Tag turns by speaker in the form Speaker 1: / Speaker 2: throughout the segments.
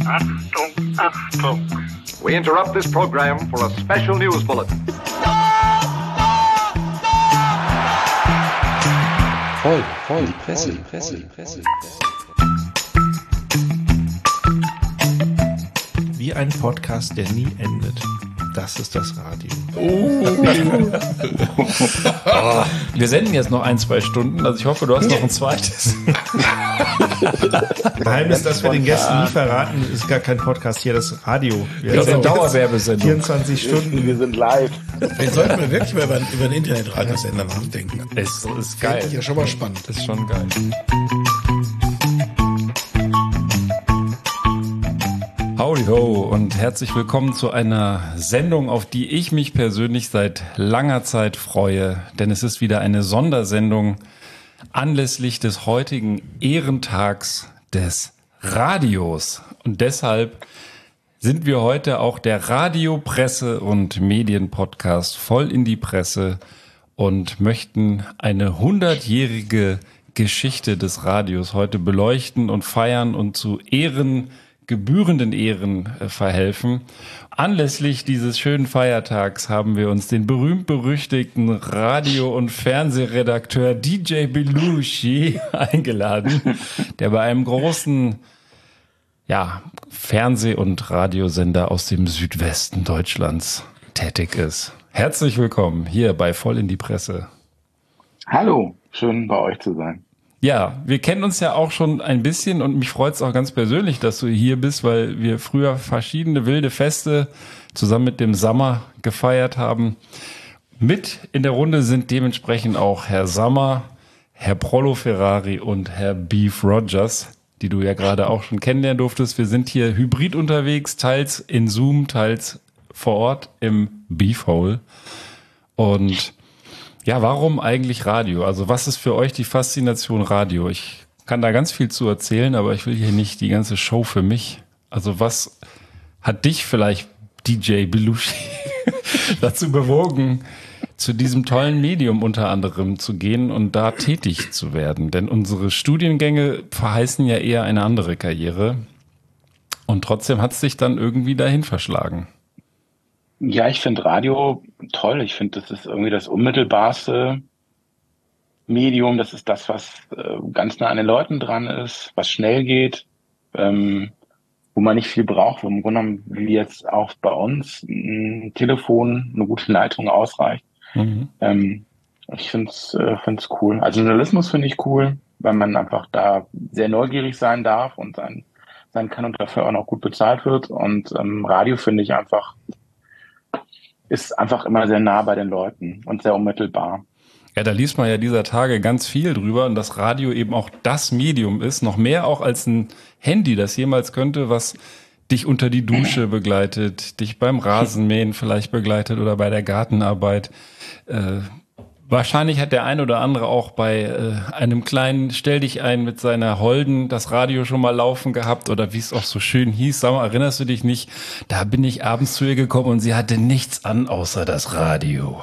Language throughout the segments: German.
Speaker 1: Achtung, Achtung.
Speaker 2: We interrupt this program for a special news bulletin.
Speaker 3: Voll, die Presse.
Speaker 4: Wie ein Podcast, der nie endet. Das ist das Radio.
Speaker 5: Wir senden jetzt noch 1-2 Stunden, also ich hoffe, du hast noch ein zweites.
Speaker 4: Geheimnis, das wir den Gästen nie verraten, ist gar kein Podcast hier, das Radio.
Speaker 5: Wir sind Dauerwerbesendung.
Speaker 4: 24 Stunden.
Speaker 1: Wir sind live.
Speaker 6: Jetzt sollten wir wirklich mal über einen Internetradiosender nachdenken.
Speaker 5: Es ist geil.
Speaker 6: Finde ich ja schon mal spannend.
Speaker 5: Das ist schon geil. Howdy ho und herzlich willkommen zu einer Sendung, auf die ich mich persönlich seit langer Zeit freue, denn es ist wieder eine Sondersendung anlässlich des heutigen Ehrentags des Radios. Und deshalb sind wir heute auch der Radio-, Presse- und Medienpodcast voll in die Presse und möchten eine 100-jährige Geschichte des Radios heute beleuchten und feiern und zu gebührenden Ehren verhelfen. Anlässlich dieses schönen Feiertags haben wir uns den berühmt-berüchtigten Radio- und Fernsehredakteur DJ Belushi eingeladen, der bei einem großen Fernseh- und Radiosender aus dem Südwesten Deutschlands tätig ist. Herzlich willkommen hier bei Voll in die Presse.
Speaker 1: Hallo, schön bei euch zu sein.
Speaker 5: Ja, wir kennen uns ja auch schon ein bisschen und mich freut es auch ganz persönlich, dass du hier bist, weil wir früher verschiedene wilde Feste zusammen mit dem Sammer gefeiert haben. Mit in der Runde sind dementsprechend auch Herr Sammer, Herr Prollo Ferrari und Herr Beef Rogers, die du ja gerade auch schon kennenlernen durftest. Wir sind hier hybrid unterwegs, teils in Zoom, teils vor Ort im Beef Hole. Und ja, warum eigentlich Radio? Also was ist für euch die Faszination Radio? Ich kann da ganz viel zu erzählen, aber ich will hier nicht die ganze Show für mich. Also was hat dich vielleicht, DJ Belushi, dazu bewogen, zu diesem tollen Medium unter anderem zu gehen und da tätig zu werden? Denn unsere Studiengänge verheißen ja eher eine andere Karriere. Und trotzdem hat es dich dann irgendwie dahin verschlagen.
Speaker 1: Ja, ich finde Radio toll. Ich finde, das ist irgendwie das unmittelbarste Medium. Das ist das, was ganz nah an den Leuten dran ist, was schnell geht, wo man nicht viel braucht, wo im Grunde genommen, wie jetzt auch bei uns, ein Telefon, eine gute Leitung ausreicht. Ich finde es cool. Also Journalismus finde ich cool, weil man einfach da sehr neugierig sein darf und sein kann und dafür auch noch gut bezahlt wird. Und Radio finde ich ist einfach immer sehr nah bei den Leuten und sehr unmittelbar.
Speaker 5: Ja, da liest man ja dieser Tage ganz viel drüber und dass Radio eben auch das Medium ist, noch mehr auch als ein Handy, das jemals könnte, was dich unter die Dusche begleitet, dich beim Rasenmähen vielleicht begleitet oder bei der Gartenarbeit. Wahrscheinlich hat der ein oder andere auch bei einem kleinen Stell dich ein mit seiner Holden das Radio schon mal laufen gehabt oder wie es auch so schön hieß. Sag mal, erinnerst du dich nicht? Da bin ich abends zu ihr gekommen und sie hatte nichts an außer das Radio.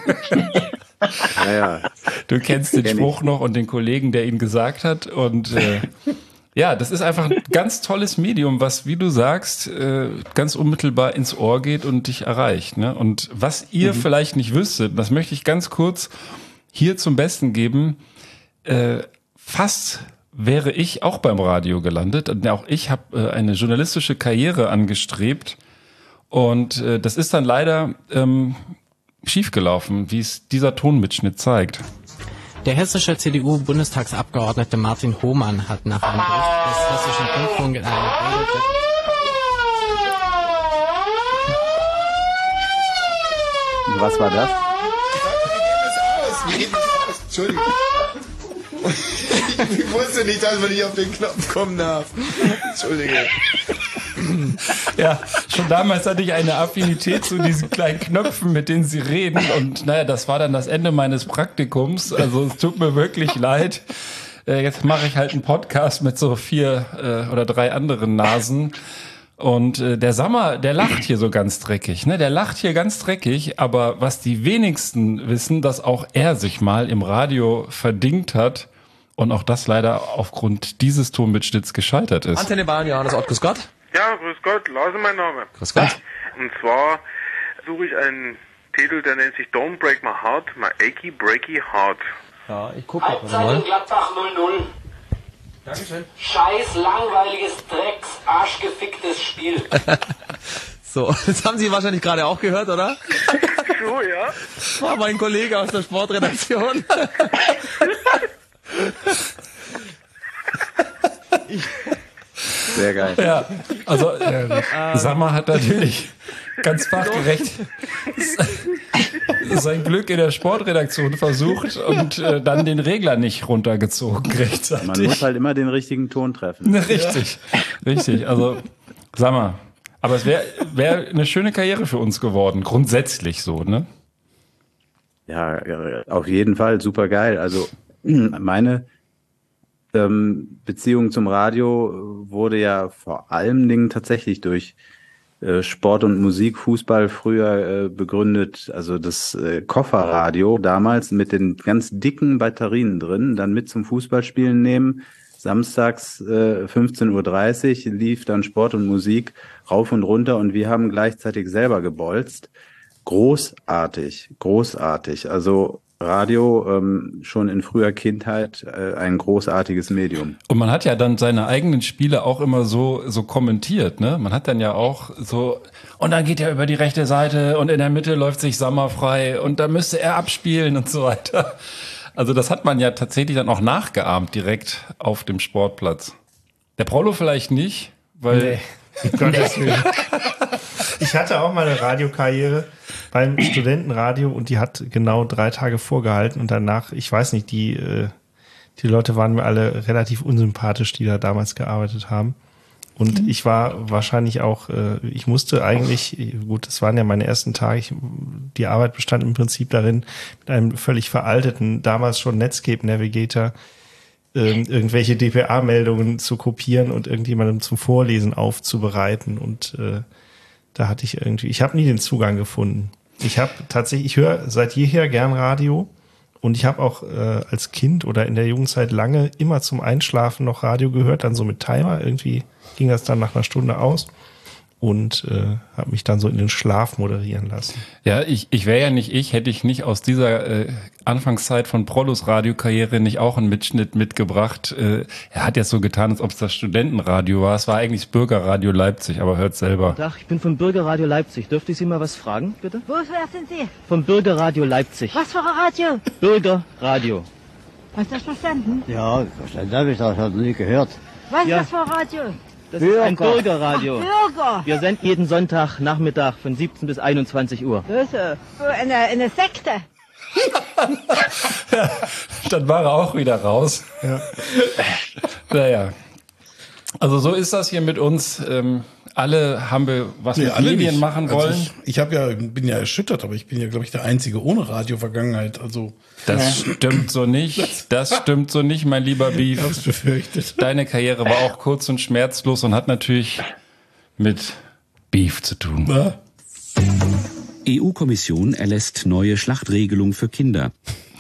Speaker 2: Ja.
Speaker 5: Du kennst den Spruch noch und den Kollegen, der ihn gesagt hat und ja, das ist einfach ein ganz tolles Medium, was, wie du sagst, ganz unmittelbar ins Ohr geht und dich erreicht. Ne? Und was ihr vielleicht nicht wüsstet, das möchte ich ganz kurz hier zum Besten geben, fast wäre ich auch beim Radio gelandet. Und auch ich habe eine journalistische Karriere angestrebt und das ist dann leider schiefgelaufen, wie es dieser Tonmitschnitt zeigt.
Speaker 7: Der hessische CDU-Bundestagsabgeordnete Martin Hohmann hat nach einem Bericht des Hessischen Rundfunk in einer Rede...
Speaker 1: Was war das?
Speaker 6: Entschuldigung. Ich wusste nicht, dass man nicht auf den Knopf kommen darf. Entschuldige.
Speaker 5: Ja, schon damals hatte ich eine Affinität zu diesen kleinen Knöpfen, mit denen sie reden. Und naja, das war dann das Ende meines Praktikums. Also es tut mir wirklich leid. Jetzt mache ich halt einen Podcast mit so 4 oder 3 anderen Nasen. Und der Sammer, der lacht hier so ganz dreckig. Ne? Der lacht hier ganz dreckig. Aber was die wenigsten wissen, dass auch er sich mal im Radio verdingt hat. Und auch das leider aufgrund dieses Tonmitschnitts gescheitert ist.
Speaker 8: Antenne Bayern, Johannes Ott, grüß Gott. Ja, grüß Gott, Lars ist mein Name.
Speaker 7: Grüß Gott.
Speaker 8: Und zwar suche ich einen Titel, der nennt sich Don't Break My Heart, My Achy Breaky Heart.
Speaker 7: Ja, ich gucke
Speaker 9: Halbzeit in Gladbach 0-0.
Speaker 7: Dankeschön.
Speaker 9: Scheiß, langweiliges, Drecks, arschgeficktes Spiel.
Speaker 7: So, das haben Sie wahrscheinlich gerade auch gehört, oder?
Speaker 8: So, ja.
Speaker 7: Das war mein Kollege aus der Sportredaktion.
Speaker 10: Sehr geil.
Speaker 5: Ja, also Sammer hat natürlich ganz fachgerecht sein Glück in der Sportredaktion versucht und dann den Regler nicht runtergezogen rechtzeitig.
Speaker 10: Man muss halt immer den richtigen Ton treffen.
Speaker 5: Richtig, richtig. Also Sammer, aber es wäre eine schöne Karriere für uns geworden, grundsätzlich so, ne?
Speaker 10: Ja, auf jeden Fall, super geil. Also meine Beziehung zum Radio wurde ja vor allen Dingen tatsächlich durch Sport und Musik, Fußball früher begründet. Also das Kofferradio damals mit den ganz dicken Batterien drin, dann mit zum Fußballspielen nehmen. Samstags 15:30 Uhr lief dann Sport und Musik rauf und runter und wir haben gleichzeitig selber gebolzt. Großartig, großartig. Also Radio schon in früher Kindheit ein großartiges Medium.
Speaker 5: Und man hat ja dann seine eigenen Spiele auch immer so kommentiert, ne? Man hat dann ja auch so, und dann geht er über die rechte Seite und in der Mitte läuft sich Sammer frei und da müsste er abspielen und so weiter. Also das hat man ja tatsächlich dann auch nachgeahmt direkt auf dem Sportplatz. Der Prollo vielleicht nicht, weil...
Speaker 4: Nee, Gottes Willen. Ich hatte auch mal eine Radiokarriere beim Studentenradio und die hat genau 3 Tage vorgehalten und danach, ich weiß nicht, die Leute waren mir alle relativ unsympathisch, die da damals gearbeitet haben. Und ich war wahrscheinlich auch, ich musste eigentlich, gut, das waren ja meine ersten Tage, die Arbeit bestand im Prinzip darin, mit einem völlig veralteten, damals schon Netscape Navigator, irgendwelche DPA-Meldungen zu kopieren und irgendjemandem zum Vorlesen aufzubereiten. Und da hatte ich habe nie den Zugang gefunden. Ich höre seit jeher gern Radio und ich habe auch als Kind oder in der Jugendzeit lange immer zum Einschlafen noch Radio gehört, dann so mit Timer. Irgendwie ging das dann nach einer Stunde aus und habe mich dann so in den Schlaf moderieren lassen.
Speaker 5: Ja, ich wäre ja nicht hätte ich nicht aus dieser Anfangszeit von Prollos Radiokarriere nicht auch einen Mitschnitt mitgebracht. Er hat jetzt so getan, als ob es das Studentenradio war. Es war eigentlich das Bürgerradio Leipzig, aber hört selber.
Speaker 11: Tag, ich bin vom Bürgerradio Leipzig. Dürfte ich Sie mal was fragen, bitte?
Speaker 12: Wer sind Sie?
Speaker 11: Vom Bürgerradio Leipzig.
Speaker 12: Was für ein Radio?
Speaker 11: Bürgerradio.
Speaker 12: Hast du das verstanden?
Speaker 11: Ja, verstanden habe ich das, habe ich nie gehört.
Speaker 12: Was ist das für ein Radio?
Speaker 11: Das ist ein Bürgerradio.
Speaker 12: Ach, Bürger.
Speaker 11: Wir senden jeden Sonntag Nachmittag von 17 bis 21 Uhr.
Speaker 12: Böse. Eine Sekte.
Speaker 5: Ja, dann war er auch wieder raus. Ja. Naja. Also so ist das hier mit uns. Alle haben wir was mit Medien machen wollen.
Speaker 6: Also ich bin ja erschüttert, aber ich bin ja, glaube ich, der Einzige ohne Radio-Vergangenheit. Also
Speaker 5: das stimmt so nicht. Das stimmt so nicht, mein lieber Beef.
Speaker 6: Ich hab's befürchtet.
Speaker 5: Deine Karriere war auch kurz und schmerzlos und hat natürlich mit Beef zu tun.
Speaker 6: Ja.
Speaker 13: EU-Kommission erlässt neue Schlachtregelung für Kinder.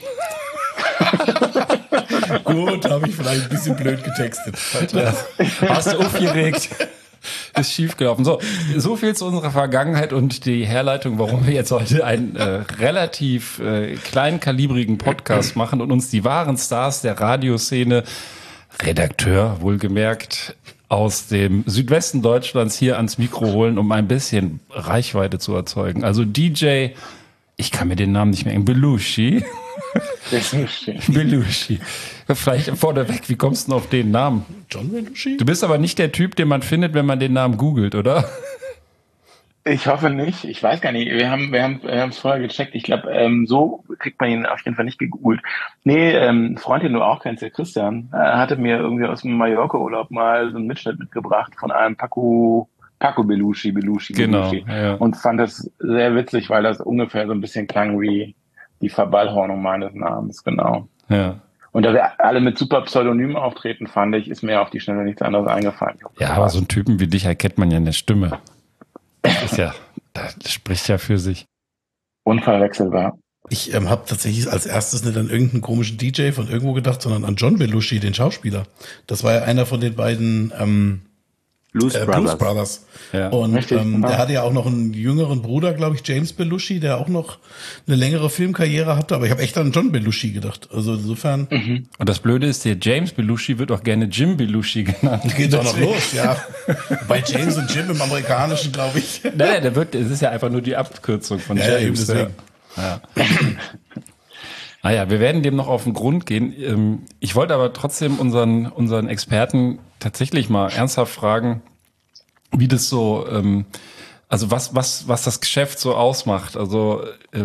Speaker 6: Gut, habe ich vielleicht ein bisschen blöd getextet.
Speaker 5: Ja. Hast du aufgeregt. Ist schiefgelaufen. So viel zu unserer Vergangenheit und die Herleitung, warum wir jetzt heute einen relativ kleinkalibrigen Podcast machen und uns die wahren Stars der Radioszene, Redakteur wohlgemerkt, aus dem Südwesten Deutschlands hier ans Mikro holen, um ein bisschen Reichweite zu erzeugen. Also DJ, ich kann mir den Namen nicht merken, Belushi. Belushi. Vielleicht vorneweg, wie kommst du denn auf den Namen?
Speaker 6: John Belushi?
Speaker 5: Du bist aber nicht der Typ, den man findet, wenn man den Namen googelt, oder?
Speaker 1: Ich hoffe nicht. Ich weiß gar nicht. Wir haben es vorher gecheckt. Ich glaube, so kriegt man ihn auf jeden Fall nicht gegoogelt. Nee, ein Freund, den du auch kennst, der Christian, hatte mir irgendwie aus dem Mallorca-Urlaub mal so einen Mitschnitt mitgebracht von einem Paco Belushi.
Speaker 5: Genau,
Speaker 1: Belushi.
Speaker 5: Ja.
Speaker 1: Und fand das sehr witzig, weil das ungefähr so ein bisschen klang wie die Verballhornung meines Namens, genau.
Speaker 5: Ja.
Speaker 1: Und da wir alle mit super Pseudonymen auftreten, fand ich, ist mir auf die Schnelle nichts anderes eingefallen.
Speaker 5: Ja, aber so einen Typen wie dich erkennt man ja in der Stimme. Das spricht ja für sich.
Speaker 1: Unverwechselbar.
Speaker 6: Ich habe tatsächlich als erstes nicht an irgendeinen komischen DJ von irgendwo gedacht, sondern an John Belushi, den Schauspieler. Das war ja einer von den beiden
Speaker 10: Blues
Speaker 6: Blues Brothers.
Speaker 5: Ja.
Speaker 6: Und
Speaker 1: Richtig, genau.
Speaker 6: der hatte ja auch noch einen jüngeren Bruder, glaube ich, James Belushi, der auch noch eine längere Filmkarriere hatte. Aber ich habe echt an John Belushi gedacht. Also insofern
Speaker 5: Und das Blöde ist, der James Belushi wird auch gerne Jim Belushi genannt.
Speaker 6: geht doch noch los, ja. Bei James und Jim im Amerikanischen, glaube ich.
Speaker 5: Nein, es ist ja einfach nur die Abkürzung von
Speaker 6: Ja, eben
Speaker 5: James.
Speaker 6: deswegen.
Speaker 5: Ja. Naja, wir werden dem noch auf den Grund gehen. Ich wollte aber trotzdem unseren Experten tatsächlich mal ernsthaft fragen, wie das so, also was das Geschäft so ausmacht. Also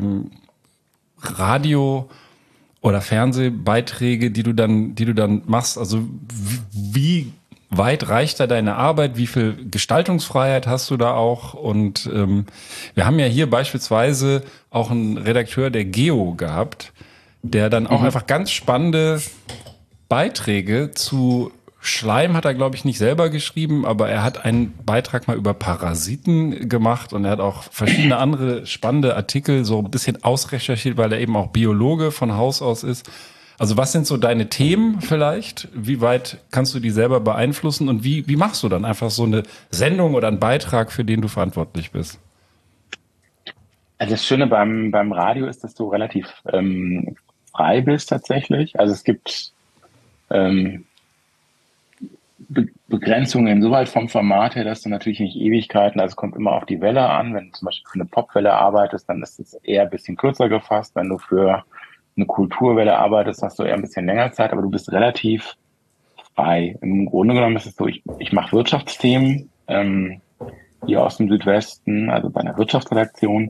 Speaker 5: Radio oder Fernsehbeiträge, die du dann machst. Also wie weit reicht da deine Arbeit? Wie viel Gestaltungsfreiheit hast du da auch? Und wir haben ja hier beispielsweise auch einen Redakteur der Geo gehabt, der dann auch einfach ganz spannende Beiträge zu Schleim hat er, glaube ich, nicht selber geschrieben, aber er hat einen Beitrag mal über Parasiten gemacht und er hat auch verschiedene andere spannende Artikel so ein bisschen ausrecherchiert, weil er eben auch Biologe von Haus aus ist. Also was sind so deine Themen vielleicht? Wie weit kannst du die selber beeinflussen und wie machst du dann einfach so eine Sendung oder einen Beitrag, für den du verantwortlich bist?
Speaker 1: Also das Schöne beim Radio ist, dass du relativ frei bist tatsächlich. Also es gibt Begrenzungen insoweit vom Format her, dass du natürlich nicht Ewigkeiten, also es kommt immer auf die Welle an. Wenn du zum Beispiel für eine Popwelle arbeitest, dann ist es eher ein bisschen kürzer gefasst. Wenn du für eine Kulturwelle arbeitest, hast du eher ein bisschen länger Zeit, aber du bist relativ frei. Im Grunde genommen ist es so, ich mache Wirtschaftsthemen hier aus dem Südwesten, also bei einer Wirtschaftsredaktion.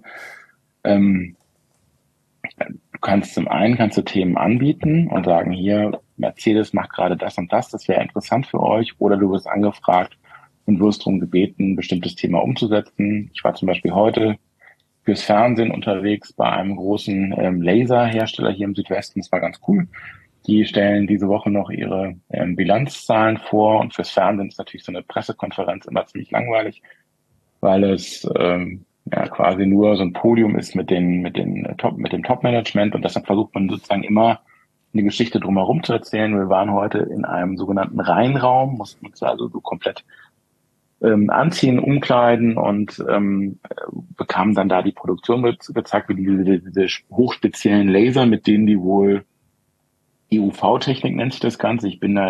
Speaker 1: Zum einen kannst du Themen anbieten und sagen, hier, Mercedes macht gerade das und das wäre interessant für euch. Oder du wirst angefragt und wirst darum gebeten, ein bestimmtes Thema umzusetzen. Ich war zum Beispiel heute fürs Fernsehen unterwegs bei einem großen Laserhersteller hier im Südwesten. Das war ganz cool. Die stellen diese Woche noch ihre Bilanzzahlen vor. Und fürs Fernsehen ist natürlich so eine Pressekonferenz immer ziemlich langweilig, weil es quasi nur so ein Podium ist mit dem Top-Management. Und deshalb versucht man sozusagen immer eine Geschichte drumherum zu erzählen. Wir waren heute in einem sogenannten Reinraum, mussten uns also so komplett anziehen, umkleiden und bekamen dann da die Produktion gezeigt, wie diese hochspeziellen Laser, mit denen die wohl EUV-Technik nennt sich das Ganze. Ich bin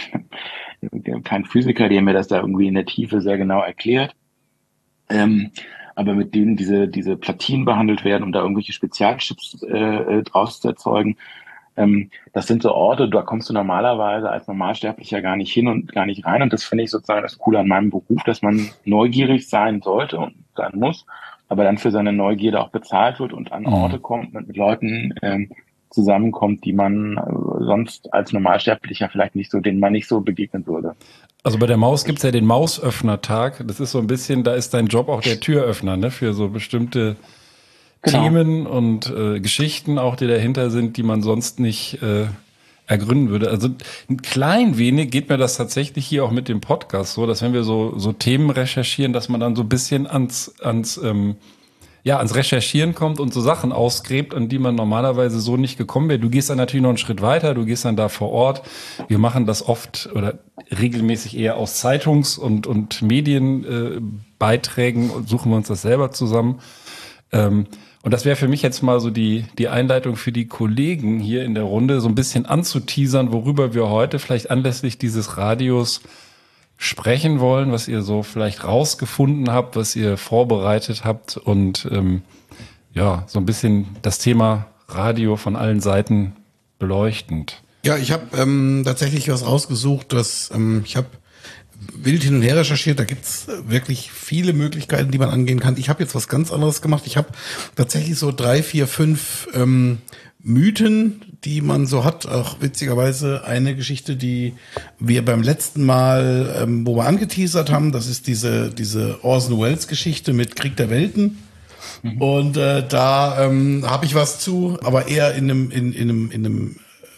Speaker 1: kein Physiker, der mir das da irgendwie in der Tiefe sehr genau erklärt. Aber mit denen diese Platinen behandelt werden, um da irgendwelche Spezialchips draus zu erzeugen. Das sind so Orte, da kommst du normalerweise als Normalsterblicher gar nicht hin und gar nicht rein. Und das finde ich sozusagen das Coole an meinem Beruf, dass man neugierig sein sollte und sein muss, aber dann für seine Neugierde auch bezahlt wird und an Orte kommt und mit Leuten zusammenkommt, die man sonst als Normalsterblicher vielleicht nicht so, denen man nicht so begegnen würde.
Speaker 5: Also bei der Maus gibt's ja den Mausöffner-Tag. Das ist so ein bisschen, da ist dein Job auch der Türöffner, ne, für so bestimmte Themen und Geschichten auch, die dahinter sind, die man sonst nicht ergründen würde. Also ein klein wenig geht mir das tatsächlich hier auch mit dem Podcast so, dass wenn wir so Themen recherchieren, dass man dann so ein bisschen ans Recherchieren kommt und so Sachen ausgräbt, an die man normalerweise so nicht gekommen wäre. Du gehst dann natürlich noch einen Schritt weiter, du gehst dann da vor Ort. Wir machen das oft oder regelmäßig eher aus Zeitungs- und Medienbeiträgen und suchen wir uns das selber zusammen. Und das wäre für mich jetzt mal so die Einleitung für die Kollegen hier in der Runde, so ein bisschen anzuteasern, worüber wir heute vielleicht anlässlich dieses Radios sprechen wollen, was ihr so vielleicht rausgefunden habt, was ihr vorbereitet habt und so ein bisschen das Thema Radio von allen Seiten beleuchtend.
Speaker 6: Ja, ich habe tatsächlich was rausgesucht, ich habe wild hin und her recherchiert, da gibt's wirklich viele Möglichkeiten, die man angehen kann. Ich habe jetzt was ganz anderes gemacht. Ich habe tatsächlich so 3, 4, 5 Mythen, die man so hat. Auch witzigerweise eine Geschichte, die wir beim letzten Mal, wo wir angeteasert haben, das ist diese Orson Welles Geschichte mit Krieg der Welten. Und da habe ich was zu, aber eher in einem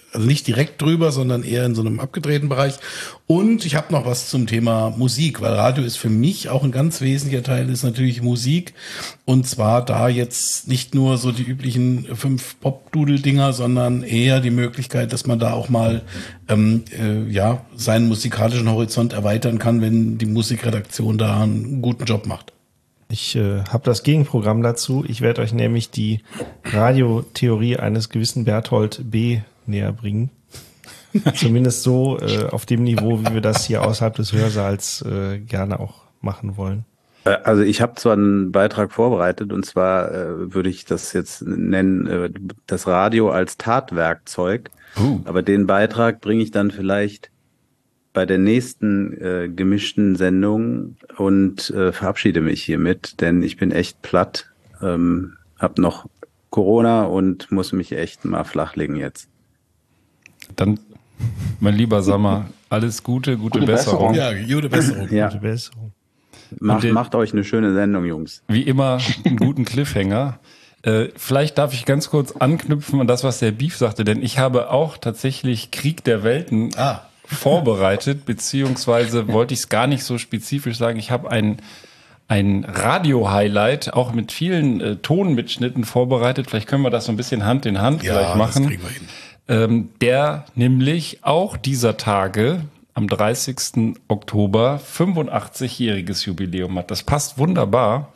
Speaker 6: also nicht direkt drüber, sondern eher in so einem abgedrehten Bereich. Und ich habe noch was zum Thema Musik, weil Radio ist für mich auch ein ganz wesentlicher Teil, ist natürlich Musik. Und zwar da jetzt nicht nur so die üblichen 5 Pop-Dudel-Dinger, sondern eher die Möglichkeit, dass man da auch mal seinen musikalischen Horizont erweitern kann, wenn die Musikredaktion da einen guten Job macht.
Speaker 4: Ich habe das Gegenprogramm dazu. Ich werde euch nämlich die Radiotheorie eines gewissen Berthold B. näher bringen. Zumindest so auf dem Niveau, wie wir das hier außerhalb des Hörsaals gerne auch machen wollen.
Speaker 10: Also ich habe zwar einen Beitrag vorbereitet, und zwar würde ich das jetzt nennen, das Radio als Tatwerkzeug. Aber den Beitrag bringe ich dann vielleicht bei der nächsten gemischten Sendung und verabschiede mich hiermit, denn ich bin echt platt, habe noch Corona und muss mich echt mal flachlegen jetzt.
Speaker 5: Dann, mein lieber Sammer, alles gute Besserung.
Speaker 6: Ja, gute Besserung.
Speaker 10: Ja.
Speaker 4: Gute Besserung.
Speaker 10: Macht euch eine schöne Sendung, Jungs.
Speaker 5: Wie immer einen guten Cliffhanger. Vielleicht darf ich ganz kurz anknüpfen an das, was der Beef sagte, denn ich habe auch tatsächlich Krieg der Welten vorbereitet, beziehungsweise wollte ich es gar nicht so spezifisch sagen. Ich habe ein Radio-Highlight, auch mit vielen Tonmitschnitten vorbereitet. Vielleicht können wir das so ein bisschen Hand in Hand gleich machen. Das kriegen wir hin. Der nämlich auch dieser Tage am 30. Oktober 85-jähriges Jubiläum hat. Das passt wunderbar.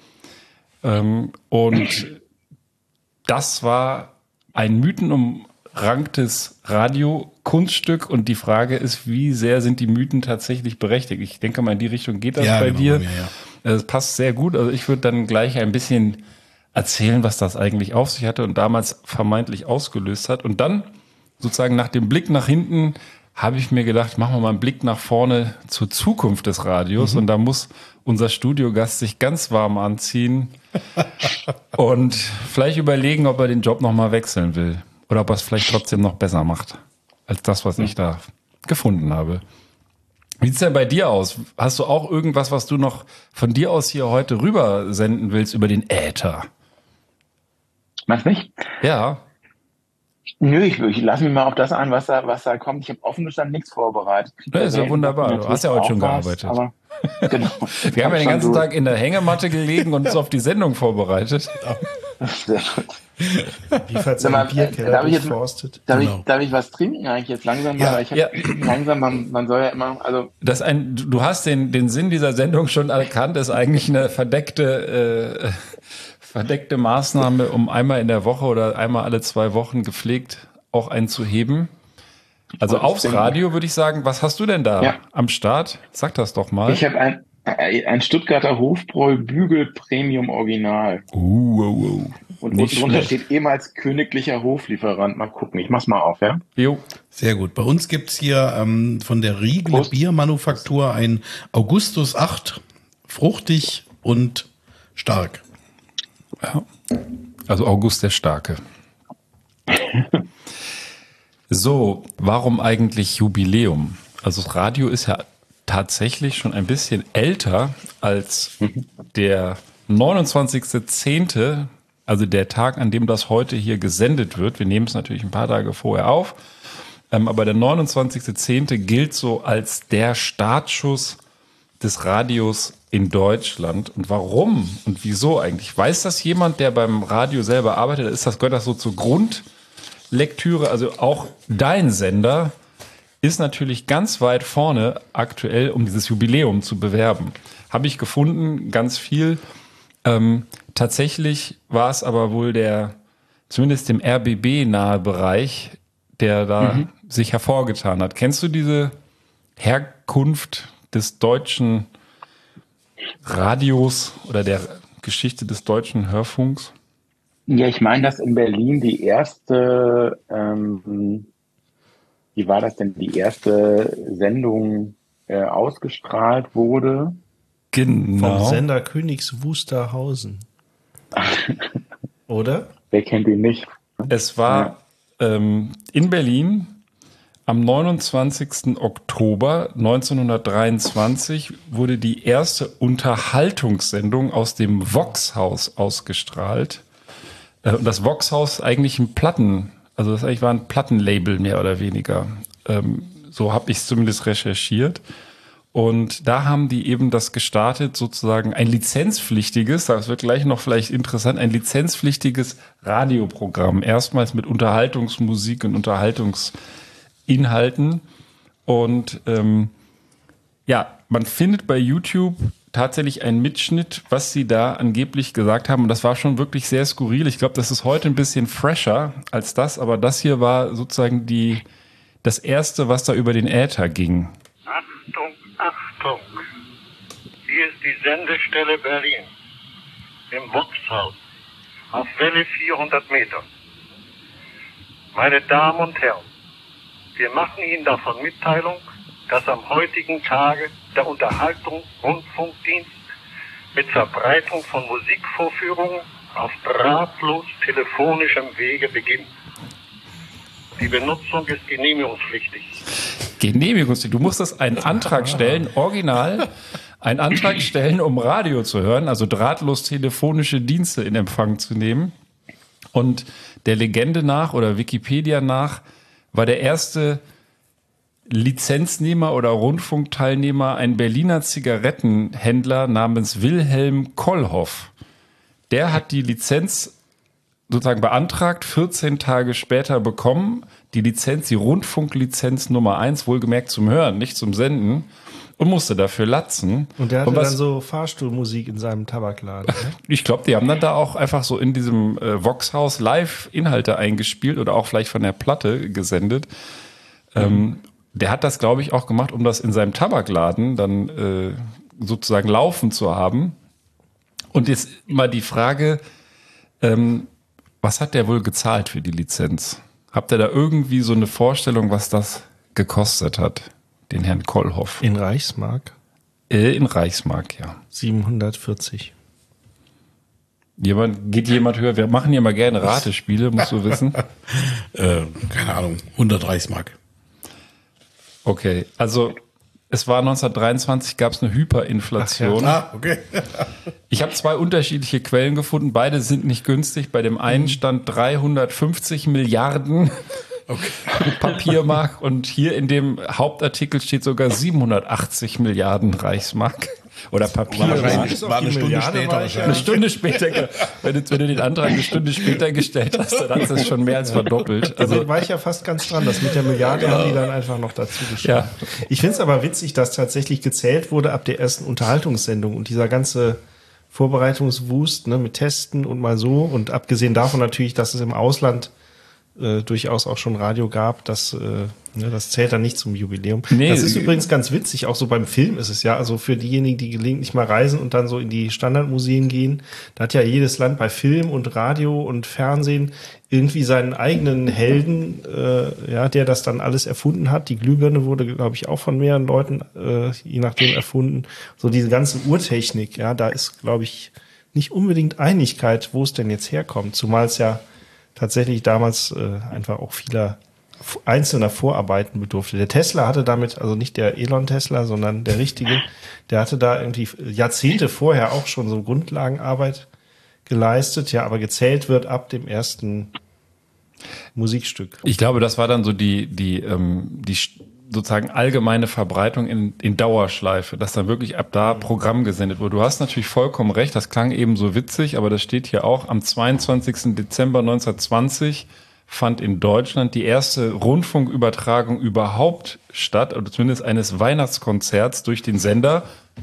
Speaker 5: Und das war ein mythenumranktes Radiokunststück. Und die Frage ist, wie sehr sind die Mythen tatsächlich berechtigt? Ich denke mal, in die Richtung geht das bei dir. Das passt sehr gut. Also ich würde dann gleich ein bisschen erzählen, was das eigentlich auf sich hatte und damals vermeintlich ausgelöst hat. Und dann sozusagen nach dem Blick nach hinten habe ich mir gedacht, machen wir mal einen Blick nach vorne zur Zukunft des Radios. Und da muss unser Studiogast sich ganz warm anziehen und vielleicht überlegen, ob er den Job nochmal wechseln will. Oder ob er es vielleicht trotzdem noch besser macht, als das, was ich da gefunden habe. Wie sieht's denn bei dir aus? Hast du auch irgendwas, was du noch von dir aus hier heute rüber senden willst über den Äther?
Speaker 1: Meinst du nicht?
Speaker 5: Ja.
Speaker 1: Nö, ich lasse mich mal auf das ein, was da kommt. Ich habe offen gestanden nichts vorbereitet.
Speaker 5: Ja, ist ja wunderbar. Du hast ja heute schon gearbeitet.
Speaker 1: Aber, genau.
Speaker 5: Wir haben ja den ganzen Tag in der Hängematte gelegen und uns auf die Sendung vorbereitet.
Speaker 1: Sehr gut.
Speaker 4: Wie falls ein Bierkeller durchforstet.
Speaker 1: Darf ich was trinken eigentlich jetzt langsam mal? Man soll ja immer, also.
Speaker 5: Du hast den Sinn dieser Sendung schon erkannt, ist eigentlich eine verdeckte Maßnahme, um einmal in der Woche oder einmal alle 2 Wochen gepflegt auch einzuheben. Also aufs Radio würde ich sagen, was hast du denn da am Start? Sag das doch mal.
Speaker 1: Ich habe ein Stuttgarter Hofbräu Bügel Premium Original.
Speaker 5: Und
Speaker 1: unten drunter steht ehemals königlicher Hoflieferant. Mal gucken, ich mach's mal auf, ja?
Speaker 5: Jo.
Speaker 6: Sehr gut. Bei uns gibt's hier von der Riegle Biermanufaktur ein Augustus 8, fruchtig und stark.
Speaker 5: Ja. Also August der Starke. So, warum eigentlich Jubiläum? Also das Radio ist ja tatsächlich schon ein bisschen älter als der 29.10., also der Tag, an dem das heute hier gesendet wird. Wir nehmen es natürlich ein paar Tage vorher auf, aber der 29.10. gilt so als der Startschuss des Radios in Deutschland. Und warum und wieso eigentlich? Weiß das jemand, der beim Radio selber arbeitet? Gehört das so zur Grundlektüre? Also auch dein Sender ist natürlich ganz weit vorne aktuell, um dieses Jubiläum zu bewerben. Habe ich gefunden, ganz viel. Tatsächlich war es aber wohl zumindest dem RBB nahe Bereich, der da sich hervorgetan hat. Kennst du diese Herkunft des deutschen Radios oder der Geschichte des deutschen Hörfunks?
Speaker 1: Ja, ich meine, dass in Berlin die erste, wie war das denn, die erste Sendung ausgestrahlt wurde?
Speaker 5: Genau.
Speaker 4: Vom Sender Königs Wusterhausen. Oder?
Speaker 1: Wer kennt ihn nicht?
Speaker 5: Es war in Berlin am 29. Oktober 1923 wurde die erste Unterhaltungssendung aus dem Vox-Haus ausgestrahlt. Und das Vox-Haus ist eigentlich ein Also das eigentlich war ein Plattenlabel mehr oder weniger. So habe ich es zumindest recherchiert. Und da haben die eben das gestartet, sozusagen ein lizenzpflichtiges, das wird gleich noch vielleicht interessant, ein lizenzpflichtiges Radioprogramm. Erstmals mit Unterhaltungsmusik und Unterhaltungsinhalten. Und man findet bei YouTube tatsächlich einen Mitschnitt, was sie da angeblich gesagt haben. Und das war schon wirklich sehr skurril. Ich glaube, das ist heute ein bisschen fresher als das. Aber das hier war sozusagen das Erste, was da über den Äther ging.
Speaker 14: Achtung, Achtung! Hier ist die Sendestelle Berlin. Im Wuchshaus. Auf Welle 400 Meter. Meine Damen und Herren, wir machen Ihnen davon Mitteilung, dass am heutigen Tage der Unterhaltungsrundfunkdienst mit Verbreitung von Musikvorführungen auf drahtlos telefonischem Wege beginnt. Die Benutzung ist genehmigungspflichtig.
Speaker 5: Genehmigungspflichtig. Du musstest einen Antrag stellen, original, einen Antrag stellen, um Radio zu hören, also drahtlos telefonische Dienste in Empfang zu nehmen. Und der Legende nach oder Wikipedia nach war der erste Lizenznehmer oder Rundfunkteilnehmer ein Berliner Zigarettenhändler namens Wilhelm Kollhoff. Der hat die Lizenz sozusagen beantragt, 14 Tage später bekommen, die Rundfunklizenz Nummer 1, wohlgemerkt zum Hören, nicht zum Senden, und musste dafür latzen.
Speaker 4: Und der hatte dann so Fahrstuhlmusik in seinem Tabakladen. Ne?
Speaker 5: Ich glaube, die haben dann da auch einfach so in diesem Voxhaus live Inhalte eingespielt oder auch vielleicht von der Platte gesendet. Der hat das, glaube ich, auch gemacht, um das in seinem Tabakladen dann sozusagen laufen zu haben. Und jetzt mal die Frage, was hat der wohl gezahlt für die Lizenz? Habt ihr da irgendwie so eine Vorstellung, was das gekostet hat, den Herrn Kollhoff?
Speaker 4: In Reichsmark?
Speaker 5: In Reichsmark, ja.
Speaker 4: 740.
Speaker 5: Geht jemand höher? Wir machen hier mal gerne Ratespiele, musst du wissen.
Speaker 6: Keine Ahnung, 100 Reichsmark.
Speaker 5: Okay, also es war 1923, gab es eine Hyperinflation.
Speaker 6: Okay.
Speaker 5: Ich habe 2 unterschiedliche Quellen gefunden, beide sind nicht günstig. Bei dem einen stand 350 Milliarden Papiermark und hier in dem Hauptartikel steht sogar 780 Milliarden Reichsmark. Oder Papiermark.
Speaker 6: War eine Stunde später wahrscheinlich.
Speaker 5: Eine Stunde später, wenn du den Antrag eine Stunde später gestellt hast, dann hat es schon mehr als verdoppelt.
Speaker 4: Also war ich ja fast ganz dran, das mit der Milliarde haben die dann einfach noch dazu geschrieben. Ja. Ich finde es aber witzig, dass tatsächlich gezählt wurde ab der ersten Unterhaltungssendung und dieser ganze Vorbereitungswust, ne, mit Testen und mal so, und abgesehen davon natürlich, dass es im Ausland durchaus auch schon Radio gab, das zählt dann nicht zum Jubiläum. Nee, das ist übrigens ganz witzig, auch so beim Film ist es ja, also für diejenigen, die gelegentlich mal reisen und dann so in die Standardmuseen gehen, da hat ja jedes Land bei Film und Radio und Fernsehen irgendwie seinen eigenen Helden, der das dann alles erfunden hat. Die Glühbirne wurde, glaube ich, auch von mehreren Leuten, je nachdem, erfunden. So diese ganze Urtechnik, ja, da ist, glaube ich, nicht unbedingt Einigkeit, wo es denn jetzt herkommt, zumal es ja tatsächlich damals einfach auch vieler einzelner Vorarbeiten bedurfte. Der Tesla hatte damit, also nicht der Elon Tesla, sondern der richtige, der hatte da irgendwie Jahrzehnte vorher auch schon so Grundlagenarbeit geleistet, ja, aber gezählt wird ab dem ersten Musikstück.
Speaker 5: Ich glaube, das war dann so die sozusagen allgemeine Verbreitung in Dauerschleife, dass dann wirklich ab da Programm gesendet wurde. Du hast natürlich vollkommen recht, das klang eben so witzig, aber das steht hier auch, am 22. Dezember 1920 fand in Deutschland die erste Rundfunkübertragung überhaupt statt, oder zumindest eines Weihnachtskonzerts durch den Sender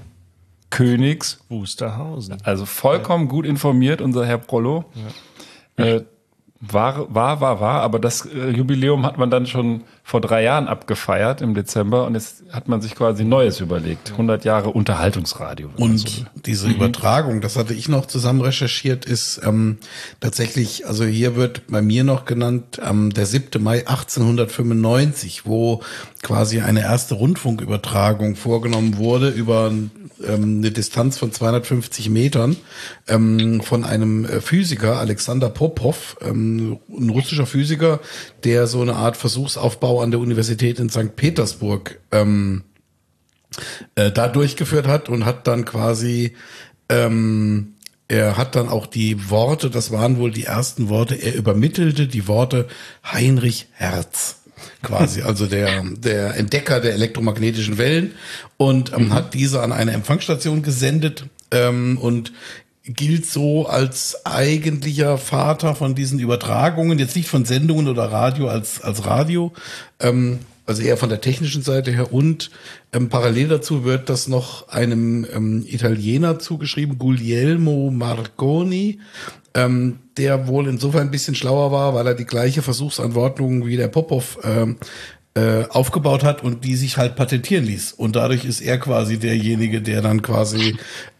Speaker 5: Königs
Speaker 4: Wusterhausen.
Speaker 5: Also vollkommen gut informiert, unser Herr Prollo. Ja. War, aber das Jubiläum hat man dann schon vor 3 Jahren abgefeiert im Dezember und jetzt hat man sich quasi Neues überlegt. 100 Jahre Unterhaltungsradio.
Speaker 6: Und diese Übertragung, das hatte ich noch zusammen recherchiert, ist tatsächlich, also hier wird bei mir noch genannt, der 7. Mai 1895, wo quasi eine erste Rundfunkübertragung vorgenommen wurde über eine Distanz von 250 Metern von einem Physiker, Alexander Popov, ein russischer Physiker, der so eine Art Versuchsaufbau an der Universität in St. Petersburg da durchgeführt hat und hat dann quasi Er hat dann auch die Worte, das waren wohl die ersten Worte, er übermittelte die Worte Heinrich Hertz quasi, also der Entdecker der elektromagnetischen Wellen und hat diese an eine Empfangsstation gesendet und gilt so als eigentlicher Vater von diesen Übertragungen, jetzt nicht von Sendungen oder Radio als Radio, also eher von der technischen Seite her und parallel dazu wird das noch einem Italiener zugeschrieben, Guglielmo Marconi, der wohl insofern ein bisschen schlauer war, weil er die gleiche Versuchsanordnung wie der Popov aufgebaut hat und die sich halt patentieren ließ. Und dadurch ist er quasi derjenige, der dann quasi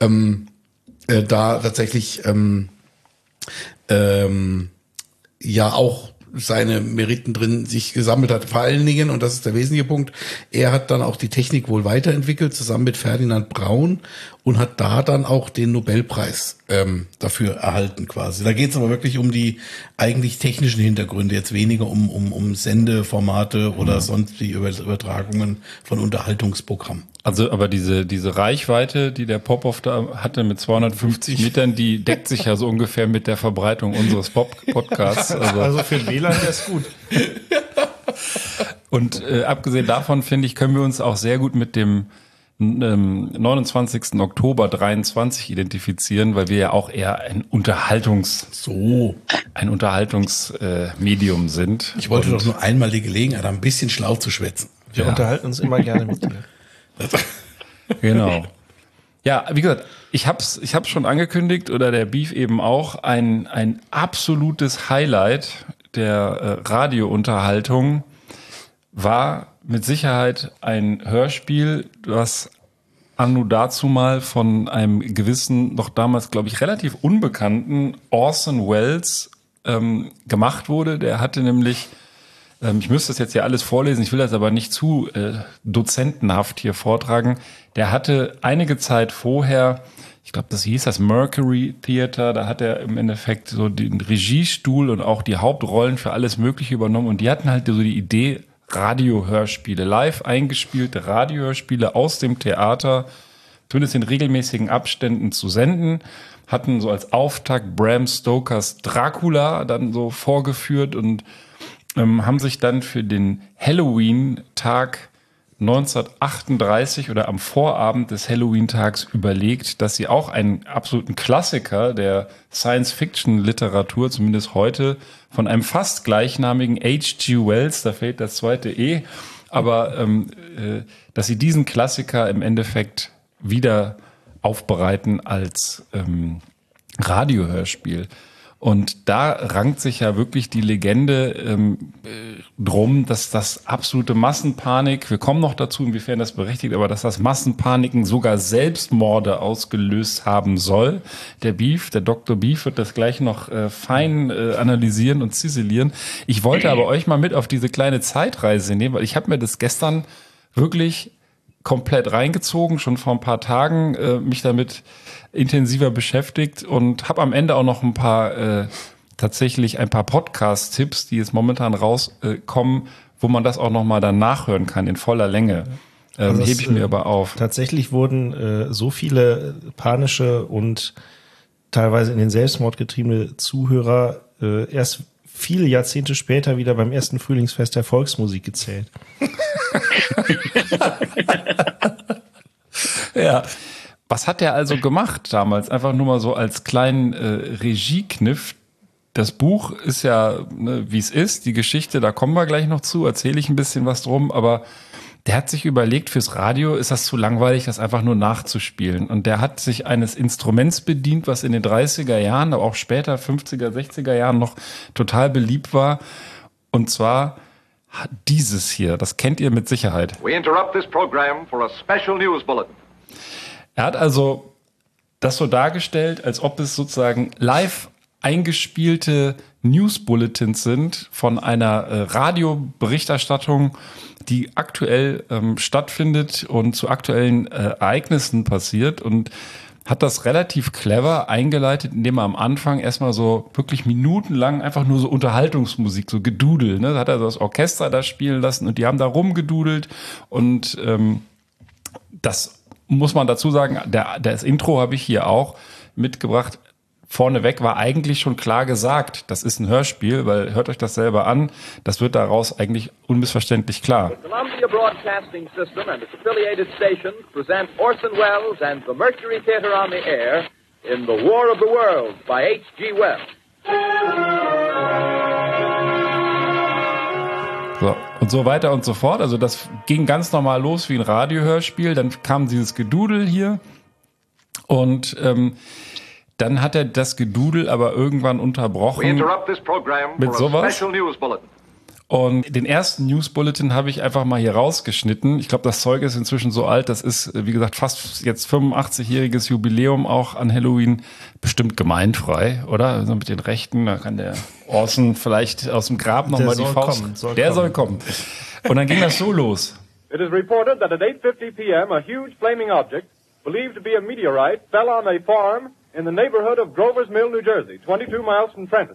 Speaker 6: da tatsächlich ja auch seine Meriten drin sich gesammelt hat. Vor allen Dingen, und das ist der wesentliche Punkt, er hat dann auch die Technik wohl weiterentwickelt, zusammen mit Ferdinand Braun und hat da dann auch den Nobelpreis dafür erhalten quasi. Da geht es aber wirklich um die eigentlich technischen Hintergründe, jetzt weniger um Sendeformate oder sonstige Übertragungen von Unterhaltungsprogrammen.
Speaker 5: Also, aber diese Reichweite, die der Popov da hatte mit 250 Metern, die deckt sich ja so ungefähr mit der Verbreitung unseres Podcasts.
Speaker 4: Also für den WLAN wäre es gut.
Speaker 5: Und abgesehen davon, finde ich, können wir uns auch sehr gut mit dem 29. Oktober 23 identifizieren, weil wir ja auch eher ein Unterhaltungsmedium sind.
Speaker 6: Ich wollte doch nur einmal die Gelegenheit haben, ein bisschen schlau zu schwätzen.
Speaker 4: Wir unterhalten uns immer gerne mit dir.
Speaker 5: Genau. Ja, wie gesagt, ich hab's schon angekündigt oder der Beef eben auch, ein absolutes Highlight der Radiounterhaltung war mit Sicherheit ein Hörspiel, was anno dazu mal von einem gewissen, noch damals, glaube ich, relativ unbekannten Orson Welles gemacht wurde. Der hatte nämlich, ich müsste das jetzt ja alles vorlesen, ich will das aber nicht zu dozentenhaft hier vortragen, der hatte einige Zeit vorher, ich glaube, das hieß das Mercury Theater, da hat er im Endeffekt so den Regiestuhl und auch die Hauptrollen für alles Mögliche übernommen und die hatten halt so die Idee, Radiohörspiele, live eingespielte Radiohörspiele aus dem Theater, zumindest in regelmäßigen Abständen zu senden, hatten so als Auftakt Bram Stokers Dracula dann so vorgeführt und haben sich dann für den Halloween-Tag 1938 oder am Vorabend des Halloween-Tags überlegt, dass sie auch einen absoluten Klassiker der Science-Fiction-Literatur, zumindest heute, von einem fast gleichnamigen H.G. Wells, da fehlt das zweite E, aber dass sie diesen Klassiker im Endeffekt wieder aufbereiten als Radiohörspiel. Und da rankt sich ja wirklich die Legende drum, dass das absolute Massenpanik, wir kommen noch dazu, inwiefern das berechtigt, aber dass das Massenpaniken sogar Selbstmorde ausgelöst haben soll. Der Dr. Beef wird das gleich noch fein analysieren und ziselieren. Ich wollte aber euch mal mit auf diese kleine Zeitreise nehmen, weil ich habe mir das gestern wirklich komplett reingezogen, schon vor ein paar Tagen mich damit intensiver beschäftigt und habe am Ende auch noch ein paar Podcast-Tipps, die jetzt momentan rauskommen, wo man das auch noch mal dann nachhören kann in voller Länge.
Speaker 4: Also
Speaker 5: hebe ich mir aber auf.
Speaker 4: Tatsächlich wurden so viele panische und teilweise in den Selbstmord getriebene Zuhörer erst viele Jahrzehnte später wieder beim ersten Frühlingsfest der Volksmusik gezählt.
Speaker 5: Ja. Was hat er also gemacht damals? Einfach nur mal so als kleinen Regiekniff. Das Buch ist ja, wie es ist, die Geschichte, da kommen wir gleich noch zu, erzähle ich ein bisschen was drum, aber der hat sich überlegt, fürs Radio ist das zu langweilig, das einfach nur nachzuspielen. Und der hat sich eines Instruments bedient, was in den 30er Jahren, aber auch später, 50er, 60er Jahren noch total beliebt war. Und zwar dieses hier, das kennt ihr mit Sicherheit.
Speaker 2: We interrupt this program for a special news bulletin.
Speaker 5: Er hat also das so dargestellt, als ob es sozusagen live eingespielte News-Bulletins sind von einer Radioberichterstattung, die aktuell stattfindet und zu aktuellen Ereignissen passiert und hat das relativ clever eingeleitet, indem er am Anfang erstmal so wirklich minutenlang einfach nur so Unterhaltungsmusik, so Gedudel, ne? Da hat er so das Orchester da spielen lassen und die haben da rumgedudelt und das muss man dazu sagen, das Intro habe ich hier auch mitgebracht. vorneweg war eigentlich schon klar gesagt, das ist ein Hörspiel, weil hört euch das selber an, das wird daraus eigentlich unmissverständlich klar.
Speaker 15: The Columbia Broadcasting System and its affiliated stations present Orson Welles and the Mercury Theater on the Air in The War of the Worlds by H.G. Wells.
Speaker 5: So, und so weiter und so fort. Also das ging ganz normal los wie ein Radiohörspiel. Dann kam dieses Gedudel hier und dann hat er das Gedudel aber irgendwann unterbrochen mit sowas. Und den ersten News Bulletin habe ich einfach mal hier rausgeschnitten. Ich glaube, das Zeug ist inzwischen so alt. Das ist, wie gesagt, fast jetzt 85-jähriges Jubiläum auch an Halloween. Bestimmt gemeinfrei, oder? Also mit den Rechten, da kann der Orson vielleicht aus dem Grab nochmal die Faust. Soll kommen. Und dann ging das so los.
Speaker 16: It is reported that at 8:50 p.m. a huge flaming object, believed to be a meteorite, fell on a farm in the neighborhood of Grover's Mill, New Jersey, 22 miles from Trenton.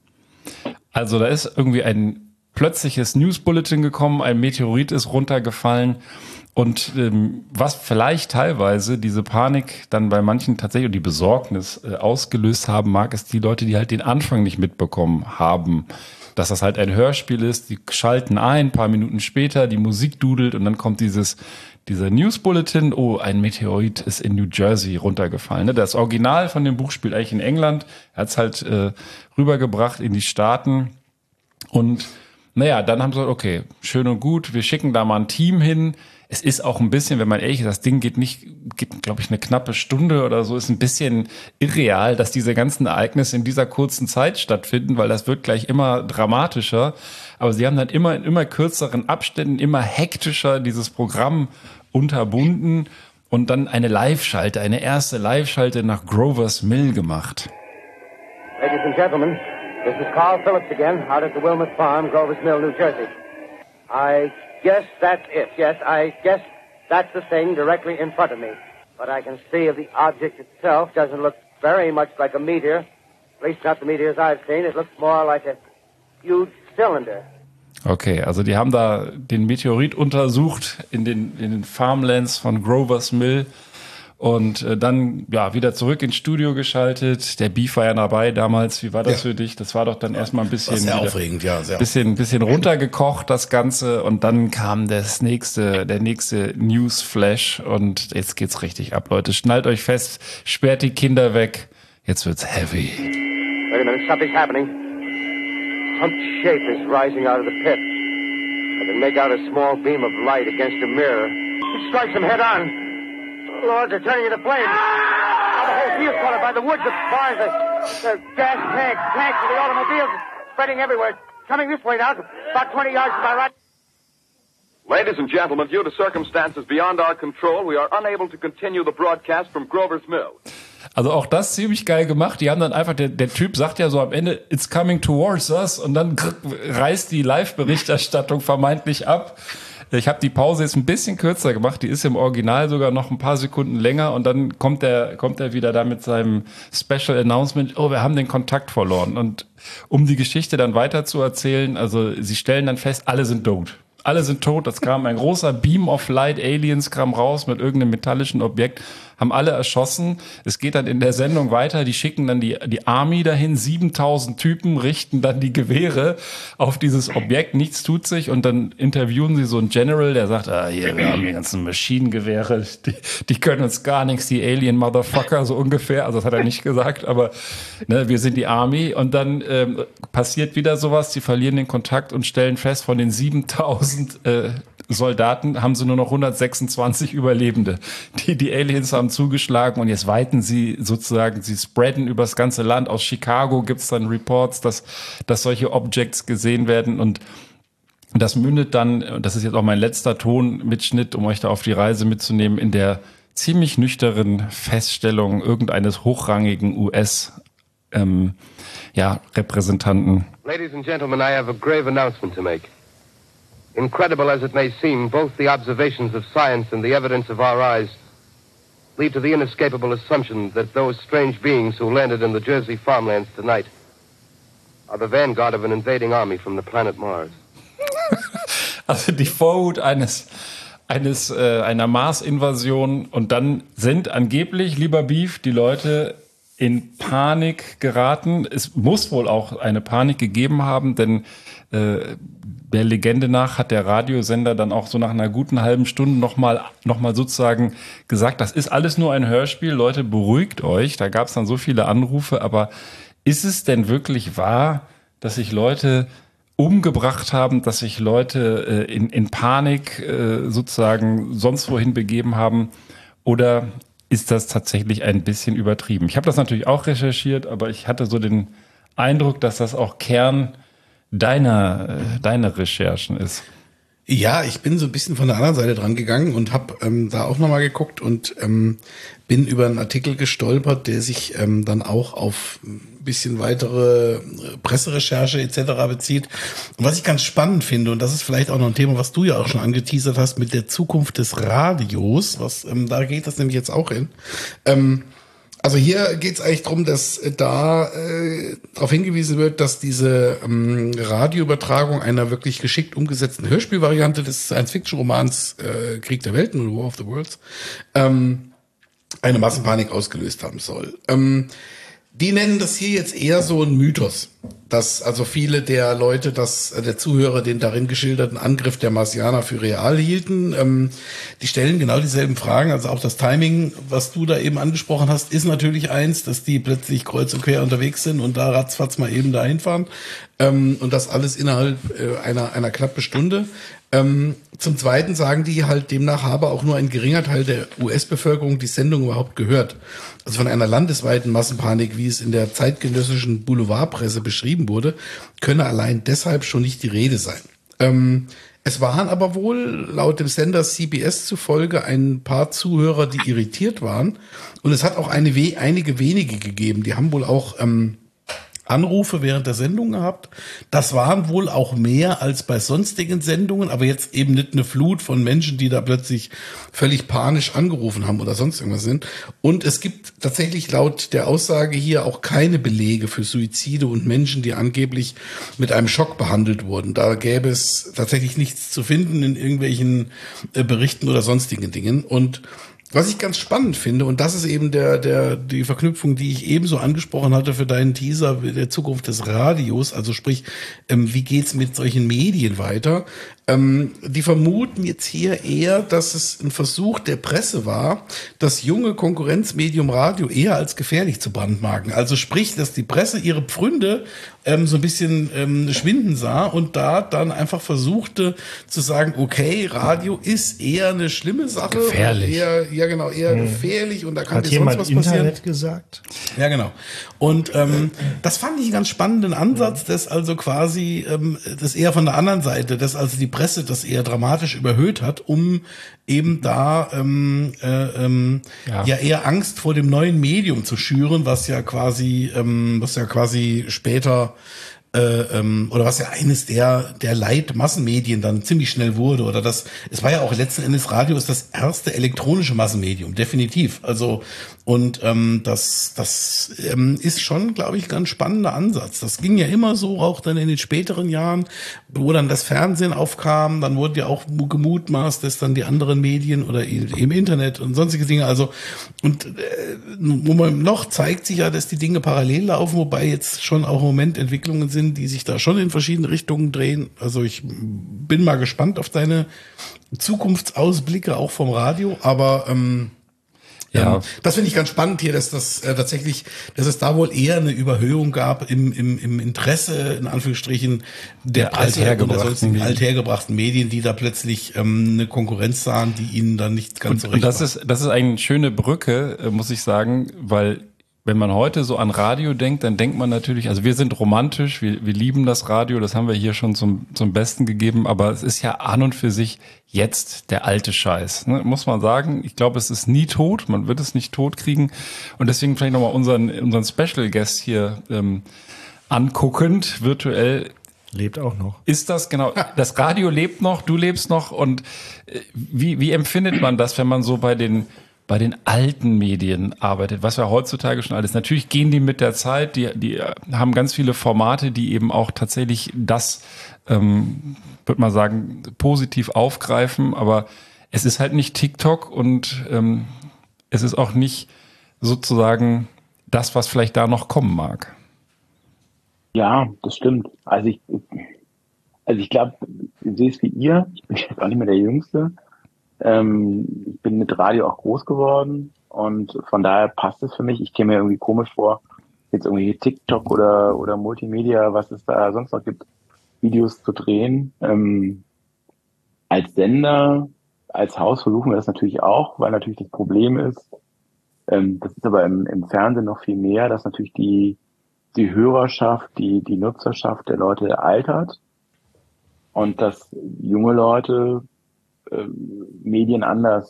Speaker 5: Also da ist irgendwie ein plötzliches News-Bulletin gekommen, ein Meteorit ist runtergefallen und was vielleicht teilweise diese Panik dann bei manchen tatsächlich und die Besorgnis ausgelöst haben mag, ist die Leute, die halt den Anfang nicht mitbekommen haben, dass das halt ein Hörspiel ist, die schalten ein paar Minuten später, die Musik dudelt und dann kommt dieser News-Bulletin, oh, ein Meteorit ist in New Jersey runtergefallen. Das Original von dem Buch spielt eigentlich in England, er hat es halt rübergebracht in die Staaten und naja, dann haben sie gesagt, okay, schön und gut, wir schicken da mal ein Team hin. Es ist auch ein bisschen, wenn man ehrlich ist, das Ding geht, glaube ich, eine knappe Stunde oder so, ist ein bisschen irreal, dass diese ganzen Ereignisse in dieser kurzen Zeit stattfinden, weil das wird gleich immer dramatischer. Aber sie haben dann immer in immer kürzeren Abständen, immer hektischer dieses Programm unterbunden und dann eine erste Live-Schalte nach Grover's Mill gemacht.
Speaker 17: Ladies and Gentlemen, this is Carl Phillips again, out at the Wilmot Farm, Grover's Mill, New Jersey. I guess that's it. Yes, I guess that's the thing directly in front of me. But I can see the object itself doesn't look very much like a meteor. At least not the meteors I've seen. It looks more like a huge cylinder.
Speaker 5: Okay, also die haben da den Meteorit untersucht in den Farmlands von Grover's Mill. Und dann wieder zurück ins Studio geschaltet. Der Beef war ja dabei damals. Wie war das für dich? Das war doch dann erstmal ein bisschen
Speaker 6: sehr aufregend,
Speaker 5: bisschen runtergekocht, das Ganze. Und dann kam der nächste Newsflash. Und jetzt geht's richtig ab, Leute. Schnallt euch fest, sperrt die Kinder weg. Jetzt wird's heavy.
Speaker 17: Wait a minute, something's happening. Some shape is rising out of the pit. I can make out a small beam of light against a mirror. It strikes him head on. Lord, they're turning into flames. The whole field's caught up by the woods, the barns, the gas tanks of the automobiles spreading everywhere. Coming this way now, about 20 yards to my right.
Speaker 2: Ladies and gentlemen, due to circumstances beyond our control, we are unable to continue the broadcast from Grover's Mill.
Speaker 5: Also auch das ziemlich geil gemacht. Die haben dann einfach, der Typ sagt ja so am Ende, it's coming towards us und dann reißt die Live-Berichterstattung vermeintlich ab. Ich habe die Pause jetzt ein bisschen kürzer gemacht, die ist im Original sogar noch ein paar Sekunden länger und dann kommt er wieder da mit seinem Special Announcement, oh, wir haben den Kontakt verloren. Und um die Geschichte dann weiter zu erzählen, also sie stellen dann fest, alle sind tot. Alle sind tot, das kam ein großer Beam of Light, Aliens kam raus mit irgendeinem metallischen Objekt, haben alle erschossen. Es geht dann in der Sendung weiter, die schicken dann die Army dahin, 7000 Typen richten dann die Gewehre auf dieses Objekt, nichts tut sich und dann interviewen sie so einen General, der sagt, hier, wir haben die ganzen Maschinengewehre, die können uns gar nichts, die Alien-Motherfucker, so ungefähr, also das hat er nicht gesagt, aber wir sind die Army und dann passiert wieder sowas, sie verlieren den Kontakt und stellen fest, von den 7000 Soldaten haben sie nur noch 126 Überlebende. Die Aliens haben zugeschlagen und jetzt weiten sie sozusagen, sie spreaden übers ganze Land. Aus Chicago gibt's dann Reports, dass solche Objects gesehen werden und das mündet dann, das ist jetzt auch mein letzter Tonmitschnitt, um euch da auf die Reise mitzunehmen, in der ziemlich nüchternen Feststellung irgendeines hochrangigen US-Repräsentanten.
Speaker 17: Ladies and gentlemen, I have a grave announcement to make. Incredible as it may seem, both the observations of science and the evidence of our eyes lead to the inescapable assumption that those strange beings who landed in the Jersey farmlands tonight are the vanguard of an invading army from the planet Mars.
Speaker 5: Also die Vorhut einer Mars-Invasion und dann sind angeblich, lieber Beef, die Leute in Panik geraten. Es muss wohl auch eine Panik gegeben haben, denn der Legende nach hat der Radiosender dann auch so nach einer guten halben Stunde noch mal sozusagen gesagt, das ist alles nur ein Hörspiel, Leute, beruhigt euch. Da gab es dann so viele Anrufe, aber ist es denn wirklich wahr, dass sich Leute umgebracht haben, dass sich Leute in Panik sozusagen sonst wohin begeben haben? Oder ist das tatsächlich ein bisschen übertrieben? Ich habe das natürlich auch recherchiert, aber ich hatte so den Eindruck, dass das auch Kern deiner Recherchen ist.
Speaker 6: Ja, ich bin so ein bisschen von der anderen Seite dran gegangen und habe da auch nochmal geguckt und bin über einen Artikel gestolpert, der sich dann auch auf ein bisschen weitere Presserecherche etc. bezieht. Und was ich ganz spannend finde, und das ist vielleicht auch noch ein Thema, was du ja auch schon angeteasert hast, mit der Zukunft des Radios, da geht das nämlich jetzt auch hin. Also hier geht es eigentlich darum, dass da darauf hingewiesen wird, dass diese Radioübertragung einer wirklich geschickt umgesetzten Hörspielvariante des Science-Fiction-Romans Krieg der Welten oder War of the Worlds eine Massenpanik ausgelöst haben soll. Die nennen das hier jetzt eher so ein Mythos, dass also viele der Leute, der Zuhörer den darin geschilderten Angriff der Marsianer für real hielten. Die stellen genau dieselben Fragen, also auch das Timing, was du da eben angesprochen hast, ist natürlich eins, dass die plötzlich kreuz und quer unterwegs sind und da ratzfatz mal eben dahin fahren und das alles innerhalb einer knappen Stunde. Zum Zweiten sagen die halt, demnach habe auch nur ein geringer Teil der US-Bevölkerung die Sendung überhaupt gehört. Also von einer landesweiten Massenpanik, wie es in der zeitgenössischen Boulevardpresse beschrieben wurde, könne allein deshalb schon nicht die Rede sein. Es waren aber wohl laut dem Sender CBS zufolge ein paar Zuhörer, die irritiert waren. Und es hat auch einige wenige gegeben. Die haben wohl auch Anrufe während der Sendung gehabt. Das waren wohl auch mehr als bei sonstigen Sendungen, aber jetzt eben nicht eine Flut von Menschen, die da plötzlich völlig panisch angerufen haben oder sonst irgendwas sind. Und es gibt tatsächlich laut der Aussage hier auch keine Belege für Suizide und Menschen, die angeblich mit einem Schock behandelt wurden. Da gäbe es tatsächlich nichts zu finden in irgendwelchen Berichten oder sonstigen Dingen. Und was ich ganz spannend finde, und das ist eben die Verknüpfung, die ich ebenso angesprochen hatte für deinen Teaser der Zukunft des Radios, also sprich, wie geht's mit solchen Medien weiter? Die vermuten jetzt hier eher, dass es ein Versuch der Presse war, das junge Konkurrenzmedium Radio eher als gefährlich zu brandmarken. Also sprich, dass die Presse ihre Pfründe so ein bisschen schwinden sah und da dann einfach versuchte zu sagen, okay, Radio ist eher eine schlimme Sache.
Speaker 5: Gefährlich.
Speaker 6: Eher gefährlich und da kann
Speaker 4: Hat
Speaker 6: dir sonst
Speaker 4: jemand
Speaker 6: was passieren.
Speaker 4: Internet gesagt?
Speaker 6: Ja, genau. Und das fand ich einen ganz spannenden Ansatz, dass also quasi das eher von der anderen Seite, dass also die Presse das eher dramatisch überhöht hat, um eben da eher Angst vor dem neuen Medium zu schüren, was ja quasi später oder was ja eines der Leitmassenmedien dann ziemlich schnell wurde, oder es war ja auch letzten Endes, Radio ist das erste elektronische Massenmedium, definitiv. Also und das ist schon, glaube ich, ein ganz spannender Ansatz. Das ging ja immer so, auch dann in den späteren Jahren, wo dann das Fernsehen aufkam, dann wurde ja auch gemutmaßt, dass dann die anderen Medien oder im Internet und sonstige Dinge, also und noch zeigt sich ja, dass die Dinge parallel laufen, wobei jetzt schon auch im Moment Entwicklungen sind, die sich da schon in verschiedene Richtungen drehen. Also ich bin mal gespannt auf deine Zukunftsausblicke auch vom Radio, aber das finde ich ganz spannend hier, dass das tatsächlich, dass es da wohl eher eine Überhöhung gab im Interesse, in Anführungsstrichen, der althergebrachten Medien, die da plötzlich eine Konkurrenz sahen, die ihnen dann nicht ganz so recht war.
Speaker 5: Das ist eine schöne Brücke, muss ich sagen, weil wenn man heute so an Radio denkt, dann denkt man natürlich, also wir sind romantisch, wir lieben das Radio, das haben wir hier schon zum Besten gegeben, aber es ist ja an und für sich jetzt der alte Scheiß, ne? Muss man sagen. Ich glaube, es ist nie tot, man wird es nicht tot kriegen, und deswegen vielleicht nochmal unseren Special Guest hier anguckend, virtuell.
Speaker 4: Lebt auch noch.
Speaker 5: Ist das genau, das Radio lebt noch, du lebst noch, und wie empfindet man das, wenn man so bei den alten Medien arbeitet, was ja heutzutage schon alles. Natürlich gehen die mit der Zeit, die haben ganz viele Formate, die eben auch tatsächlich das, würde man sagen, positiv aufgreifen, aber es ist halt nicht TikTok und es ist auch nicht sozusagen das, was vielleicht da noch kommen mag.
Speaker 1: Ja, das stimmt. Also ich glaube, ich sehe es wie ihr. Ich bin jetzt auch nicht mehr der Jüngste. Ich bin mit Radio auch groß geworden und von daher passt es für mich. Ich käme mir irgendwie komisch vor, jetzt irgendwie TikTok oder Multimedia, was es da sonst noch gibt, Videos zu drehen. Als Sender, als Haus versuchen wir das natürlich auch, weil natürlich das Problem ist, das ist aber im Fernsehen noch viel mehr, dass natürlich die Hörerschaft, die Nutzerschaft der Leute altert und dass junge Leute Medien anders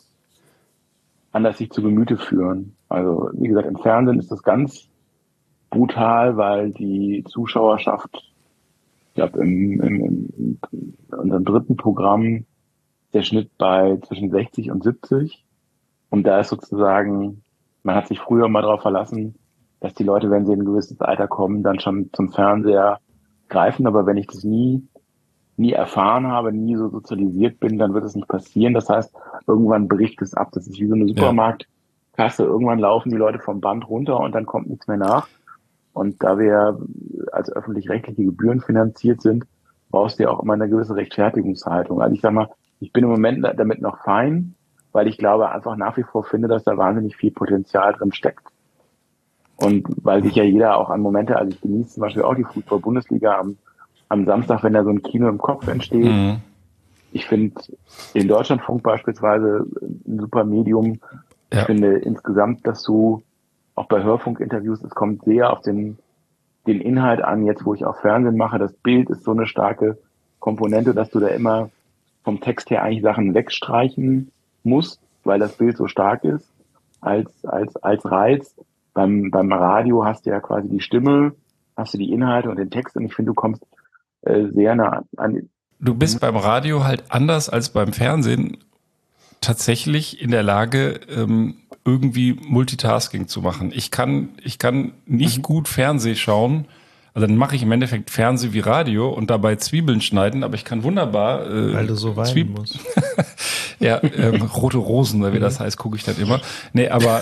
Speaker 1: sich zu Gemüte führen. Also wie gesagt, im Fernsehen ist das ganz brutal, weil die Zuschauerschaft, ich glaube in unserem dritten Programm der Schnitt bei zwischen 60 und 70 und da ist sozusagen, man hat sich früher mal darauf verlassen, dass die Leute, wenn sie in ein gewisses Alter kommen, dann schon zum Fernseher greifen, aber wenn ich das nie erfahren habe, nie so sozialisiert bin, dann wird es nicht passieren. Das heißt, irgendwann bricht es ab. Das ist wie so eine Supermarktkasse. Irgendwann laufen die Leute vom Band runter und dann kommt nichts mehr nach. Und da wir als öffentlich-rechtliche Gebühren finanziert sind, brauchst du ja auch immer eine gewisse Rechtfertigungshaltung. Also ich sag mal, ich bin im Moment damit noch fein, weil ich glaube, einfach nach wie vor finde, dass da wahnsinnig viel Potenzial drin steckt. Und weil sich ja jeder auch an Momente, also ich genieße zum Beispiel auch die Fußball-Bundesliga am Samstag, wenn da so ein Kino im Kopf entsteht. Mhm. Ich finde den Deutschlandfunk beispielsweise ein super Medium. Ja. Ich finde insgesamt, dass du auch bei Hörfunkinterviews, es kommt sehr auf den Inhalt an, jetzt wo ich auch Fernsehen mache, das Bild ist so eine starke Komponente, dass du da immer vom Text her eigentlich Sachen wegstreichen musst, weil das Bild so stark ist als Reiz. Beim Radio hast du ja quasi die Stimme, hast du die Inhalte und den Text und ich finde, du kommst sehr nah an.
Speaker 5: Du bist beim Radio halt anders als beim Fernsehen tatsächlich in der Lage, irgendwie Multitasking zu machen. Ich kann nicht gut Fernsehen schauen, also dann mache ich im Endeffekt Fernsehen wie Radio und dabei Zwiebeln schneiden, aber ich kann wunderbar
Speaker 4: weil du so weinen musst.
Speaker 5: Ja, rote Rosen, wie das heißt, gucke ich dann immer. Nee, aber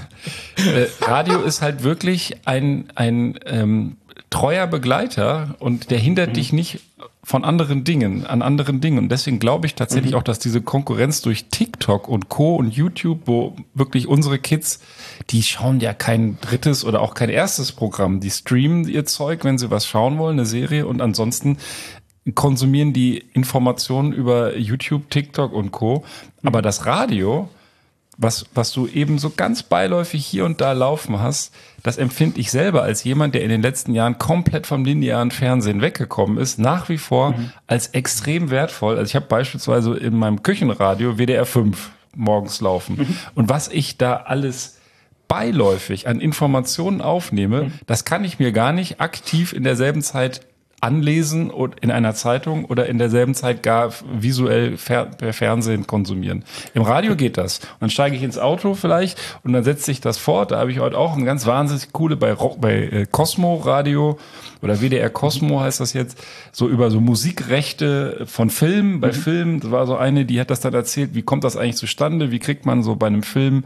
Speaker 5: Radio ist halt wirklich ein treuer Begleiter und der hindert dich nicht an anderen Dingen. Und deswegen glaube ich tatsächlich auch, dass diese Konkurrenz durch TikTok und Co. und YouTube, wo wirklich unsere Kids, die schauen ja kein drittes oder auch kein erstes Programm. Die streamen ihr Zeug, wenn sie was schauen wollen, eine Serie, und ansonsten konsumieren die Informationen über YouTube, TikTok und Co. Aber das Radio, was du eben so ganz beiläufig hier und da laufen hast, das empfinde ich selber als jemand, der in den letzten Jahren komplett vom linearen Fernsehen weggekommen ist, nach wie vor als extrem wertvoll. Also ich habe beispielsweise in meinem Küchenradio WDR 5 morgens laufen. Und was ich da alles beiläufig an Informationen aufnehme, das kann ich mir gar nicht aktiv in derselben Zeit anlesen und in einer Zeitung oder in derselben Zeit gar visuell per Fernsehen konsumieren. Im Radio geht das. Und dann steige ich ins Auto vielleicht und dann setzt sich das fort. Da habe ich heute auch ein ganz wahnsinnig coole bei Cosmo Radio oder WDR Cosmo heißt das jetzt, so über so Musikrechte von Filmen. Bei Filmen, das war so eine, die hat das dann erzählt, wie kommt das eigentlich zustande? Wie kriegt man so bei einem Film,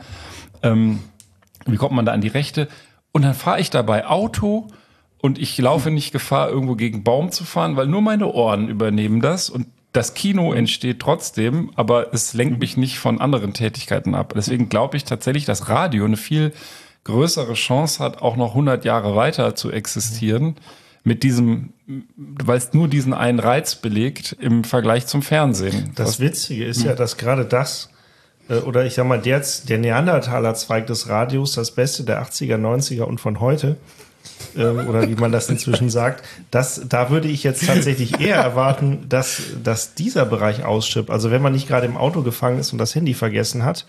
Speaker 5: wie kommt man da an die Rechte? Und dann fahre ich dabei Auto und ich laufe nicht Gefahr, irgendwo gegen Baum zu fahren, weil nur meine Ohren übernehmen das und das Kino entsteht trotzdem, aber es lenkt mich nicht von anderen Tätigkeiten ab. Deswegen glaube ich tatsächlich, dass Radio eine viel größere Chance hat, auch noch 100 Jahre weiter zu existieren, mit diesem, weil es nur diesen einen Reiz belegt im Vergleich zum Fernsehen.
Speaker 4: Das Witzige ist ja, dass gerade das, oder ich sag mal, der Neandertaler-Zweig des Radios, das Beste der 80er, 90er und von heute, oder wie man das inzwischen sagt, da würde ich jetzt tatsächlich eher erwarten, dass dieser Bereich ausstirbt. Also wenn man nicht gerade im Auto gefangen ist und das Handy vergessen hat,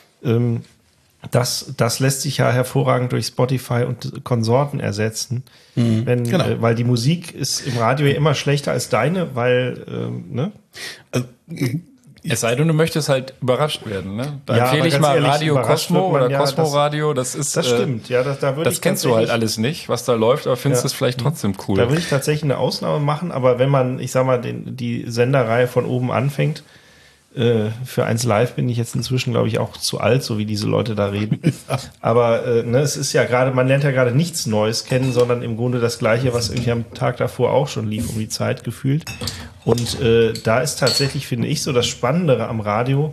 Speaker 4: das lässt sich ja hervorragend durch Spotify und Konsorten ersetzen. Weil die Musik ist im Radio ja immer schlechter als deine, weil, ne?
Speaker 5: Es sei denn, du möchtest halt überrascht werden, ne? Da empfehle ich mal ehrlich, Radio Cosmo oder Cosmo Radio. Das
Speaker 4: stimmt, ja.
Speaker 5: Das kennst du halt alles nicht, was da läuft, aber findest es vielleicht trotzdem cool.
Speaker 4: Da würde ich tatsächlich eine Ausnahme machen, aber wenn man, ich sag mal, die Senderreihe von oben anfängt, Für 1 Live bin ich jetzt inzwischen, glaube ich, auch zu alt, so wie diese Leute da reden. Aber es ist ja gerade, man lernt ja gerade nichts Neues kennen, sondern im Grunde das Gleiche, was irgendwie am Tag davor auch schon lief, um die Zeit gefühlt. Und da ist tatsächlich, finde ich, so das Spannendere am Radio,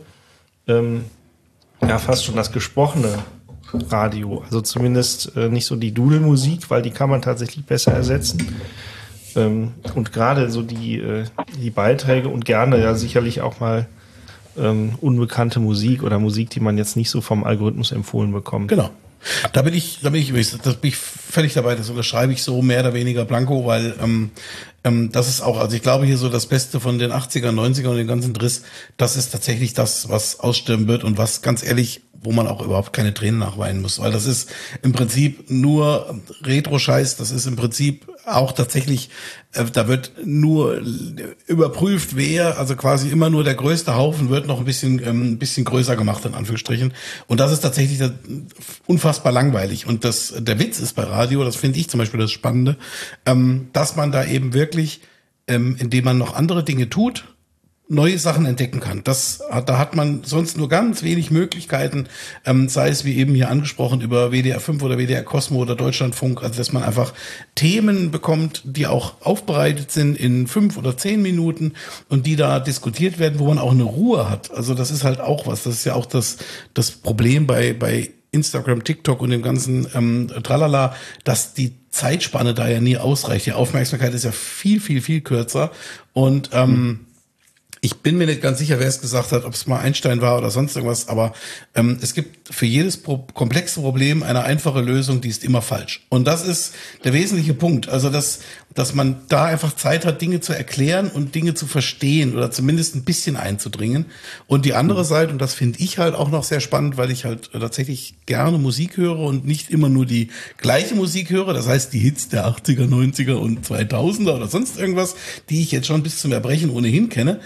Speaker 4: ja, fast schon das gesprochene Radio. Also zumindest nicht so die Dudelmusik, weil die kann man tatsächlich besser ersetzen. Und gerade so die Beiträge und gerne ja sicherlich auch mal unbekannte Musik oder Musik, die man jetzt nicht so vom Algorithmus empfohlen bekommt.
Speaker 6: Genau. Da bin ich völlig dabei, das unterschreibe ich so mehr oder weniger blanko, weil das ist auch, also ich glaube hier so das Beste von den 80er, 90er und dem ganzen Driss, das ist tatsächlich das, was aussterben wird und was ganz ehrlich, wo man auch überhaupt keine Tränen nachweinen muss, weil das ist im Prinzip nur Retro-Scheiß, das ist im Prinzip auch tatsächlich, da wird nur überprüft, also quasi immer nur der größte Haufen wird noch ein bisschen größer gemacht, in Anführungsstrichen. Und das ist tatsächlich unfassbar langweilig. Und der Witz ist bei Radio, das finde ich zum Beispiel das Spannende, dass man da eben wirklich, indem man noch andere Dinge tut, neue Sachen entdecken kann. Da hat man sonst nur ganz wenig Möglichkeiten, sei es wie eben hier angesprochen über WDR 5 oder WDR Cosmo oder Deutschlandfunk, also dass man einfach Themen bekommt, die auch aufbereitet sind in 5 oder 10 Minuten und die da diskutiert werden, wo man auch eine Ruhe hat. Also das ist halt auch was. Das ist ja auch das Problem bei Instagram, TikTok und dem ganzen Tralala, dass die Zeitspanne da ja nie ausreicht. Die Aufmerksamkeit ist ja viel, viel, viel kürzer und ich bin mir nicht ganz sicher, wer es gesagt hat, ob es mal Einstein war oder sonst irgendwas, aber es gibt für jedes komplexe Problem eine einfache Lösung, die ist immer falsch. Und das ist der wesentliche Punkt. Also, dass man da einfach Zeit hat, Dinge zu erklären und Dinge zu verstehen oder zumindest ein bisschen einzudringen. Und die andere Seite, und das finde ich halt auch noch sehr spannend, weil ich halt tatsächlich gerne Musik höre und nicht immer nur die gleiche Musik höre, das heißt die Hits der 80er, 90er und 2000er oder sonst irgendwas, die ich jetzt schon bis zum Erbrechen ohnehin kenne,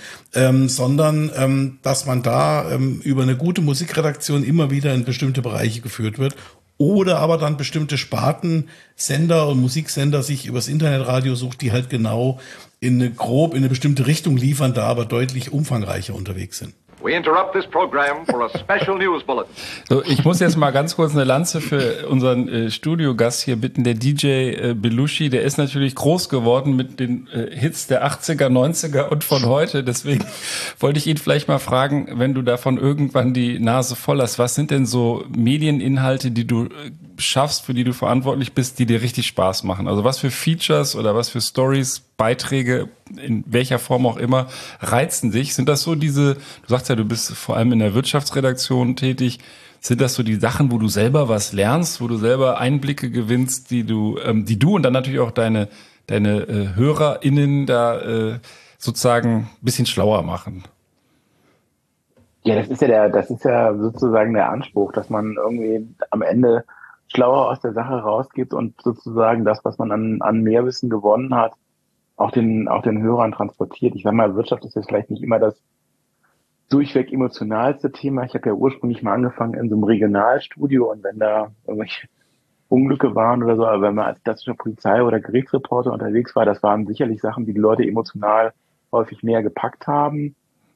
Speaker 6: sondern dass man da über eine gute Musikredaktion immer wieder in bestimmte Bereiche geführt wird oder aber dann bestimmte Sparten, Sender und Musiksender sich übers Internetradio sucht, die halt genau in eine bestimmte Richtung liefern, da aber deutlich umfangreicher unterwegs sind.
Speaker 2: We interrupt this program for a special news bulletin.
Speaker 5: So, ich muss jetzt mal ganz kurz eine Lanze für unseren Studiogast hier bitten, der DJ Belushi, der ist natürlich groß geworden mit den Hits der 80er, 90er und von heute, deswegen wollte ich ihn vielleicht mal fragen, wenn du davon irgendwann die Nase voll hast, was sind denn so Medieninhalte, die du schaffst, für die du verantwortlich bist, die dir richtig Spaß machen? Also was für Features oder was für Stories, Beiträge, in welcher Form auch immer, reizen dich? Sind das so du sagst ja, du bist vor allem in der Wirtschaftsredaktion tätig, sind das so die Sachen, wo du selber was lernst, wo du selber Einblicke gewinnst, die du und dann natürlich auch deine HörerInnen da sozusagen ein bisschen schlauer machen?
Speaker 1: Ja, das ist ja sozusagen der Anspruch, dass man irgendwie am Ende schlauer aus der Sache rausgibt und sozusagen das, was man an Mehrwissen gewonnen hat, auch den Hörern transportiert. Ich sag mal, Wirtschaft ist jetzt vielleicht nicht immer das durchweg emotionalste Thema. Ich habe ja ursprünglich mal angefangen in so einem Regionalstudio und wenn da irgendwelche Unglücke waren oder so, aber wenn man als klassischer Polizei- oder Gerichtsreporter unterwegs war, das waren sicherlich Sachen, die Leute emotional häufig mehr gepackt haben.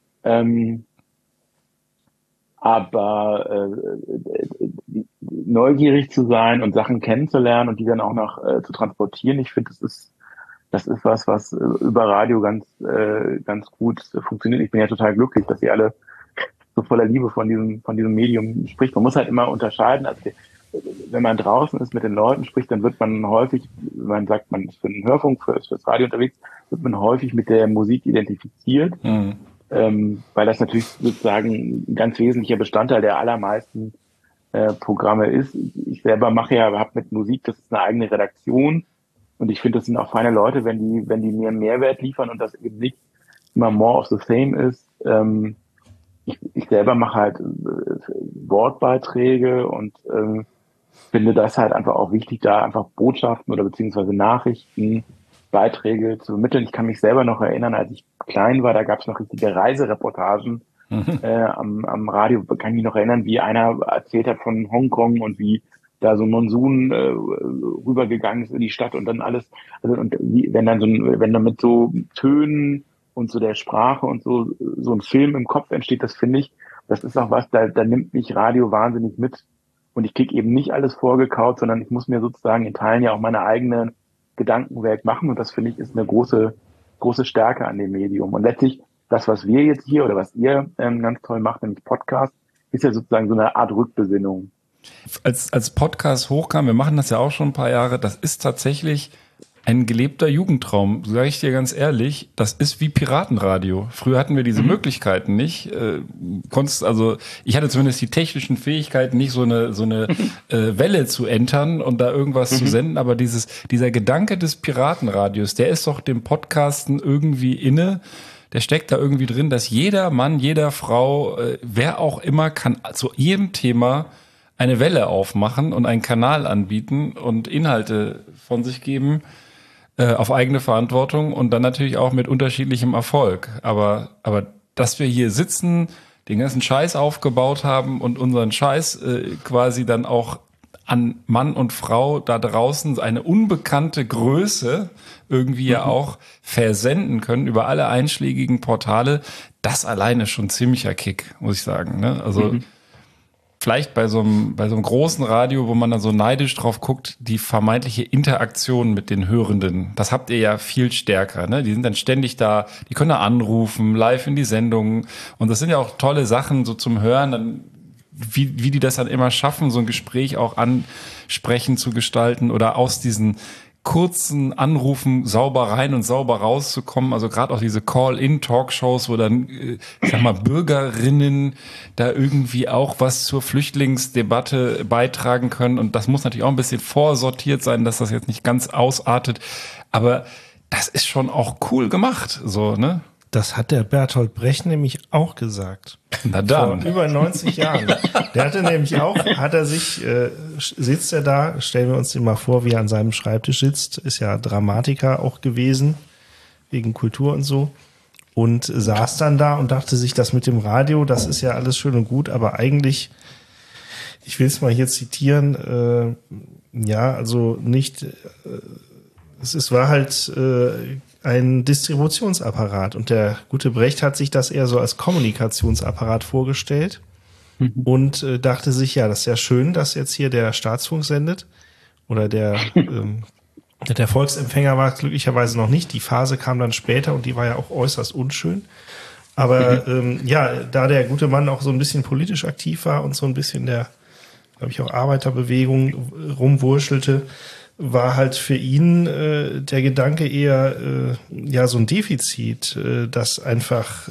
Speaker 1: Aber neugierig zu sein und Sachen kennenzulernen und die dann auch noch zu transportieren, ich finde, das ist was über Radio ganz gut funktioniert. Ich bin ja total glücklich, dass ihr alle so voller Liebe von diesem Medium spricht. Man muss halt immer unterscheiden. Also wenn man draußen ist, mit den Leuten spricht, dann wird man häufig, wenn man sagt, man ist für den Hörfunk, fürs Radio unterwegs, wird man häufig mit der Musik identifiziert. Mhm. Weil das natürlich sozusagen ein ganz wesentlicher Bestandteil der allermeisten Programme ist. Ich selber habe mit Musik, das ist eine eigene Redaktion und ich finde, das sind auch feine Leute, wenn die mir Mehrwert liefern und das eben nicht immer more of the same ist. Ich selber mache halt Wortbeiträge und finde das halt einfach auch wichtig, da einfach Botschaften oder beziehungsweise Nachrichten, Beiträge zu vermitteln. Ich kann mich selber noch erinnern, als ich klein war, da gab es noch richtige Reisereportagen am Radio. Kann ich mich noch erinnern, wie einer erzählt hat von Hongkong und wie da so ein Monsun rübergegangen ist in die Stadt und dann alles. Also und wenn dann mit so Tönen und so der Sprache und so ein Film im Kopf entsteht, das finde ich, das ist auch was, da nimmt mich Radio wahnsinnig mit. Und ich krieg eben nicht alles vorgekaut, sondern ich muss mir sozusagen in Teilen ja auch meine eigene Gedankenwelt machen. Und das finde ich ist eine große Stärke an dem Medium. Und letztlich das, was wir jetzt hier oder was ihr ganz toll macht, nämlich Podcast, ist ja sozusagen so eine Art Rückbesinnung.
Speaker 5: Als Podcast hochkam, wir machen das ja auch schon ein paar Jahre, das ist tatsächlich ein gelebter Jugendtraum, sage ich dir ganz ehrlich. Das ist wie Piratenradio. Früher hatten wir diese Möglichkeiten nicht. Ich hatte zumindest die technischen Fähigkeiten, nicht so eine Welle zu entern und da irgendwas zu senden. Aber dieser Gedanke des Piratenradios, der ist doch dem Podcasten irgendwie inne. Der steckt da irgendwie drin, dass jeder Mann, jeder Frau, wer auch immer, kann zu jedem Thema eine Welle aufmachen und einen Kanal anbieten und Inhalte von sich geben. Auf eigene Verantwortung und dann natürlich auch mit unterschiedlichem Erfolg. Aber dass wir hier sitzen, den ganzen Scheiß aufgebaut haben und unseren Scheiß quasi dann auch an Mann und Frau da draußen eine unbekannte Größe irgendwie ja auch versenden können über alle einschlägigen Portale, das alleine schon ziemlicher Kick, muss ich sagen. Ne? Also vielleicht bei so einem großen Radio, wo man dann so neidisch drauf guckt, die vermeintliche Interaktion mit den Hörenden, das habt ihr ja viel stärker, ne? Die sind dann ständig da, die können da anrufen, live in die Sendungen und das sind ja auch tolle Sachen so zum Hören, dann wie die das dann immer schaffen, so ein Gespräch auch ansprechend zu gestalten oder aus diesen kurzen Anrufen sauber rein und sauber rauszukommen, also gerade auch diese Call-in-Talkshows, wo dann, ich sag mal, Bürgerinnen da irgendwie auch was zur Flüchtlingsdebatte beitragen können und das muss natürlich auch ein bisschen vorsortiert sein, dass das jetzt nicht ganz ausartet, aber das ist schon auch cool gemacht, so, ne?
Speaker 4: Das hat der Bertolt Brecht nämlich auch gesagt.
Speaker 5: Na dann.
Speaker 4: Vor über 90 Jahren. Der hatte nämlich auch, sitzt er da, stellen wir uns den mal vor, wie er an seinem Schreibtisch sitzt, ist ja Dramatiker auch gewesen, wegen Kultur und so, und saß dann da und dachte sich, das mit dem Radio, das ist ja alles schön und gut, aber eigentlich, ich will es mal hier zitieren, war halt ein Distributionsapparat und der gute Brecht hat sich das eher so als Kommunikationsapparat vorgestellt und dachte sich, ja, das ist ja schön, dass jetzt hier der Staatsfunk sendet oder der Volksempfänger war glücklicherweise noch nicht, die Phase kam dann später und die war ja auch äußerst unschön, aber da der gute Mann auch so ein bisschen politisch aktiv war und so ein bisschen der, glaube ich, auch Arbeiterbewegung rumwurschelte, war halt für ihn der Gedanke eher so ein Defizit, dass einfach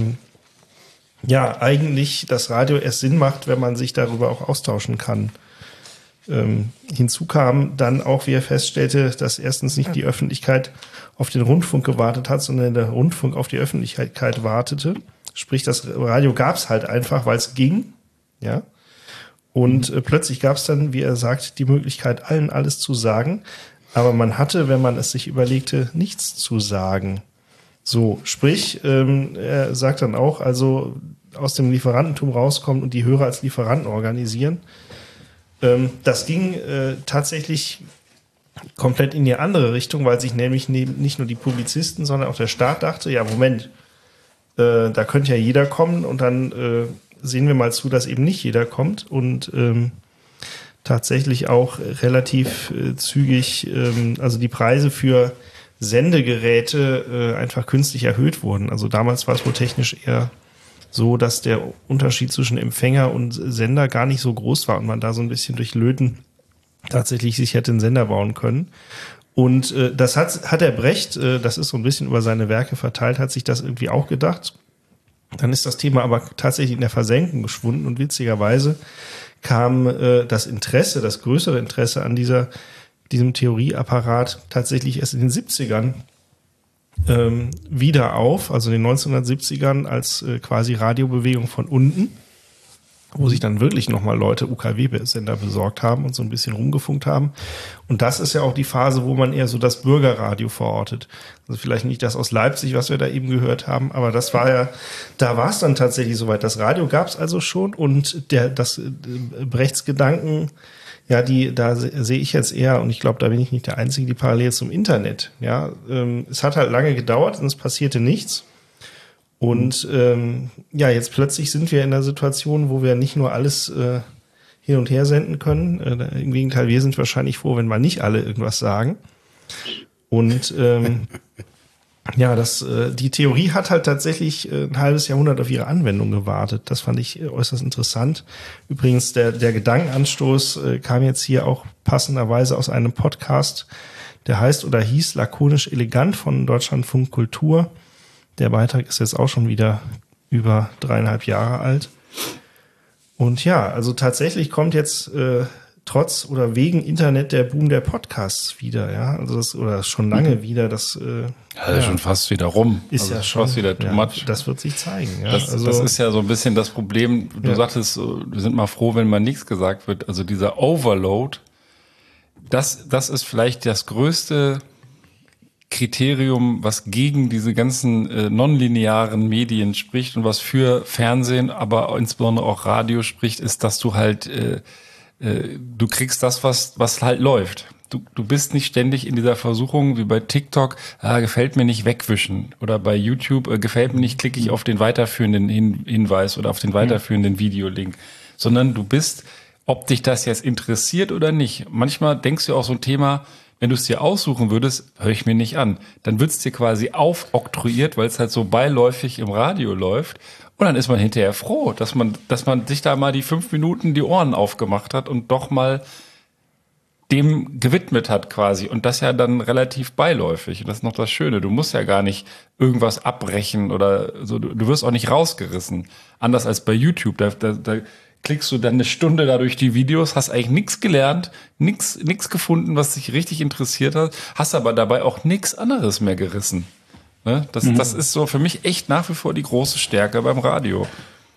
Speaker 4: eigentlich das Radio erst Sinn macht, wenn man sich darüber auch austauschen kann. Hinzu kam dann auch, wie er feststellte, dass erstens nicht die Öffentlichkeit auf den Rundfunk gewartet hat, sondern der Rundfunk auf die Öffentlichkeit wartete. Sprich, das Radio gab es halt einfach, weil es ging, ja. Und plötzlich gab es dann, wie er sagt, die Möglichkeit, allen alles zu sagen. Aber man hatte, wenn man es sich überlegte, nichts zu sagen. So, sprich, er sagt dann auch, also aus dem Lieferantentum rauskommen und die Hörer als Lieferanten organisieren. Das ging tatsächlich komplett in die andere Richtung, weil sich nämlich nicht nur die Publizisten, sondern auch der Staat dachte, ja, Moment, da könnte ja jeder kommen und dann sehen wir mal zu, dass eben nicht jeder kommt und tatsächlich auch relativ zügig, also die Preise für Sendegeräte einfach künstlich erhöht wurden. Also damals war es wohl technisch eher so, dass der Unterschied zwischen Empfänger und Sender gar nicht so groß war und man da so ein bisschen durch Löten tatsächlich sich hätte einen Sender bauen können. Und das hat der Brecht, das ist so ein bisschen über seine Werke verteilt, hat sich das irgendwie auch gedacht. Dann ist das Thema aber tatsächlich in der Versenkung geschwunden und witzigerweise kam das größere Interesse an diesem Theorieapparat tatsächlich erst in den 70ern wieder auf, also in den 1970ern als quasi Radiobewegung von unten, wo sich dann wirklich nochmal Leute UKW-Sender besorgt haben und so ein bisschen rumgefunkt haben. Und das ist ja auch die Phase, wo man eher so das Bürgerradio verortet. Also vielleicht nicht das aus Leipzig, was wir da eben gehört haben, aber das war ja, da war es dann tatsächlich soweit. Das Radio gab es also schon und das Brechts Gedanken, ja, da sehe ich jetzt eher, und ich glaube, da bin ich nicht der Einzige, die Parallele zum Internet. Ja, es hat halt lange gedauert und es passierte nichts. Und jetzt plötzlich sind wir in einer Situation, wo wir nicht nur alles hin und her senden können. Im Gegenteil, wir sind wahrscheinlich froh, wenn mal nicht alle irgendwas sagen. Und die Theorie hat halt tatsächlich ein halbes Jahrhundert auf ihre Anwendung gewartet. Das fand ich äußerst interessant. Übrigens, der Gedankenanstoß kam jetzt hier auch passenderweise aus einem Podcast, der heißt oder hieß Lakonisch Elegant von Deutschlandfunk Kultur. Der Beitrag ist jetzt auch schon wieder über 3,5 Jahre alt. Und ja, also tatsächlich kommt jetzt trotz oder wegen Internet der Boom der Podcasts wieder, ja, also das schon lange wieder, das
Speaker 5: schon fast wieder rum.
Speaker 4: Ist
Speaker 5: also
Speaker 4: ja schon
Speaker 5: fast wieder too much.
Speaker 4: Das wird sich zeigen. Ja.
Speaker 5: Das ist ja so ein bisschen das Problem. Du sagtest, wir sind mal froh, wenn mal nichts gesagt wird. Also dieser Overload, das ist vielleicht das größte Kriterium, was gegen diese ganzen nonlinearen Medien spricht und was für Fernsehen, aber insbesondere auch Radio spricht, ist, dass du halt du kriegst das, was halt läuft. Du bist nicht ständig in dieser Versuchung, wie bei TikTok, gefällt mir nicht, wegwischen. Oder bei YouTube, gefällt mir nicht, klicke ich auf den weiterführenden Hinweis oder auf den weiterführenden Videolink. Sondern du bist, ob dich das jetzt interessiert oder nicht. Manchmal denkst du auch so ein Thema, wenn du es dir aussuchen würdest, höre ich mir nicht an. Dann wird es dir quasi aufoktroyiert, weil es halt so beiläufig im Radio läuft. Und dann ist man hinterher froh, dass man sich da mal die 5 Minuten die Ohren aufgemacht hat und doch mal dem gewidmet hat quasi. Und das ja dann relativ beiläufig. Und das ist noch das Schöne. Du musst ja gar nicht irgendwas abbrechen oder so. Du wirst auch nicht rausgerissen. Anders als bei YouTube. Da klickst du dann eine Stunde da durch die Videos, hast eigentlich nichts gelernt, nichts gefunden, was dich richtig interessiert hat, hast aber dabei auch nichts anderes mehr gerissen. Ne? Das ist so für mich echt nach wie vor die große Stärke beim Radio.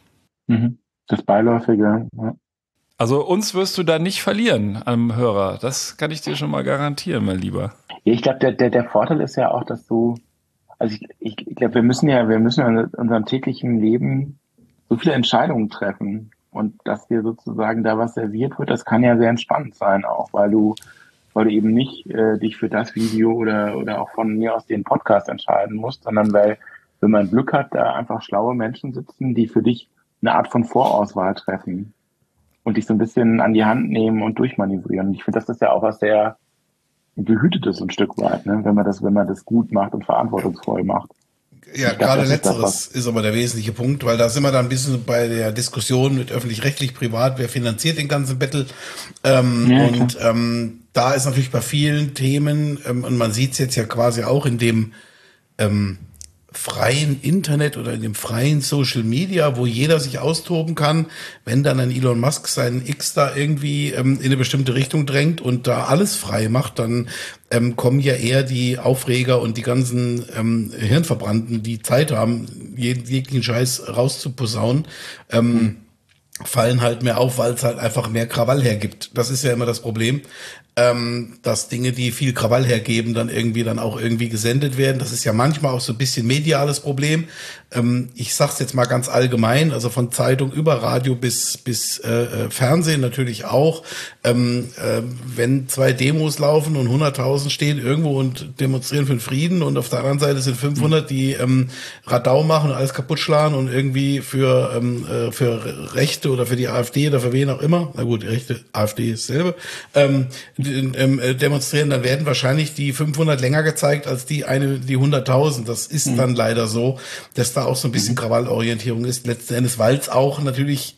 Speaker 1: Das Beiläufige. Ja.
Speaker 5: Also uns wirst du da nicht verlieren am Hörer. Das kann ich dir schon mal garantieren, mein Lieber.
Speaker 1: Ja, ich glaube, der Vorteil ist ja auch, dass ich glaube, wir müssen in unserem täglichen Leben so viele Entscheidungen treffen. Und dass dir sozusagen da was serviert wird, das kann ja sehr entspannend sein auch, weil du eben nicht dich für das Video oder auch von mir aus den Podcast entscheiden musst, sondern weil, wenn man Glück hat, da einfach schlaue Menschen sitzen, die für dich eine Art von Vorauswahl treffen und dich so ein bisschen an die Hand nehmen und durchmanövrieren. Und ich finde, das ist ja auch was sehr Behütetes ein Stück weit, ne? wenn man das gut macht und verantwortungsvoll macht.
Speaker 6: Ja, gerade Letzteres ist aber der wesentliche Punkt, weil da sind wir dann ein bisschen bei der Diskussion mit öffentlich-rechtlich, privat, wer finanziert den ganzen Battle. Da ist natürlich bei vielen Themen, und man sieht es jetzt ja quasi auch in dem freien Internet oder in dem freien Social Media, wo jeder sich austoben kann, wenn dann ein Elon Musk seinen X da irgendwie in eine bestimmte Richtung drängt und da alles frei macht, dann kommen ja eher die Aufreger und die ganzen Hirnverbrannten, die Zeit haben, jeglichen Scheiß rauszuposaunen, fallen halt mehr auf, weil es halt einfach mehr Krawall hergibt. Das ist ja immer das Problem, dass Dinge, die viel Krawall hergeben, dann auch irgendwie gesendet werden. Das ist ja manchmal auch so ein bisschen mediales Problem. Ich sag's jetzt mal ganz allgemein, also von Zeitung über Radio bis Fernsehen natürlich auch. Wenn 2 Demos laufen und 100.000 stehen irgendwo und demonstrieren für den Frieden und auf der anderen Seite sind 500, die Radau machen und alles kaputt schlagen und irgendwie für Rechte oder für die AfD oder für wen auch immer, na gut, die Rechte, AfD ist dasselbe, demonstrieren, dann werden wahrscheinlich die 500 länger gezeigt als die 100.000. Das ist dann leider so, dass da auch so ein bisschen Krawallorientierung ist, letzten Endes, weil es auch natürlich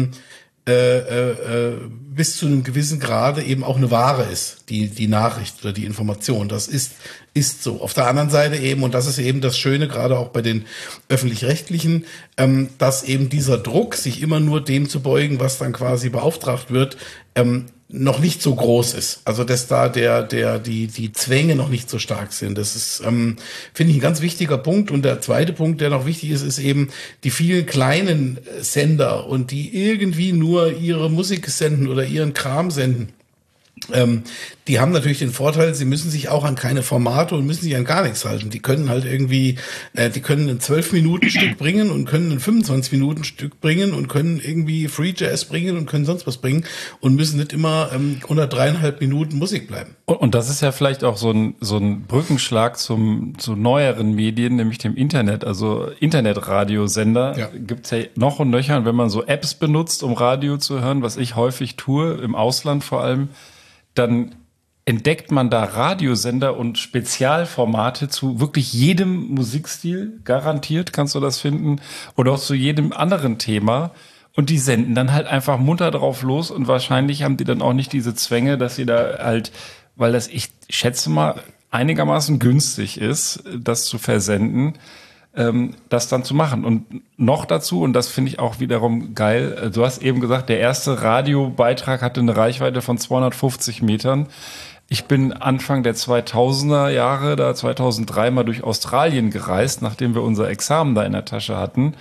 Speaker 6: bis zu einem gewissen Grade eben auch eine Ware ist, die Nachricht oder die Information. Das ist so. Auf der anderen Seite eben, und das ist eben das Schöne, gerade auch bei den Öffentlich-Rechtlichen, dass eben dieser Druck, sich immer nur dem zu beugen, was dann quasi beauftragt wird, noch nicht so groß ist. Also dass da die Zwänge noch nicht so stark sind. Das ist, finde ich, ein ganz wichtiger Punkt. Und der zweite Punkt, der noch wichtig ist, ist eben die vielen kleinen Sender und die irgendwie nur ihre Musik senden oder ihren Kram senden. Die haben natürlich den Vorteil, sie müssen sich auch an keine Formate und müssen sich an gar nichts halten. Die können halt irgendwie, die können ein 12-Minuten-Stück bringen und können ein 25-Minuten-Stück bringen und können irgendwie Free Jazz bringen und können sonst was bringen und müssen nicht immer unter 3,5 Minuten Musik bleiben.
Speaker 5: Und das ist ja vielleicht auch so ein Brückenschlag zu neueren Medien, nämlich dem Internet, also Internetradiosender. Ja. Gibt's ja noch und nöcher. Und wenn man so Apps benutzt, um Radio zu hören, was ich häufig tue, im Ausland vor allem, dann entdeckt man da Radiosender und Spezialformate zu wirklich jedem Musikstil, garantiert kannst du das finden, oder auch zu jedem anderen Thema. Und die senden dann halt einfach munter drauf los und wahrscheinlich haben die dann auch nicht diese Zwänge, dass sie da halt, weil das, ich schätze mal, einigermaßen günstig ist, das zu versenden, das dann zu machen. Und noch dazu, und das finde ich auch wiederum geil, du hast eben gesagt, der erste Radiobeitrag hatte eine Reichweite von 250 Metern. Ich bin Anfang der 2000er Jahre, da 2003 mal durch Australien gereist, nachdem wir unser Examen da in der Tasche hatten.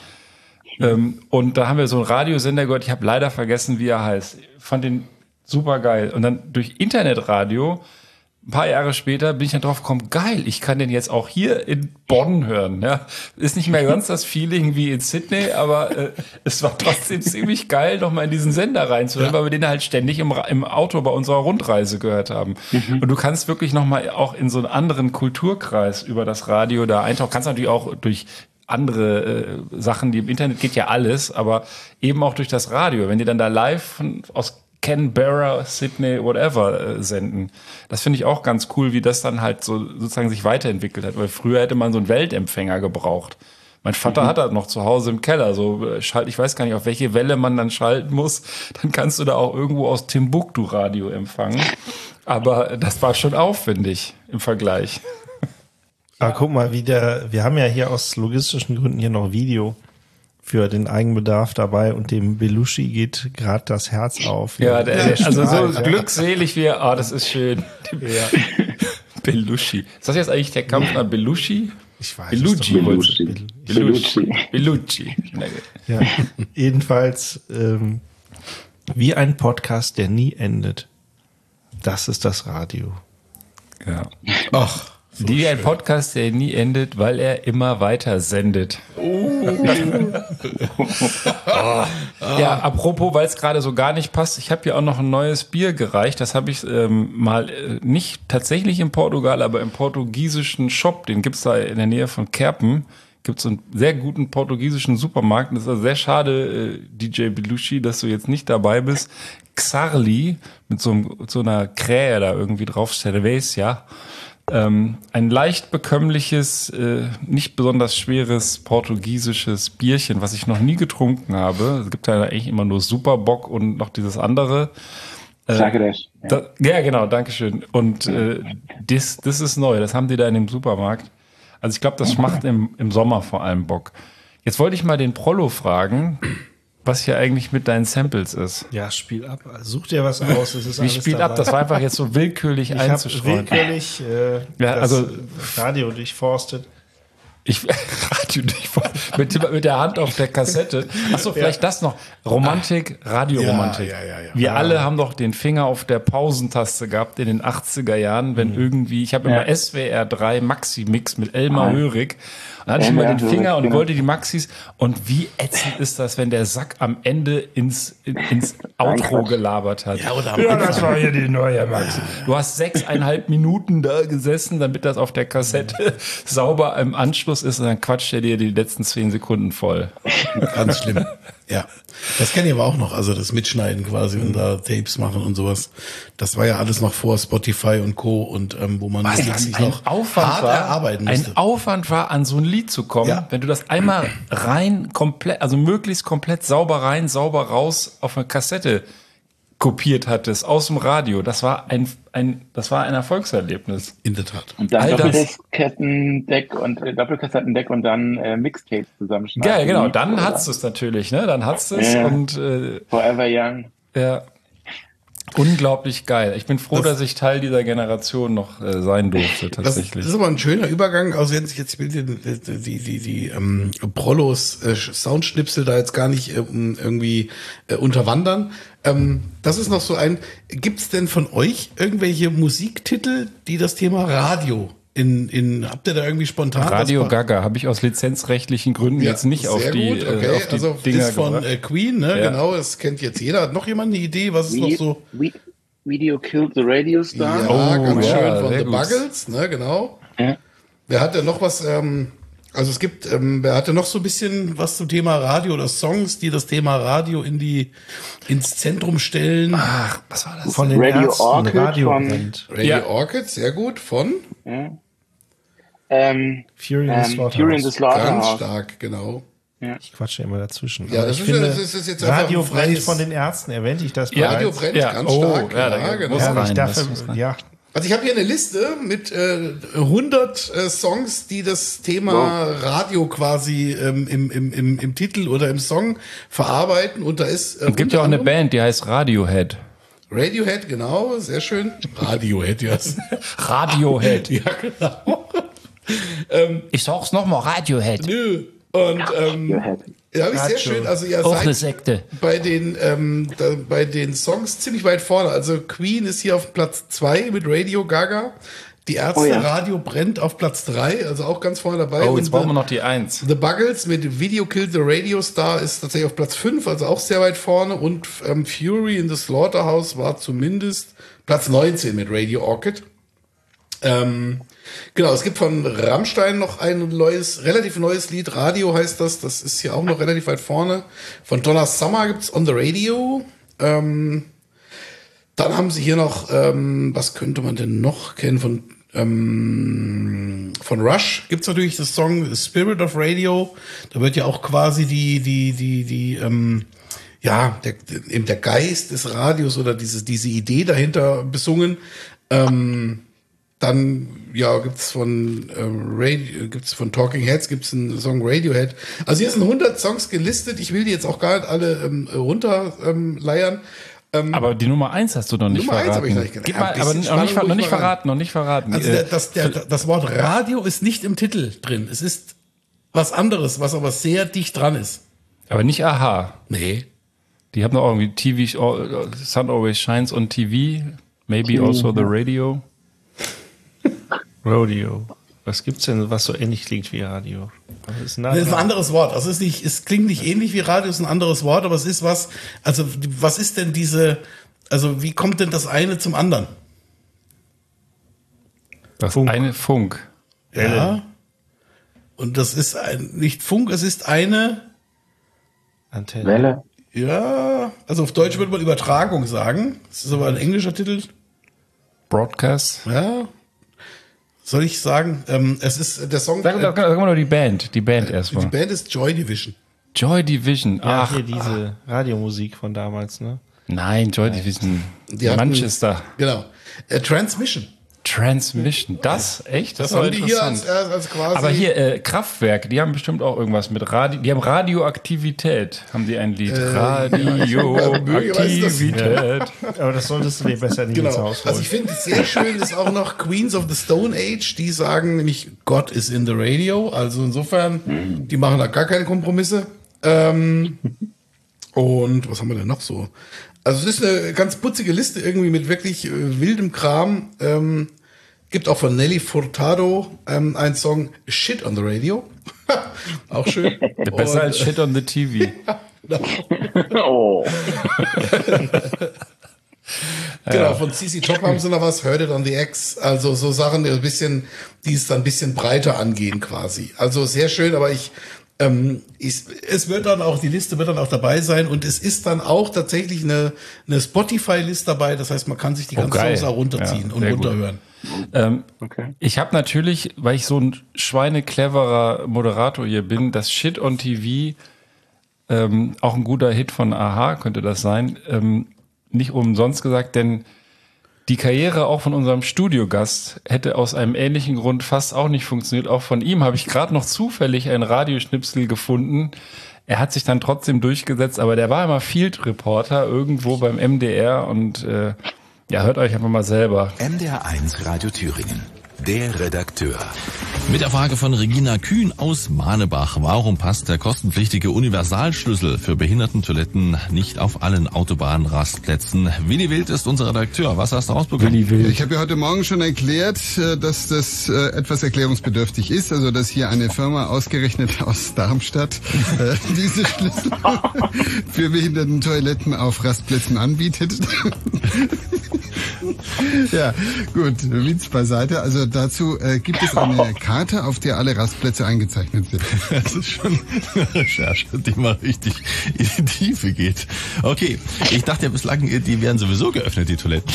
Speaker 5: Und da haben wir so einen Radiosender gehört, ich habe leider vergessen, wie er heißt. Ich fand den super geil. Und dann durch Internetradio, ein paar Jahre später bin ich dann drauf gekommen, geil, ich kann den jetzt auch hier in Bonn hören. Ja, ist nicht mehr ganz das Feeling wie in Sydney, aber es war trotzdem ziemlich geil, nochmal in diesen Sender reinzuhören, weil wir den halt ständig im Auto bei unserer Rundreise gehört haben. Mhm. Und du kannst wirklich nochmal auch in so einen anderen Kulturkreis über das Radio da eintauchen. Kannst natürlich auch durch andere Sachen, die im Internet geht ja alles, aber eben auch durch das Radio. Wenn die dann da live aus Canberra, Sydney, whatever senden. Das finde ich auch ganz cool, wie das dann halt so sozusagen sich weiterentwickelt hat. Weil früher hätte man so einen Weltempfänger gebraucht. Mein Vater hat das noch zu Hause im Keller. So ich weiß gar nicht, auf welche Welle man dann schalten muss. Dann kannst du da auch irgendwo aus Timbuktu Radio empfangen. Aber das war schon aufwendig im Vergleich.
Speaker 4: Aber guck mal, wir haben ja hier aus logistischen Gründen hier noch Video für den Eigenbedarf dabei und dem Belushi geht gerade das Herz auf.
Speaker 5: Ja, also so glückselig wie er, das ist schön. Ja. Belushi. Ist das jetzt eigentlich der Kampf nach Belushi?
Speaker 4: Ich weiß
Speaker 5: Belushi.
Speaker 4: Ja. Jedenfalls wie ein Podcast, der nie endet. Das ist das Radio.
Speaker 5: Ja. Ach. So wie ein Podcast, der nie endet, weil er immer weiter sendet. Ja, apropos, weil es gerade so gar nicht passt, ich habe hier auch noch ein neues Bier gereicht. Das habe ich mal nicht tatsächlich in Portugal, aber im portugiesischen Shop. Den gibt's da in der Nähe von Kerpen. Gibt es einen sehr guten portugiesischen Supermarkt. Das ist also sehr schade, DJ Belushi, dass du jetzt nicht dabei bist. Xarli mit so einer Krähe da irgendwie drauf, Cerveja. Ein leicht bekömmliches, nicht besonders schweres portugiesisches Bierchen, was ich noch nie getrunken habe. Es gibt ja eigentlich immer nur Superbock und noch dieses andere.
Speaker 1: Sagres.
Speaker 5: Ja, genau, dankeschön. Und das ist neu, das haben die da in dem Supermarkt. Also ich glaube, das macht im Sommer vor allem Bock. Jetzt wollte ich mal den Prollo fragen, was hier eigentlich mit deinen Samples ist.
Speaker 4: Ja, spiel ab. Such dir was aus. Es ist
Speaker 5: Wie spiel ab? Das war einfach jetzt so willkürlich einzustreuen.
Speaker 4: Willkürlich
Speaker 5: also
Speaker 4: Radio durchforstet.
Speaker 5: Radio durchforstet. Mit der Hand auf der Kassette. Achso, vielleicht das noch. Romantik, Radioromantik.
Speaker 6: Ja.
Speaker 5: Wir alle haben doch den Finger auf der Pausentaste gehabt in den 80er Jahren, wenn irgendwie, ich habe immer SWR 3 Maxi-Mix mit Elmar Hörig. Und dann hatte ich immer den Finger und wollte die Maxis. Und wie ätzend ist das, wenn der Sack am Ende ins Outro gelabert hat.
Speaker 4: Ja, das war hier die neue Maxi.
Speaker 5: Du hast 6,5 Minuten da gesessen, damit das auf der Kassette sauber im Anschluss ist und dann quatscht er dir die letzten 10 Sekunden voll.
Speaker 6: Ganz schlimm. Ja. Das kenne ich aber auch noch, also das Mitschneiden quasi und da Tapes machen und sowas. Das war ja alles noch vor Spotify und Co. und wo man sich noch hart erarbeiten musste.
Speaker 5: Ein Aufwand war, an so ein Lied zu kommen, wenn du das einmal komplett, also möglichst komplett sauber rein, sauber raus auf eine Kassette kopiert hattest aus dem Radio. Das war ein Erfolgserlebnis.
Speaker 6: In der Tat.
Speaker 1: Und dann Doppelkassettendeck und dann Mixtapes zusammenschneiden.
Speaker 5: Ja, genau. Dann hast du es natürlich, ne? Dann hast du es und
Speaker 1: Forever Young.
Speaker 5: Ja. Unglaublich geil. Ich bin froh, dass ich Teil dieser Generation noch sein durfte, tatsächlich.
Speaker 6: Das ist aber ein schöner Übergang. Also jetzt will die Prollos Soundschnipsel da jetzt gar nicht irgendwie unterwandern. Das ist noch so gibt's denn von euch irgendwelche Musiktitel, die das Thema Radio habt ihr da irgendwie spontan?
Speaker 5: Radio Gaga habe ich aus lizenzrechtlichen Gründen jetzt nicht auf die,
Speaker 6: okay.
Speaker 5: auf die
Speaker 6: also
Speaker 5: Dinger
Speaker 6: das von
Speaker 5: gebracht.
Speaker 6: Queen, ne?
Speaker 5: Ja.
Speaker 6: Genau, das kennt jetzt jeder. Hat noch jemand eine Idee? Was ist noch so?
Speaker 1: Video Killed the Radio Star.
Speaker 6: Ja, ganz schön von
Speaker 5: sehr
Speaker 6: The
Speaker 5: gut.
Speaker 6: Buggles, ne? Genau.
Speaker 1: Ja.
Speaker 6: Wer hat denn noch was? Also es gibt, wer hatte noch so ein bisschen was zum Thema Radio oder Songs, die das Thema Radio ins Zentrum stellen?
Speaker 5: Ach, was war das?
Speaker 4: Von den
Speaker 1: Radio
Speaker 4: Ärzten,
Speaker 1: Orchid
Speaker 4: Radio
Speaker 1: von-
Speaker 4: brennt.
Speaker 6: Radio Orchid, sehr gut. Von?
Speaker 1: Ja.
Speaker 4: Fury in the Slaughterhouse.
Speaker 1: Fury in the
Speaker 6: Ganz
Speaker 1: Slaughterhouse.
Speaker 6: stark, genau.
Speaker 4: Ich quatsche immer dazwischen.
Speaker 6: Ja,
Speaker 4: Aber
Speaker 6: das
Speaker 4: ich
Speaker 6: ist
Speaker 4: finde,
Speaker 6: ja- das ist jetzt einfach
Speaker 4: Radio
Speaker 6: ein
Speaker 4: brennt
Speaker 6: freies-
Speaker 4: von den Ärzten, erwähnte ich das
Speaker 6: Radio
Speaker 4: bereits.
Speaker 6: brennt
Speaker 5: Ja,
Speaker 6: ganz
Speaker 5: oh,
Speaker 6: stark.
Speaker 5: ja, da
Speaker 6: genau.
Speaker 5: muss
Speaker 4: Ja,
Speaker 5: rein,
Speaker 4: ich
Speaker 5: das
Speaker 4: darf,
Speaker 5: muss rein.
Speaker 4: ja,
Speaker 6: Also ich habe hier eine Liste mit 100 Songs, die das Thema Radio quasi im Titel oder im Song verarbeiten. Und da ist
Speaker 5: Es gibt ja auch eine Band, die heißt Radiohead.
Speaker 6: Radiohead, genau, sehr schön. Radiohead, ja.
Speaker 5: Radiohead.
Speaker 6: Ja, genau.
Speaker 5: Ich sag's nochmal, Radiohead.
Speaker 6: Nö. Und ja, habe ich sehr schön. Also ihr
Speaker 5: Auch eine
Speaker 6: seid
Speaker 5: Sekte.
Speaker 6: bei den Songs ziemlich weit vorne. Also Queen ist hier auf Platz 2 mit Radio Gaga. Die Ärzte
Speaker 1: Oh ja.
Speaker 6: Radio brennt auf Platz 3, also auch ganz vorne dabei.
Speaker 5: Oh, jetzt
Speaker 6: Und
Speaker 5: brauchen wir noch die 1.
Speaker 6: The Buggles mit Video Killed the Radio Star ist tatsächlich auf Platz 5, also auch sehr weit vorne. Und Fury in the Slaughterhouse war zumindest Platz 19 mit Radio Orchid. Genau, es gibt von Rammstein noch ein relativ neues Lied. Radio heißt das. Das ist hier auch noch relativ weit vorne. Von Donna Summer gibt's On the Radio. Dann haben sie hier noch, was könnte man denn noch kennen? Von Rush gibt's natürlich das Song The Spirit of Radio. Da wird ja auch quasi der Geist des Radios oder diese Idee dahinter besungen. Dann gibt's von Talking Heads gibt's einen Song Radiohead. Also hier sind 100 Songs gelistet. Ich will die jetzt auch gar nicht alle runterleiern.
Speaker 5: Aber die Nummer 1 hast du noch nicht
Speaker 6: Nummer 1
Speaker 5: verraten.
Speaker 6: habe ich noch nicht genannt.
Speaker 5: Gib
Speaker 6: Ja,
Speaker 5: mal,
Speaker 6: ein
Speaker 5: aber
Speaker 6: bisschen
Speaker 5: noch nicht,
Speaker 6: Spannung
Speaker 5: noch nicht
Speaker 6: muss mal rein.
Speaker 5: verraten, noch nicht verraten.
Speaker 6: Also das Wort Radio ist nicht im Titel drin. Es ist was anderes, was aber sehr dicht dran ist.
Speaker 5: Aber nicht Aha.
Speaker 6: Nee.
Speaker 5: Die haben doch irgendwie Sun Always Shines on TV, maybe also the Radio.
Speaker 4: Rodeo. Was gibt's denn, was so ähnlich klingt wie Radio? Das ist
Speaker 6: Das ist ein anderes Wort. Also es klingt nicht ähnlich wie Radio, es ist ein anderes Wort, aber es ist was, also was ist denn wie kommt denn das eine zum anderen?
Speaker 5: Das eine Funk.
Speaker 6: Ja. Und das ist nicht Funk, es ist eine
Speaker 4: Antenne.
Speaker 1: Welle.
Speaker 6: Ja, also auf Deutsch würde man Übertragung sagen. Das ist aber ein englischer Titel.
Speaker 5: Broadcast.
Speaker 6: Ja. Soll ich sagen, es ist der Song.
Speaker 5: Sag mal nur die Band erstmal.
Speaker 6: Die Band ist Joy Division.
Speaker 5: Joy Division.
Speaker 4: Ja,
Speaker 5: Ach,
Speaker 4: hier diese Radiomusik von damals, ne?
Speaker 5: nein, Joy Division.
Speaker 6: Die hatten-
Speaker 5: Manchester.
Speaker 6: Genau. Transmission.
Speaker 5: Transmission. Das? Echt?
Speaker 6: Das
Speaker 5: ist aber
Speaker 6: haben die hier
Speaker 5: interessant.
Speaker 6: als quasi.
Speaker 5: Aber hier, Kraftwerk, die haben bestimmt auch irgendwas mit Radio. Die haben Radioaktivität, haben die ein Lied. Radioaktivität.
Speaker 4: Aber das solltest du dir besser nicht ins
Speaker 6: Genau.
Speaker 4: Haus holen.
Speaker 6: Also ich finde es sehr schön, ist auch noch Queens of the Stone Age, die sagen nämlich, God is in the radio. Also insofern, die machen da gar keine Kompromisse. Und was haben wir denn noch so? Also es ist eine ganz putzige Liste irgendwie mit wirklich wildem Kram. Gibt auch von Nelly Furtado einen Song Shit on the Radio. Auch schön.
Speaker 5: Besser als Shit on the TV.
Speaker 1: Oh.
Speaker 6: Genau, von CC Top haben sie noch was, Heard It on the X, also so Sachen, die es dann ein bisschen breiter angehen quasi. Also sehr schön, aber es wird dann auch, die Liste wird dann auch dabei sein und es ist dann auch tatsächlich eine Spotify-Liste dabei, das heißt, man kann sich die ganzen
Speaker 5: geil.
Speaker 6: Songs auch runterziehen
Speaker 5: Ja,
Speaker 6: und
Speaker 5: sehr gut.
Speaker 6: runterhören.
Speaker 1: Okay.
Speaker 5: Ich habe natürlich, weil ich so ein schweinecleverer Moderator hier bin, das Shit on TV, auch ein guter Hit von Aha könnte das sein, nicht umsonst gesagt, denn die Karriere auch von unserem Studiogast hätte aus einem ähnlichen Grund fast auch nicht funktioniert. Auch von ihm habe ich gerade noch zufällig ein Radioschnipsel gefunden. er hat sich dann trotzdem durchgesetzt, aber der war immer Field Reporter irgendwo beim MDR und ja, hört euch einfach mal selber.
Speaker 18: MDR1 Radio Thüringen. Der Redakteur. Mit der Frage von Regina Kühn aus Manebach. Warum passt der kostenpflichtige Universalschlüssel für Behindertentoiletten nicht auf allen Autobahnrastplätzen? Willi Wild ist unser Redakteur. Was hast du rausbekommen?
Speaker 5: Willi Wild.
Speaker 19: Ich habe ja heute Morgen schon erklärt, dass das etwas erklärungsbedürftig ist. Also, dass hier eine Firma ausgerechnet aus Darmstadt diese Schlüssel für Behindertentoiletten auf Rastplätzen anbietet. Ja, gut, Witz beiseite. Also dazu gibt es eine Karte, auf der alle Rastplätze eingezeichnet sind.
Speaker 18: Das ist schon eine Recherche, die mal richtig in die Tiefe geht. Okay, ich dachte ja bislang, die wären sowieso geöffnet, die Toiletten.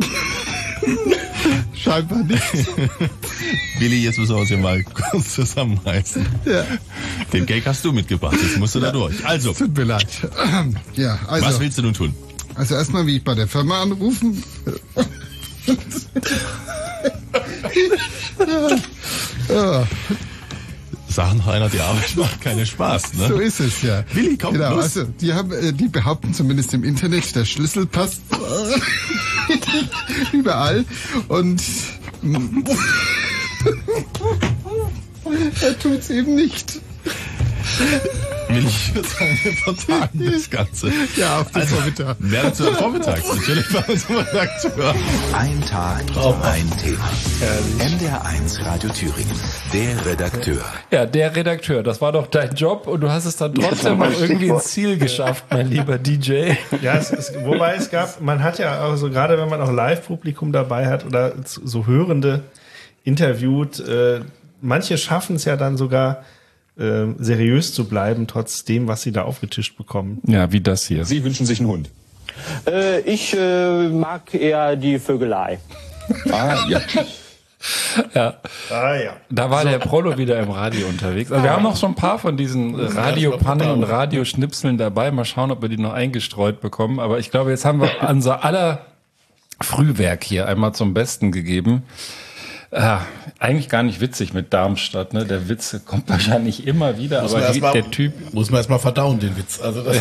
Speaker 19: Scheinbar nicht.
Speaker 18: Willi, jetzt müssen wir uns hier mal kurz zusammenreißen.
Speaker 19: Ja.
Speaker 18: Den Gag hast du mitgebracht, jetzt musst du da durch. Also,
Speaker 19: tut mir leid. Ja, also,
Speaker 18: was willst du nun tun?
Speaker 19: Also erstmal will ich bei der Firma anrufen.
Speaker 18: Sagen noch einer, die Arbeit macht keinen Spaß, ne?
Speaker 19: So ist es ja.
Speaker 18: Willi, komm,
Speaker 19: genau,
Speaker 18: los.
Speaker 19: Also die behaupten zumindest im Internet, der Schlüssel passt überall und er tut's eben nicht.
Speaker 18: Willi, ich würde sagen, wir vertagen das Ganze.
Speaker 19: Ja, auf den Vormittag.
Speaker 18: Mehr dazu am Vormittag. Natürlich bei unserem Redakteur. Ein Tag, ein Thema. MDR1 Radio Thüringen. Der Redakteur.
Speaker 5: Ja, der Redakteur. Das war doch dein Job und du hast es dann trotzdem noch irgendwie ins Ziel geschafft, mein lieber DJ.
Speaker 4: Ja, wobei es gab, man hat ja auch so, gerade wenn man auch Live-Publikum dabei hat oder so Hörende interviewt, manche schaffen es ja dann sogar, seriös zu bleiben, trotz dem, was sie da aufgetischt bekommen.
Speaker 5: Ja, wie das hier.
Speaker 20: Sie wünschen sich einen Hund? Ich mag eher die Vögelei.
Speaker 18: Ja.
Speaker 5: Ja.
Speaker 4: Ja.
Speaker 5: Da war der Prollo wieder im Radio unterwegs. Also wir haben noch so ein paar von diesen Radiopannen und Radioschnipseln dabei. Mal schauen, ob wir die noch eingestreut bekommen. Aber ich glaube, jetzt haben wir unser aller Frühwerk hier einmal zum Besten gegeben. Eigentlich gar nicht witzig mit Darmstadt, ne? Der Witz kommt wahrscheinlich immer wieder, aber der Typ...
Speaker 6: Muss man erstmal verdauen, den Witz. Also das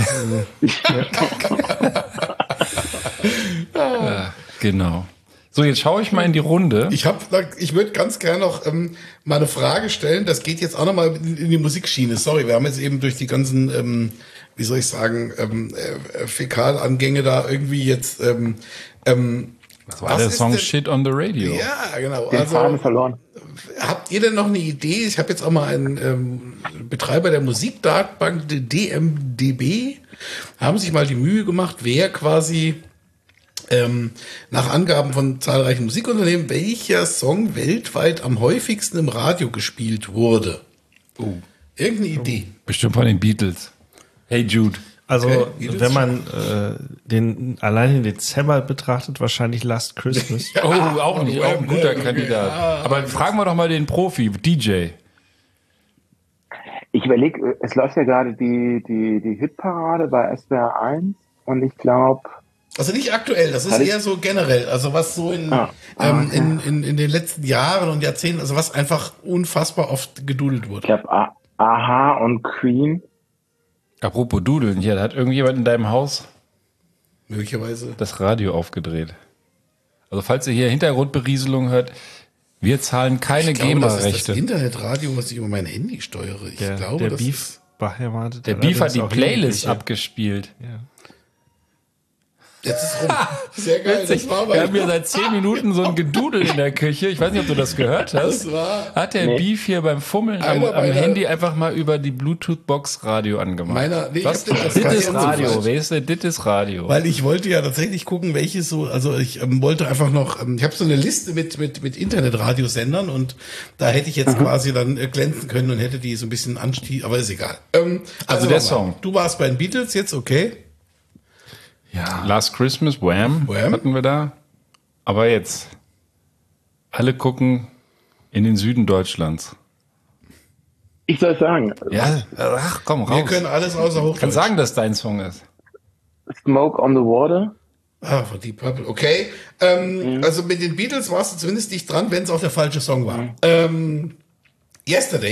Speaker 5: ja, genau. So, jetzt schaue ich mal in die Runde.
Speaker 6: Ich würde ganz gerne noch mal eine Frage stellen. Das geht jetzt auch noch mal in die Musikschiene. Sorry, wir haben jetzt eben durch die ganzen, wie soll ich sagen, Fäkalangänge da irgendwie jetzt...
Speaker 5: das war der Song Shit on the Radio.
Speaker 6: Ja, genau.
Speaker 1: Den Faden verloren.
Speaker 6: Habt ihr denn noch eine Idee? Ich habe jetzt auch mal einen Betreiber der Musikdatenbank, DMDB, haben sich mal die Mühe gemacht, wer quasi nach Angaben von zahlreichen Musikunternehmen, welcher Song weltweit am häufigsten im Radio gespielt wurde. Irgendeine Idee?
Speaker 5: Bestimmt von den Beatles. Hey Jude.
Speaker 4: Also,
Speaker 6: okay,
Speaker 4: wenn man allein den Dezember betrachtet, wahrscheinlich Last Christmas.
Speaker 5: Oh, auch ein guter Kandidat. Aber fragen wir doch mal den Profi, DJ.
Speaker 1: Ich überlege, es läuft ja gerade die Hitparade bei SWR 1 und ich glaube...
Speaker 6: Also nicht aktuell, das ist eher so generell, also was so in den letzten Jahren und Jahrzehnten, also was einfach unfassbar oft gedudelt wurde.
Speaker 1: Ich glaube, Aha und Queen.
Speaker 5: Apropos Dudeln, hier, da hat irgendjemand in deinem Haus
Speaker 6: möglicherweise
Speaker 5: das Radio aufgedreht. Also falls ihr hier Hintergrundberieselung hört, wir zahlen keine GEMA-Rechte.
Speaker 6: Das ist das Internetradio, was ich über mein Handy steuere. Ich glaube,
Speaker 4: der Beef beheimatet.
Speaker 5: Der Beef hat die Playlist abgespielt.
Speaker 4: Ja.
Speaker 6: Jetzt ist rum. Sehr geil.
Speaker 5: Das war wir haben hier seit 10 Minuten so ein Gedudel in der Küche. Ich weiß nicht, ob du das gehört hast. Hat der Beef hier beim Fummeln am Handy einfach mal über die Bluetooth-Box Radio angemacht. Das ist Radio. Weißt du, das ist Radio.
Speaker 6: Weil ich wollte ja tatsächlich gucken, welche so, also ich wollte einfach noch, ich habe so eine Liste mit Internetradiosendern und da hätte ich jetzt quasi dann glänzen können und hätte die so ein bisschen anstieg, aber ist egal.
Speaker 5: Also der Song.
Speaker 6: Du warst bei den Beatles jetzt, okay.
Speaker 5: Ja. Last Christmas, Wham hatten wir da. Aber jetzt, alle gucken in den Süden Deutschlands.
Speaker 1: Ich soll sagen.
Speaker 5: Ja, ach komm, raus.
Speaker 6: Wir können alles außer Hochdeutsch.
Speaker 5: Kann sagen, dass dein Song ist.
Speaker 1: Smoke on the Water.
Speaker 6: Von Deep Purple, okay. Also mit den Beatles warst du zumindest nicht dran, wenn es auch der falsche Song war. Yesterday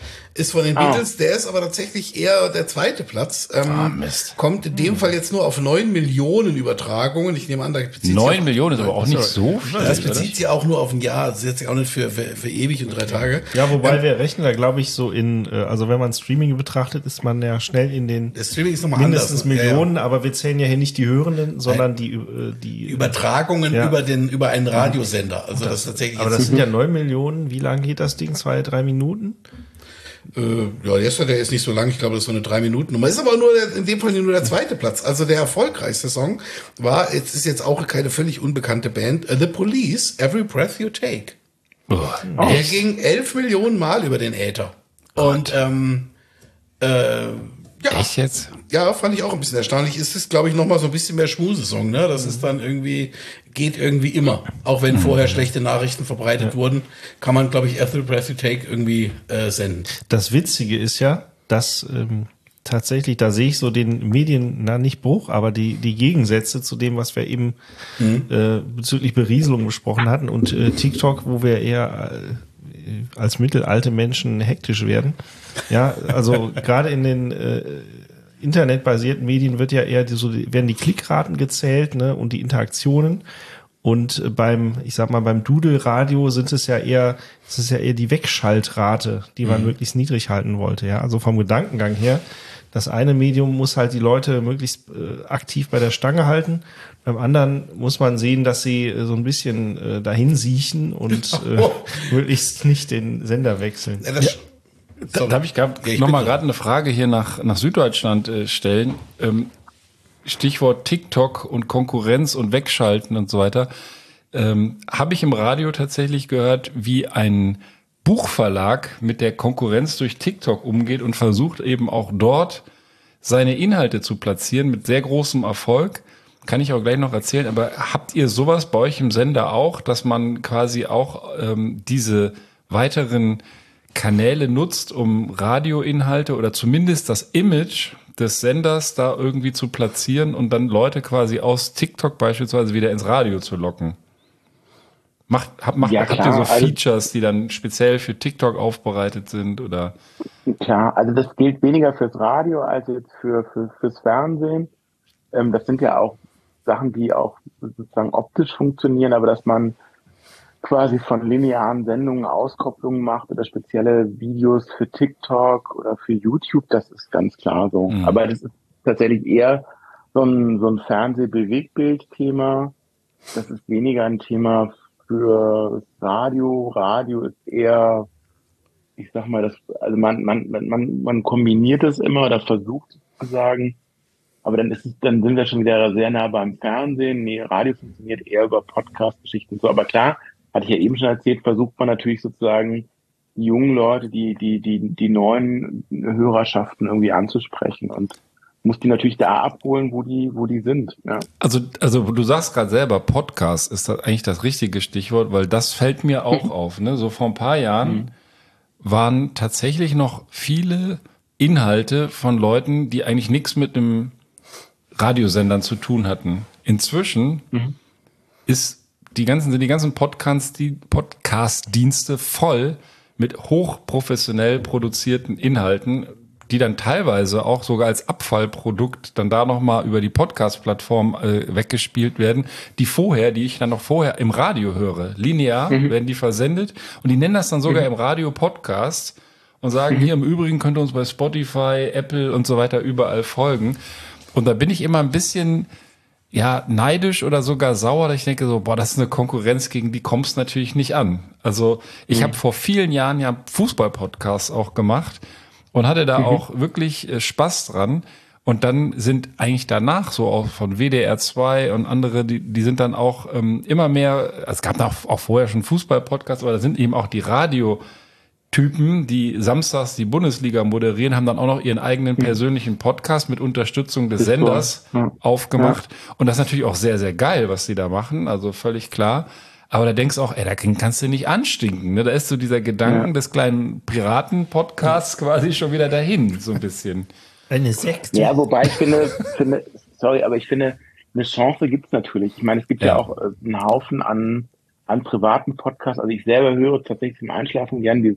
Speaker 6: ist von den Beatles, der ist aber tatsächlich eher der zweite Platz.
Speaker 1: Mist.
Speaker 6: Kommt in dem Fall jetzt nur auf 9 Millionen Übertragungen. Ich nehme an, da bezieht
Speaker 5: 9 Millionen ist aber auch nicht so viel.
Speaker 6: Das bezieht sich auch nur auf ein Jahr. Das ist jetzt auch nicht für ewig und 3 Tage.
Speaker 4: Ja, wobei wir rechnen da, glaube ich, so also wenn man Streaming betrachtet, ist man ja schnell in den
Speaker 6: das Streaming ist noch mal
Speaker 4: mindestens
Speaker 6: anders.
Speaker 4: Millionen, aber wir zählen ja hier nicht die Hörenden, sondern die
Speaker 6: Übertragungen über einen Radiosender. Also das ist tatsächlich.
Speaker 4: Aber das sind ja 9 Millionen. Wie lang geht das Ding? 2-3 Minuten?
Speaker 6: Ja, der ist nicht so lang. Ich glaube, das ist so eine 3-Minuten-Nummer. Ist aber in dem Fall nur der zweite Platz. Also der erfolgreichste Song ist jetzt auch keine völlig unbekannte Band, The Police, Every Breath You Take. Der ging 11 Millionen Mal über den Äther. Und ja.
Speaker 5: Echt jetzt?
Speaker 6: Ja, fand ich auch ein bisschen erstaunlich. Es ist, glaube ich, noch mal so ein bisschen mehr Schmusesong, ne? Das ist dann geht irgendwie immer. Auch wenn vorher schlechte Nachrichten verbreitet wurden, kann man, glaube ich, Every Breath You Take irgendwie senden.
Speaker 4: Das Witzige ist ja, dass tatsächlich, da sehe ich so den Medien, nicht Bruch, aber die Gegensätze zu dem, was wir eben bezüglich Berieselung besprochen hatten und TikTok, wo wir eher als mittelalte Menschen hektisch werden. Ja, also gerade in den internetbasierten Medien werden die Klickraten gezählt, ne, und die Interaktionen. Und beim Doodle-Radio ist es ja eher die Wegschaltrate, die man möglichst niedrig halten wollte. Ja, also vom Gedankengang her, das eine Medium muss halt die Leute möglichst aktiv bei der Stange halten. Beim anderen muss man sehen, dass sie so ein bisschen dahin siechen und möglichst nicht den Sender wechseln.
Speaker 5: Darf ich nochmal gerade eine Frage hier nach Süddeutschland stellen? Stichwort TikTok und Konkurrenz und Wegschalten und so weiter. Habe ich im Radio tatsächlich gehört, wie ein Buchverlag mit der Konkurrenz durch TikTok umgeht und versucht eben auch dort seine Inhalte zu platzieren mit sehr großem Erfolg. Kann ich auch gleich noch erzählen, aber habt ihr sowas bei euch im Sender auch, dass man quasi auch diese weiteren Kanäle nutzt, um Radioinhalte oder zumindest das Image des Senders da irgendwie zu platzieren und dann Leute quasi aus TikTok beispielsweise wieder ins Radio zu locken? Habt ihr so Features, die dann speziell für TikTok aufbereitet sind, oder?
Speaker 1: Klar, also das gilt weniger fürs Radio als jetzt fürs Fernsehen. Das sind ja auch Sachen, die auch sozusagen optisch funktionieren, aber dass man quasi von linearen Sendungen Auskopplungen macht oder spezielle Videos für TikTok oder für YouTube, das ist ganz klar so. Mhm. Aber das ist tatsächlich eher so ein Fernseh-Bewegtbild-Thema. Das ist weniger ein Thema für Radio. Radio ist eher, ich sag mal, man kombiniert es immer oder versucht es zu sagen. Aber dann sind wir schon wieder sehr nah beim Fernsehen. Nee, Radio funktioniert eher über Podcast-Geschichten und so. Aber klar, hatte ich ja eben schon erzählt, versucht man natürlich sozusagen die jungen Leute, die neuen Hörerschaften irgendwie anzusprechen und muss die natürlich da abholen, wo die sind. Ja.
Speaker 5: Also du sagst gerade selber, Podcast ist das eigentlich das richtige Stichwort, weil das fällt mir auch auf. Ne? So vor ein paar Jahren waren tatsächlich noch viele Inhalte von Leuten, die eigentlich nichts mit einem Radiosendern zu tun hatten. Inzwischen sind die ganzen Podcast-Dienste voll mit hochprofessionell produzierten Inhalten, die dann teilweise auch sogar als Abfallprodukt dann da nochmal über die Podcast-Plattform weggespielt werden, die ich dann noch vorher im Radio höre. Linear werden die versendet und die nennen das dann sogar im Radio Podcast und sagen, hier im Übrigen könnt ihr uns bei Spotify, Apple und so weiter überall folgen. Und da bin ich immer ein bisschen neidisch oder sogar sauer, dass ich denke so, das ist eine Konkurrenz, gegen die kommst du natürlich nicht an. Also ich habe vor vielen Jahren ja Fußball-Podcasts auch gemacht und hatte da auch wirklich Spaß dran. Und dann sind eigentlich danach so auch von WDR 2 und andere, die sind dann auch immer mehr, es gab auch vorher schon Fußball-Podcasts, aber da sind eben auch die Radiotypen, die samstags die Bundesliga moderieren, haben dann auch noch ihren eigenen persönlichen Podcast mit Unterstützung des Senders aufgemacht. Und das ist natürlich auch sehr, sehr geil, was die da machen, also völlig klar. Aber da denkst du auch, da kannst du nicht anstinken. Ne? Da ist so dieser Gedanken des kleinen Piraten-Podcasts quasi schon wieder dahin, so ein bisschen.
Speaker 4: Eine Sekte.
Speaker 1: Ja, wobei ich finde, aber ich finde, eine Chance gibt's natürlich. Ich meine, es gibt ja auch einen Haufen an privaten Podcasts. Also ich selber höre tatsächlich zum Einschlafen gern diesen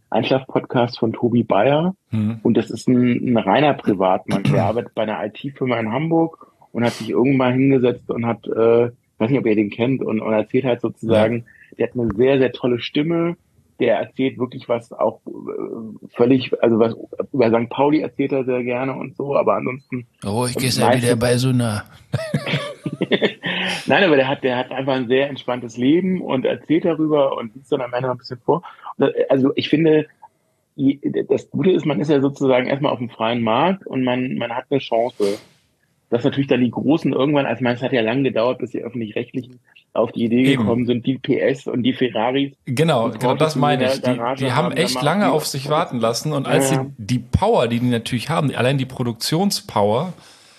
Speaker 1: Einschlaf-Podcast von Tobi Bayer. Und das ist ein reiner Privatmann. Der arbeitet bei einer IT-Firma in Hamburg und hat sich irgendwann hingesetzt und hat, weiß nicht, ob ihr den kennt, und erzählt halt sozusagen, der hat eine sehr, sehr tolle Stimme. Der erzählt wirklich was auch völlig, also was über St. Pauli erzählt er sehr gerne und so, aber ansonsten.
Speaker 21: Oh, ich gehe ja wieder bei so einer.
Speaker 1: Nein, aber der hat einfach ein sehr entspanntes Leben und erzählt darüber und liest dann am Ende noch ein bisschen vor. Also ich finde, das Gute ist, man ist ja sozusagen erstmal auf dem freien Markt und man hat eine Chance. Dass natürlich dann die Großen irgendwann, also es hat ja lange gedauert, bis die Öffentlich-Rechtlichen auf die Idee gekommen sind, die PS und die Ferraris.
Speaker 5: Genau das meine ich. Die haben echt lange auf sich warten lassen, und als sie die Power, die natürlich haben, allein die Produktionspower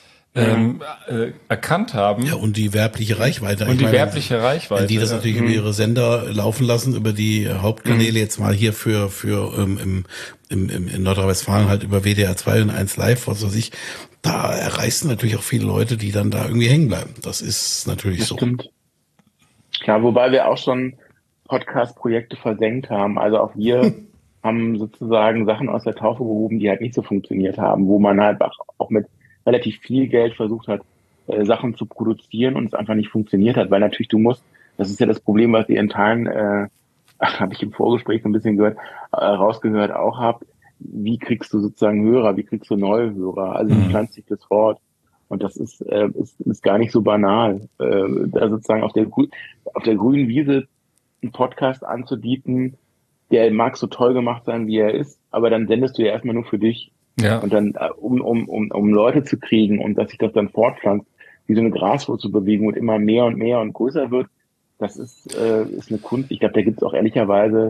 Speaker 5: erkannt haben.
Speaker 6: Ja, und die werbliche Reichweite.
Speaker 5: Und werbliche Reichweite.
Speaker 6: Wenn die das natürlich über ihre Sender laufen lassen, über die Hauptkanäle, jetzt mal hier in Nordrhein-Westfalen halt über WDR 2 und 1 Live, was weiß ich, da erreichen natürlich auch viele Leute, die dann da irgendwie hängen bleiben. Das ist natürlich so.
Speaker 1: Stimmt. Klar, wobei wir auch schon Podcast-Projekte versenkt haben. Also auch wir haben sozusagen Sachen aus der Taufe gehoben, die halt nicht so funktioniert haben, wo man halt auch mit relativ viel Geld versucht hat, Sachen zu produzieren und es einfach nicht funktioniert hat, weil natürlich das ist ja das Problem, was ihr in Teilen, habe ich im Vorgespräch so ein bisschen rausgehört auch habt, wie kriegst du sozusagen Hörer, wie kriegst du neue Hörer, also wie pflanzt sich das fort? Und das ist gar nicht so banal, da sozusagen auf der grünen Wiese einen Podcast anzubieten, der mag so toll gemacht sein, wie er ist, aber dann sendest du ja erstmal nur für dich. Ja. Und dann, um Leute zu kriegen und dass sich das dann fortpflanzt, wie so eine Graswurzelbewegung und immer mehr und größer wird, das ist eine Kunst. Ich glaube, da gibt es auch ehrlicherweise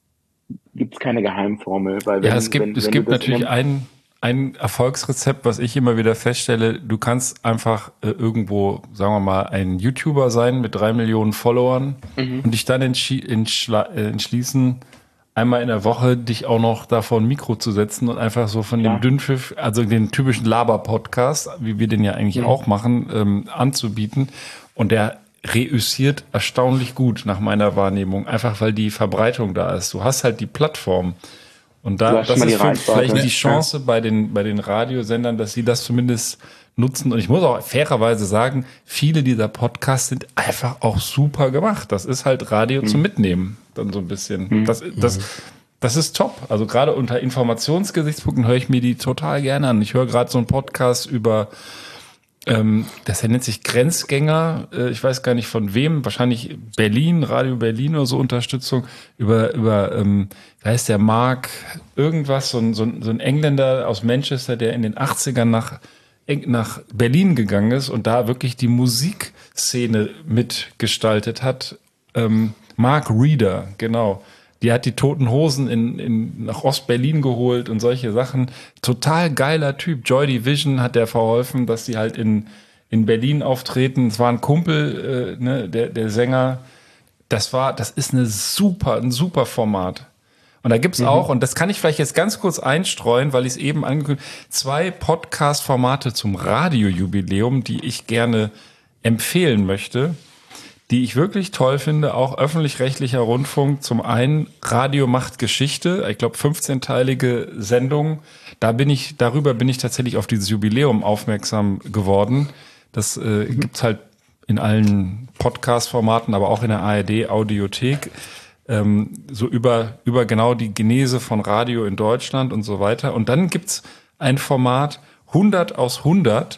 Speaker 1: keine Geheimformel. Weil
Speaker 5: es gibt natürlich ein Erfolgsrezept, was ich immer wieder feststelle. Du kannst einfach irgendwo, sagen wir mal, ein YouTuber sein mit 3 Millionen Followern und dich dann entschließen, einmal in der Woche dich auch noch da vor ein Mikro zu setzen und einfach so von dem Dünnpfiff, also den typischen Laber-Podcast, wie wir den ja eigentlich auch machen, anzubieten. Und der reüssiert erstaunlich gut nach meiner Wahrnehmung, einfach weil die Verbreitung da ist. Du hast halt die Plattform. Und das ist vielleicht die Chance bei den Radiosendern, dass sie das zumindest nutzen. Und ich muss auch fairerweise sagen, viele dieser Podcasts sind einfach auch super gemacht. Das ist halt Radio zum Mitnehmen, dann so ein bisschen. Das ist top. Also gerade unter Informationsgesichtspunkten höre ich mir die total gerne an. Ich höre gerade so einen Podcast über, das nennt sich Grenzgänger, ich weiß gar nicht von wem, wahrscheinlich Berlin, Radio Berlin oder so Unterstützung, über wie heißt der, Mark irgendwas, so ein Engländer aus Manchester, der in den 80ern nach Berlin gegangen ist und da wirklich die Musikszene mitgestaltet hat. Mark Reeder, genau. Die hat die Toten Hosen nach Ost-Berlin geholt und solche Sachen. Total geiler Typ. Joy Division hat der verholfen, dass die halt in Berlin auftreten. Es war ein Kumpel, der Sänger. Das ist ein super Format. Und da gibt's auch, und das kann ich vielleicht jetzt ganz kurz einstreuen, weil ich es eben angekündigt habe, 2 Podcast-Formate zum Radiojubiläum, die ich gerne empfehlen möchte, die ich wirklich toll finde, auch öffentlich-rechtlicher Rundfunk. Zum einen Radio macht Geschichte, ich glaube 15-teilige Sendung. Darüber bin ich tatsächlich auf dieses Jubiläum aufmerksam geworden. Das gibt's halt in allen Podcast-Formaten, aber auch in der ARD-Audiothek. So über genau die Genese von Radio in Deutschland und so weiter. Und dann gibt's ein Format 100 aus 100.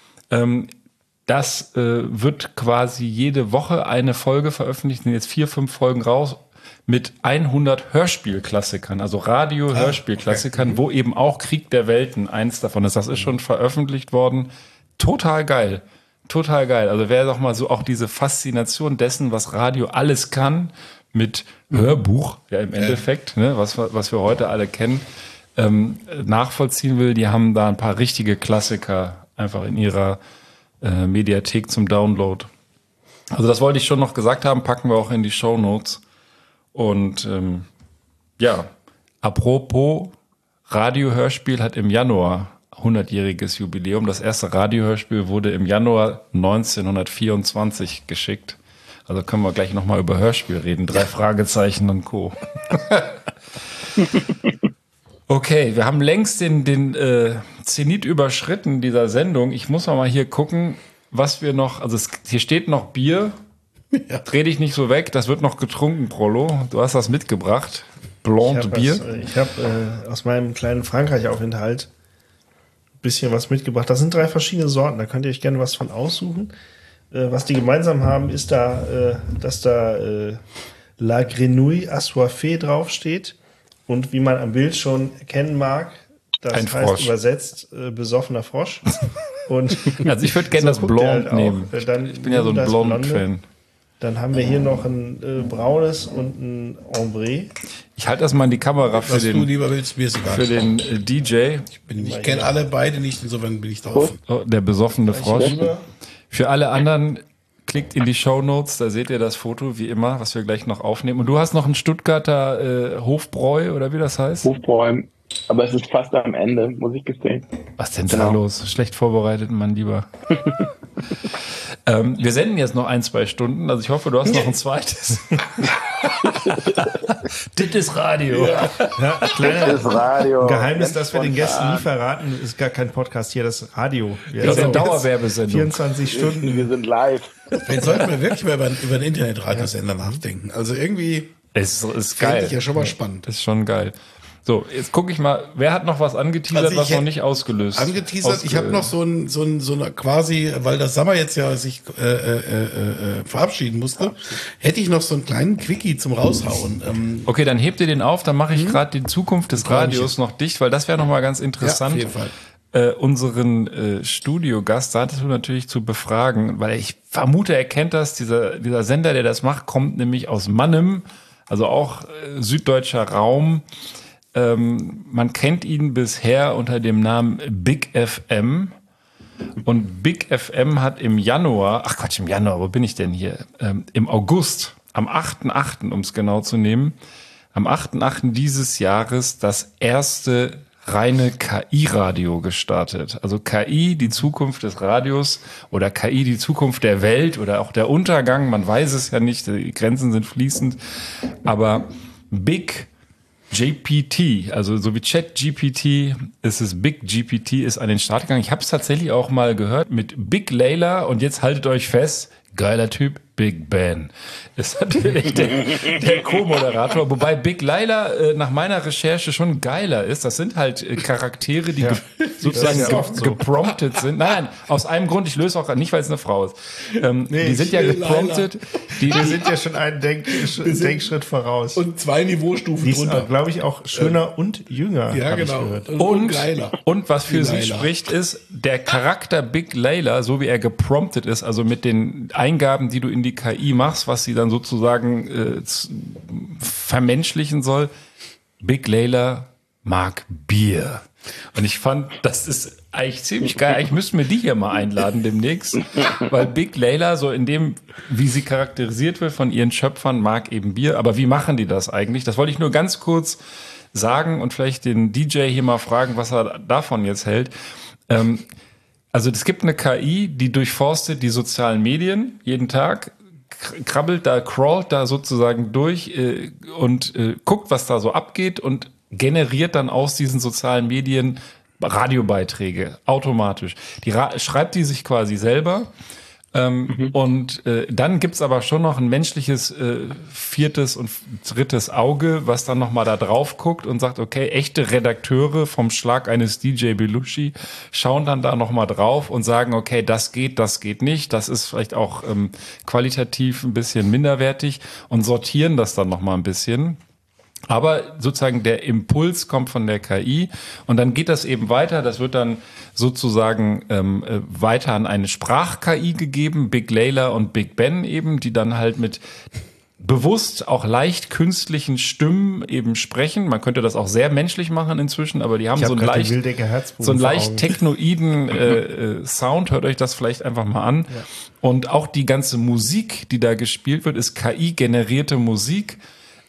Speaker 5: Das wird quasi jede Woche eine Folge veröffentlicht, sind jetzt 4, 5 Folgen raus, mit 100 Hörspielklassikern, also Radio-Hörspielklassikern, wo eben auch Krieg der Welten eins davon ist. Das ist schon veröffentlicht worden. Total geil. Total geil. Also wer doch mal so auch diese Faszination dessen, was Radio alles kann, mit Hörbuch, ja im Endeffekt, ne, was wir heute alle kennen, nachvollziehen will, die haben da ein paar richtige Klassiker einfach in ihrer Mediathek zum Download. Also das wollte ich schon noch gesagt haben, packen wir auch in die Shownotes. Und apropos Radiohörspiel hat im Januar 100-jähriges Jubiläum. Das erste Radiohörspiel wurde im Januar 1924 geschickt. Also können wir gleich nochmal über Hörspiel reden. 3 Fragezeichen und Co. Okay, wir haben längst den Zenit überschritten dieser Sendung. Ich muss mal hier gucken, was wir noch, also hier steht noch Bier. Ja. Dreh dich nicht so weg, das wird noch getrunken, Prolo. Du hast das mitgebracht. Blonde Bier.
Speaker 4: Ich habe aus meinem kleinen Frankreich-Aufenthalt ein bisschen was mitgebracht. Das sind 3 verschiedene Sorten, da könnt ihr euch gerne was von aussuchen. Was die gemeinsam haben, ist dass da La Grenouille Assoiffée draufsteht. Und wie man am Bild schon erkennen mag, das heißt Frosch. Übersetzt besoffener Frosch. Und
Speaker 5: also ich würde gerne das Blond nehmen. Ich bin ja so ein Blond-Fan.
Speaker 4: Dann haben wir hier noch ein braunes und ein Ambré.
Speaker 5: Ich halte das mal in die Kamera für den, für den DJ.
Speaker 6: Ich kenne alle beide nicht, insofern bin ich drauf.
Speaker 5: Oh, der besoffene Frosch. Für alle anderen klickt in die Shownotes, da seht ihr das Foto, wie immer, was wir gleich noch aufnehmen. Und du hast noch einen Stuttgarter Hofbräu, oder wie das heißt?
Speaker 1: Hofbräu, aber es ist fast am Ende, muss ich gestehen.
Speaker 5: Was denn da los? Schlecht vorbereitet, Mann, lieber. Wir senden jetzt noch 1-2 Stunden, also ich hoffe, du hast noch ein zweites. Das ist Radio.
Speaker 4: Kleines Radio. Geheimnis, das wir den Gästen nie verraten, ist gar kein Podcast hier, das Radio.
Speaker 5: Das ist eine Dauerwerbesendung.
Speaker 4: 24 Stunden.
Speaker 1: Wir sind live.
Speaker 6: Vielleicht sollten wir wirklich mal über einen Internetradiosender nachdenken. Also irgendwie
Speaker 5: ist geil.
Speaker 6: Finde ich ja schon mal spannend.
Speaker 5: Ist schon geil. So, jetzt gucke ich mal, wer hat noch was angeteasert, also was noch nicht ausgelöst?
Speaker 6: Ich habe noch so ein quasi, weil das Sommer jetzt ja sich verabschieden musste, hätte ich noch so einen kleinen Quickie zum Raushauen.
Speaker 5: Okay, dann hebt ihr den auf, dann mache ich gerade die Zukunft des Radios noch dicht, weil das wäre noch mal ganz interessant.
Speaker 6: Ja, auf jeden Fall.
Speaker 5: Unseren Studiogast, da hattest du natürlich zu befragen, weil ich vermute, er kennt das, dieser Sender, der das macht, kommt nämlich aus Mannem, also auch süddeutscher Raum. Man kennt ihn bisher unter dem Namen Big FM. Und Big FM hat im Januar, wo bin ich denn hier? Im August, am 8.8., um es genau zu nehmen, am 8.8. dieses Jahres das erste reine KI-Radio gestartet. Also KI, die Zukunft des Radios, oder KI, die Zukunft der Welt oder auch der Untergang, man weiß es ja nicht, die Grenzen sind fließend, aber Big GPT, also so wie ChatGPT ist es Big GPT, ist an den Start gegangen. Ich habe es tatsächlich auch mal gehört mit Big Layla und jetzt haltet euch fest, geiler Typ, Big Ben. Ist natürlich der Co-Moderator, wobei Big Layla nach meiner Recherche schon geiler ist. Das sind halt Charaktere, die sozusagen gepromptet sind. Nein, aus einem Grund, ich löse auch nicht, weil es eine Frau ist. Die sind ja gepromptet.
Speaker 4: Wir sind ja schon einen Denkschritt voraus.
Speaker 6: Und 2 Niveaustufen drunter.
Speaker 4: Glaube ich, auch schöner und jünger.
Speaker 6: Ja, genau.
Speaker 5: Und was für sie spricht, ist der Charakter Big Layla, so wie er gepromptet ist, also mit den Eingaben, die du in die KI machst, was sie dann sozusagen vermenschlichen soll. Big Layla mag Bier. Und ich fand, das ist eigentlich ziemlich geil. Eigentlich müssten wir die hier mal einladen demnächst, weil Big Layla, so in dem, wie sie charakterisiert wird von ihren Schöpfern, mag eben Bier. Aber wie machen die das eigentlich? Das wollte ich nur ganz kurz sagen und vielleicht den DJ hier mal fragen, was er davon jetzt hält. Also es gibt eine KI, die durchforstet die sozialen Medien jeden Tag, crawlt da sozusagen durch und guckt, was da so abgeht und generiert dann aus diesen sozialen Medien Radiobeiträge automatisch. Schreibt die sich quasi selber. Und dann gibt's aber schon noch ein menschliches 4. und 3. Auge, was dann nochmal da drauf guckt und sagt, okay, echte Redakteure vom Schlag eines DJ Belushi schauen dann da nochmal drauf und sagen, okay, das geht nicht, das ist vielleicht auch qualitativ ein bisschen minderwertig und sortieren das dann nochmal ein bisschen. Aber sozusagen der Impuls kommt von der KI und dann geht das eben weiter. Das wird dann sozusagen weiter an eine Sprach-KI gegeben, Big Layla und Big Ben eben, die dann halt mit bewusst auch leicht künstlichen Stimmen eben sprechen. Man könnte das auch sehr menschlich machen inzwischen, aber die haben so einen leicht technoiden Sound. Hört euch das vielleicht einfach mal an. Ja. Und auch die ganze Musik, die da gespielt wird, ist KI-generierte Musik.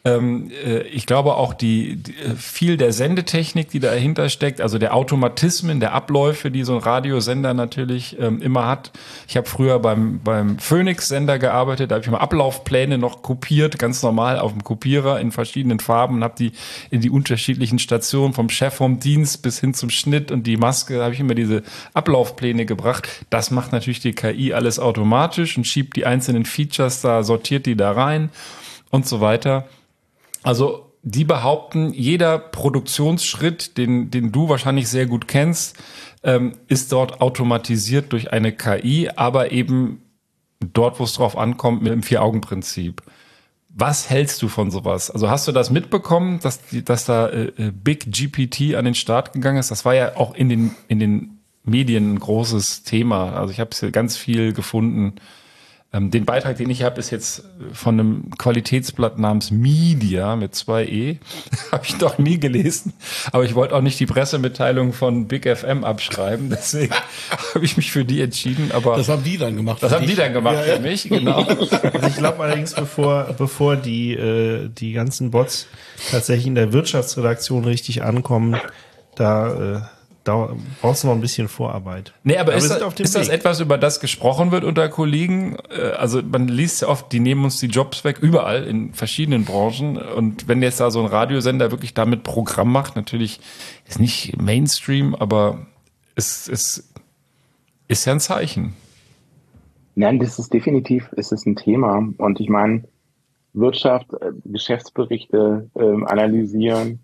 Speaker 5: Ich glaube auch viel der Sendetechnik, die dahinter steckt, also der Automatismen, der Abläufe, die so ein Radiosender natürlich immer hat. Ich habe früher beim Phoenix-Sender gearbeitet, da habe ich mal Ablaufpläne noch kopiert, ganz normal auf dem Kopierer in verschiedenen Farben und habe die in die unterschiedlichen Stationen vom Chef vom Dienst bis hin zum Schnitt und die Maske, habe ich immer diese Ablaufpläne gebracht. Das macht natürlich die KI alles automatisch und schiebt die einzelnen Features da, sortiert die da rein und so weiter. Also die behaupten, jeder Produktionsschritt, den du wahrscheinlich sehr gut kennst, ist dort automatisiert durch eine KI, aber eben dort, wo es drauf ankommt, mit dem 4-Augen-Prinzip. Was hältst du von sowas? Also hast du das mitbekommen, dass da Big GPT an den Start gegangen ist? Das war ja auch in den Medien ein großes Thema. Also ich habe hier ganz viel gefunden. Den Beitrag, den ich habe, ist jetzt von einem Qualitätsblatt namens Media mit 2 habe ich doch nie gelesen. Aber ich wollte auch nicht die Pressemitteilung von Big FM abschreiben. Deswegen habe ich mich für die entschieden. Aber
Speaker 6: das haben die dann gemacht.
Speaker 5: Das haben die dann gemacht für mich, genau.
Speaker 4: Also ich glaube allerdings, bevor die ganzen Bots tatsächlich in der Wirtschaftsredaktion richtig ankommen, da brauchst du noch ein bisschen Vorarbeit.
Speaker 5: Nee, aber ist das etwas, über das gesprochen wird unter Kollegen? Also man liest ja oft, die nehmen uns die Jobs weg, überall in verschiedenen Branchen. Und wenn jetzt da so ein Radiosender wirklich damit Programm macht, natürlich ist nicht Mainstream, aber es ist ja ein Zeichen.
Speaker 1: Nein, das ist definitiv, ist es ein Thema. Und ich meine, Wirtschaft, Geschäftsberichte analysieren,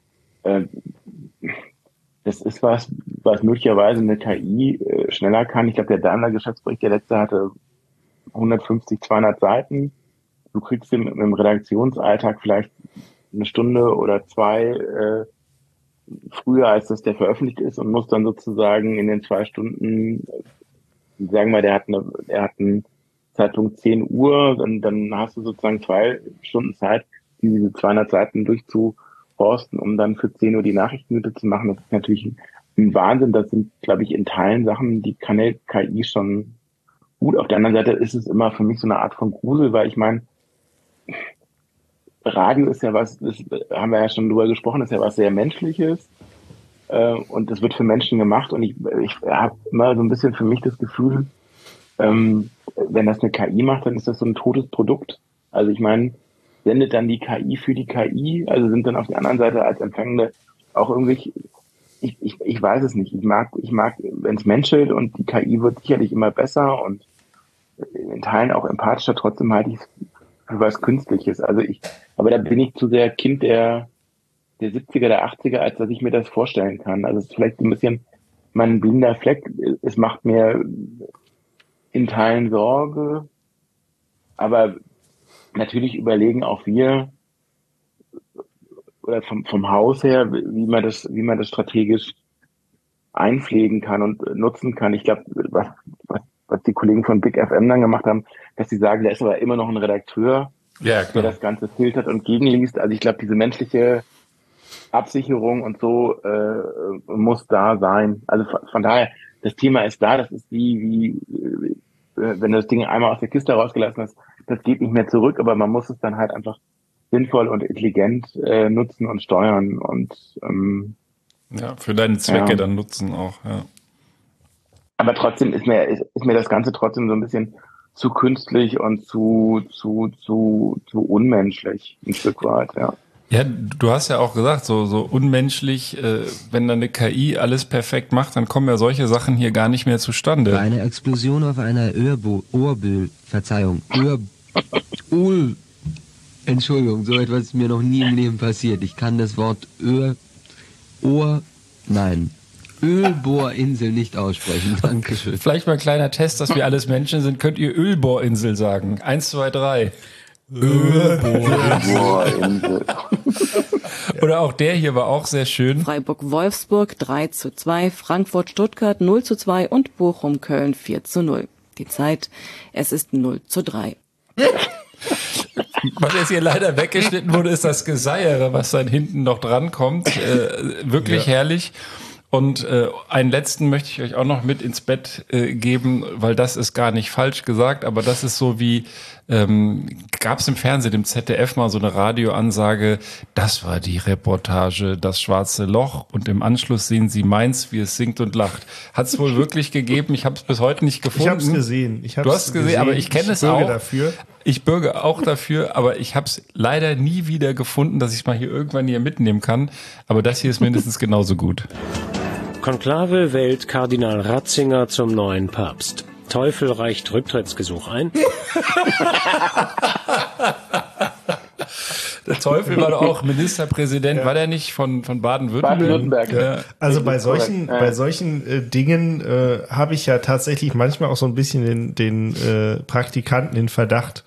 Speaker 1: das ist was möglicherweise eine KI schneller kann. Ich glaube, der Daimler-Geschäftsbericht, der letzte, hatte 150, 200 Seiten. Du kriegst im Redaktionsalltag vielleicht eine Stunde oder 2 früher, als das der veröffentlicht ist und musst dann sozusagen in den 2 Stunden, sagen wir, der hat einen Zeitpunkt 10 Uhr, dann hast du sozusagen 2 Stunden Zeit, diese 200 Seiten durchzuforsten, um dann für 10 Uhr die Nachrichten zu machen. Das ist natürlich ein Wahnsinn. Das sind, glaube ich, in Teilen Sachen, die kann der KI schon gut. Auf der anderen Seite ist es immer für mich so eine Art von Grusel, weil ich meine, Radio ist ja was, das haben wir ja schon drüber gesprochen, ist ja was sehr Menschliches. Und das wird für Menschen gemacht. Und ich habe immer so ein bisschen für mich das Gefühl, wenn das eine KI macht, dann ist das so ein totes Produkt. Also ich meine, sendet dann die KI für die KI, also sind dann auf der anderen Seite als Empfängende auch irgendwie, ich weiß es nicht. Ich mag, wenn es menschelt, und die KI wird sicherlich immer besser und in Teilen auch empathischer, trotzdem halte ich es für was Künstliches. Aber da bin ich zu sehr Kind der 70er, der 80er, als dass ich mir das vorstellen kann. Also es ist vielleicht ein bisschen mein blinder Fleck. Es macht mir in Teilen Sorge, aber natürlich überlegen auch wir, oder vom Haus her, wie man das strategisch einpflegen kann und nutzen kann. Ich glaube, was die Kollegen von Big FM dann gemacht haben, dass sie sagen, da ist aber immer noch ein Redakteur, der das Ganze filtert und gegenliest. Also ich glaube, diese menschliche Absicherung und so muss da sein. Also von daher, das Thema ist da. Das ist wie wenn du das Ding einmal aus der Kiste rausgelassen hast, das geht nicht mehr zurück, aber man muss es dann halt einfach sinnvoll und intelligent nutzen und steuern und
Speaker 5: für deine Zwecke dann nutzen auch, ja.
Speaker 1: Aber trotzdem ist mir das Ganze trotzdem so ein bisschen zu künstlich und zu unmenschlich, ein Stück weit, ja.
Speaker 5: Ja, du hast ja auch gesagt, so unmenschlich, wenn dann eine KI alles perfekt macht, dann kommen ja solche Sachen hier gar nicht mehr zustande.
Speaker 3: Bei einer Explosion auf einer Entschuldigung, so etwas ist mir noch nie im Leben passiert. Ich kann das Wort Ölbohrinsel nicht aussprechen. Dankeschön.
Speaker 5: Vielleicht mal ein kleiner Test, dass wir alles Menschen sind. Könnt ihr Ölbohrinsel sagen? 1, 2, 3. Ölbohrinsel. Oder auch der hier war auch sehr schön.
Speaker 22: Freiburg-Wolfsburg 3:2, Frankfurt-Stuttgart 0:2 und Bochum-Köln 4:0. Die Zeit, es ist 0:3.
Speaker 5: Was jetzt hier leider weggeschnitten wurde, ist das Geseiere, was dann hinten noch dran kommt. Wirklich herrlich. Und einen letzten möchte ich euch auch noch mit ins Bett geben, weil das ist gar nicht falsch gesagt, aber das ist so wie gab es im Fernsehen, im ZDF mal so eine Radioansage, das war die Reportage, das schwarze Loch und im Anschluss sehen Sie Mainz, wie es singt und lacht. Hat es wohl wirklich gegeben? Ich habe es bis heute nicht gefunden.
Speaker 4: Ich habe es gesehen.
Speaker 5: Du hast es gesehen, aber ich kenne es auch.
Speaker 4: Dafür.
Speaker 5: Ich bürge auch dafür, aber ich habe es leider nie wieder gefunden, dass ich es mal hier irgendwann hier mitnehmen kann. Aber das hier ist mindestens genauso gut.
Speaker 8: Konklave wählt Kardinal Ratzinger zum neuen Papst. Teufel reicht Rücktrittsgesuch ein.
Speaker 5: Der Teufel war doch auch Ministerpräsident, war der nicht von Baden-Württemberg?
Speaker 1: Baden-Württemberg.
Speaker 5: Ja.
Speaker 4: Also bei solchen Dingen habe ich ja tatsächlich manchmal auch so ein bisschen den Praktikanten in Verdacht,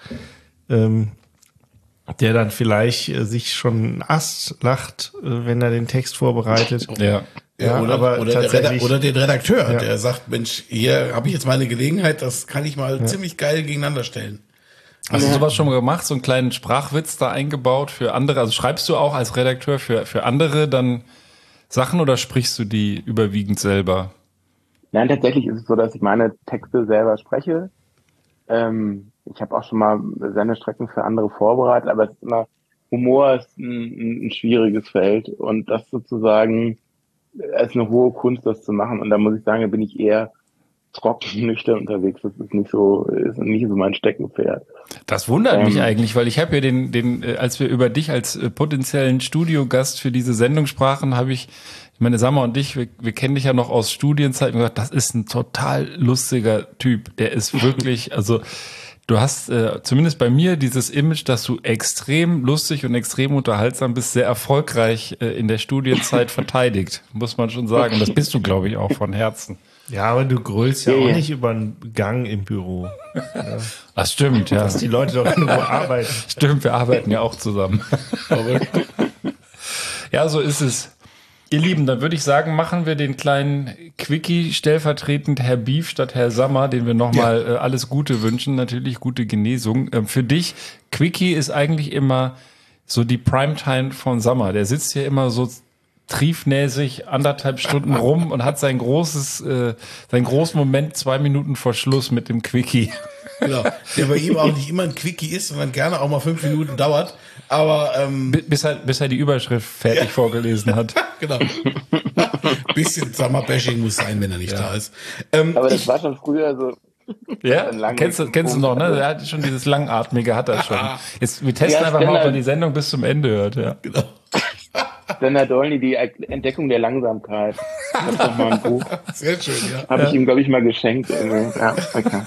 Speaker 4: der dann vielleicht sich schon einen Ast lacht, wenn er den Text vorbereitet.
Speaker 5: Ja.
Speaker 6: Ja, oder den Redakteur,
Speaker 4: Ja.
Speaker 6: der sagt, Mensch, hier habe ich jetzt mal eine Gelegenheit, das kann ich mal ziemlich geil gegeneinander stellen.
Speaker 5: Hast du sowas schon mal gemacht, so einen kleinen Sprachwitz da eingebaut für andere? Also schreibst du auch als Redakteur für andere dann Sachen oder sprichst du die überwiegend selber?
Speaker 1: Nein, tatsächlich ist es so, dass ich meine Texte selber spreche. Ich habe auch schon mal Sendestrecken für andere vorbereitet, aber es ist immer, Humor ist ein schwieriges Feld und das sozusagen ist eine hohe Kunst, das zu machen. Und da muss ich sagen, da bin ich eher trocken, nüchtern unterwegs. Das ist nicht so mein Steckenpferd.
Speaker 5: Das wundert mich eigentlich, weil ich habe ja als wir über dich als potenziellen Studiogast für diese Sendung sprachen, ich meine, Sammer und ich, wir kennen dich ja noch aus Studienzeiten und gesagt, das ist ein total lustiger Typ. Der ist wirklich, also du hast zumindest bei mir dieses Image, dass du extrem lustig und extrem unterhaltsam bist, sehr erfolgreich in der Studienzeit verteidigt, muss man schon sagen. Und das bist du, glaube ich, auch von Herzen.
Speaker 4: Ja, aber du grölst ja auch nicht über einen Gang im Büro. Ja.
Speaker 5: Das stimmt, ja.
Speaker 4: Dass die Leute doch in Ruhe arbeiten.
Speaker 5: Stimmt, wir arbeiten ja auch zusammen. Ja, so ist es. Ihr Lieben, dann würde ich sagen, machen wir den kleinen Quickie stellvertretend Herr Beef statt Herr Sammer, den wir nochmal alles Gute wünschen, natürlich gute Genesung. Für dich, Quickie ist eigentlich immer so die Primetime von Sammer. Der sitzt hier immer so triefnäsig 1,5 Stunden rum und hat seinen großen Moment 2 Minuten vor Schluss mit dem Quickie.
Speaker 6: Genau, der bei ihm auch nicht immer ein Quickie ist, sondern gerne auch mal 5 Minuten dauert. Aber
Speaker 5: bis er die Überschrift fertig vorgelesen hat.
Speaker 6: Genau. Bisschen Summer-Bashing muss sein, wenn er nicht da ist.
Speaker 1: Aber das war schon früher so.
Speaker 5: Ja, kennst du noch, ne? Er hat schon dieses Langatmige, hat er schon. Jetzt, wir testen einfach mal, ob er die Sendung bis zum Ende hört. Ja.
Speaker 6: Genau.
Speaker 1: Stendhal Dolny, die Entdeckung der Langsamkeit. Das ist doch mal ein Buch.
Speaker 6: Sehr schön, ja.
Speaker 1: Habe ich ihm, glaube ich, mal geschenkt. Irgendwie. Ja, okay.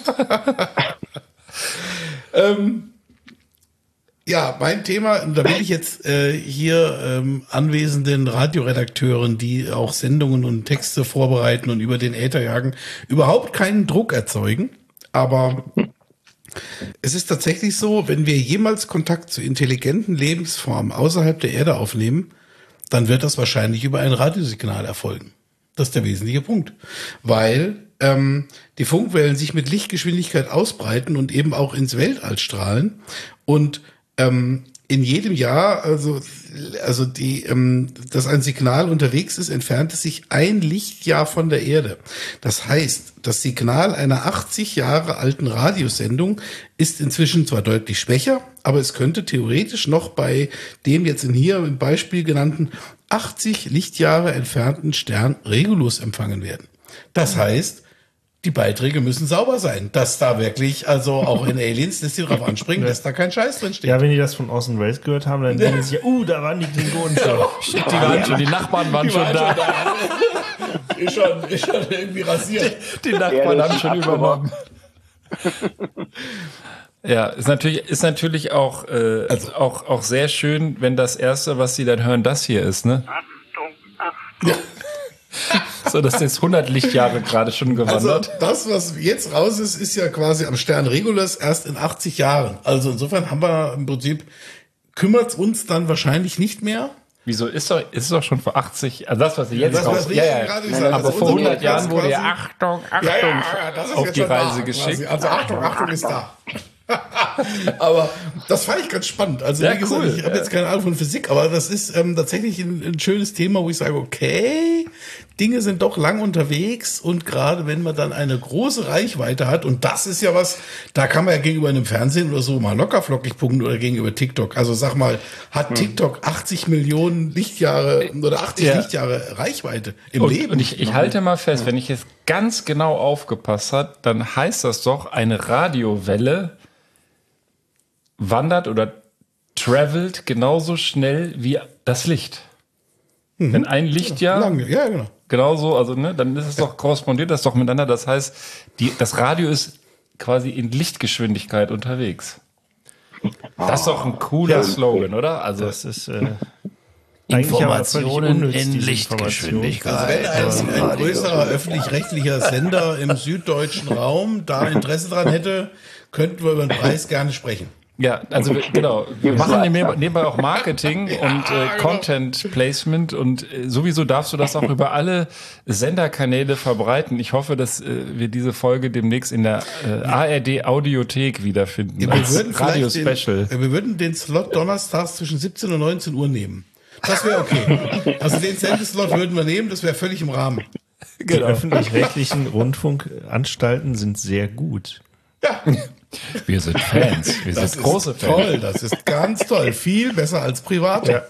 Speaker 6: Ja, mein Thema, da will ich jetzt hier anwesenden Radioredakteuren, die auch Sendungen und Texte vorbereiten und über den Äther jagen, überhaupt keinen Druck erzeugen. Aber es ist tatsächlich so, wenn wir jemals Kontakt zu intelligenten Lebensformen außerhalb der Erde aufnehmen, dann wird das wahrscheinlich über ein Radiosignal erfolgen. Das ist der wesentliche Punkt. Weil die Funkwellen sich mit Lichtgeschwindigkeit ausbreiten und eben auch ins Weltall strahlen. Und in jedem Jahr, dass ein Signal unterwegs ist, entfernt es sich 1 Lichtjahr von der Erde. Das heißt, das Signal einer 80 Jahre alten Radiosendung ist inzwischen zwar deutlich schwächer, aber es könnte theoretisch noch bei dem jetzt hier im Beispiel genannten 80 Lichtjahre entfernten Stern Regulus empfangen werden. Das heißt, die Beiträge müssen sauber sein, dass da wirklich, also auch in Aliens, dass die drauf anspringen, dass da kein Scheiß drin steht.
Speaker 4: Ja, wenn die das von Orson Welles gehört haben, dann denken sie, da waren die Klingonen schon.
Speaker 5: Die Nachbarn waren schon da.
Speaker 6: Ist schon irgendwie rasiert.
Speaker 5: Die Nachbarn haben schon übernommen. Ja, ist natürlich auch, auch sehr schön, wenn das Erste, was sie dann hören, das hier ist, ne?
Speaker 14: Achtung.
Speaker 6: Ja.
Speaker 5: So, das ist jetzt 100 Lichtjahre gerade schon gewandert.
Speaker 6: Also das, was jetzt raus ist, ist ja quasi am Stern Regulus erst in 80 Jahren. Also insofern haben wir im Prinzip, kümmert uns dann wahrscheinlich nicht mehr.
Speaker 5: Wieso ist doch schon vor 80, also das, was sie jetzt raus,
Speaker 6: gerade gesagt,
Speaker 5: aber vor 100 Jahren wurde ja Achtung
Speaker 6: das ist
Speaker 5: auf
Speaker 6: jetzt
Speaker 5: die
Speaker 6: schon
Speaker 5: Reise
Speaker 6: da,
Speaker 5: geschickt.
Speaker 6: Quasi. Also Achtung ist da. Aber das fand ich ganz spannend. Also wie gesagt, ich habe jetzt keine Ahnung von Physik, aber das ist tatsächlich ein schönes Thema, wo ich sage, okay, Dinge sind doch lang unterwegs und gerade wenn man dann eine große Reichweite hat und das ist ja was, da kann man ja gegenüber einem Fernsehen oder so mal lockerflockig punkten oder gegenüber TikTok. Also sag mal, hat TikTok 80 Millionen Lichtjahre oder 80 Lichtjahre Reichweite im Leben?
Speaker 5: Und ich halte mal fest, wenn ich jetzt ganz genau aufgepasst habe, dann heißt das doch, eine Radiowelle wandert oder travelt genauso schnell wie das Licht. Wenn ein Lichtjahr genauso, also ne, dann ist es doch, korrespondiert das doch miteinander. Das heißt, das Radio ist quasi in Lichtgeschwindigkeit unterwegs. Das ist doch ein cooler Slogan, oder? Also
Speaker 4: das ist
Speaker 21: Informationen in Lichtgeschwindigkeit.
Speaker 6: Also wenn ein größerer öffentlich-rechtlicher Sender im süddeutschen Raum da Interesse dran hätte, könnten wir über den Preis gerne sprechen.
Speaker 5: Ja, also genau. Wir machen nebenbei auch Marketing und Content Placement und sowieso darfst du das auch über alle Senderkanäle verbreiten. Ich hoffe, dass wir diese Folge demnächst in der ARD Audiothek wiederfinden.
Speaker 6: Ja,
Speaker 5: Radio-Special.
Speaker 6: Wir würden den Slot donnerstags zwischen 17 und 19 Uhr nehmen. Das wäre okay. Also den Sendeslot würden wir nehmen, das wäre völlig im Rahmen.
Speaker 4: Die öffentlich-rechtlichen Rundfunkanstalten sind sehr gut.
Speaker 6: Ja.
Speaker 5: Wir sind Fans. Wir sind große Fans.
Speaker 6: Toll, das ist ganz toll. Viel besser als privat.
Speaker 5: Ja.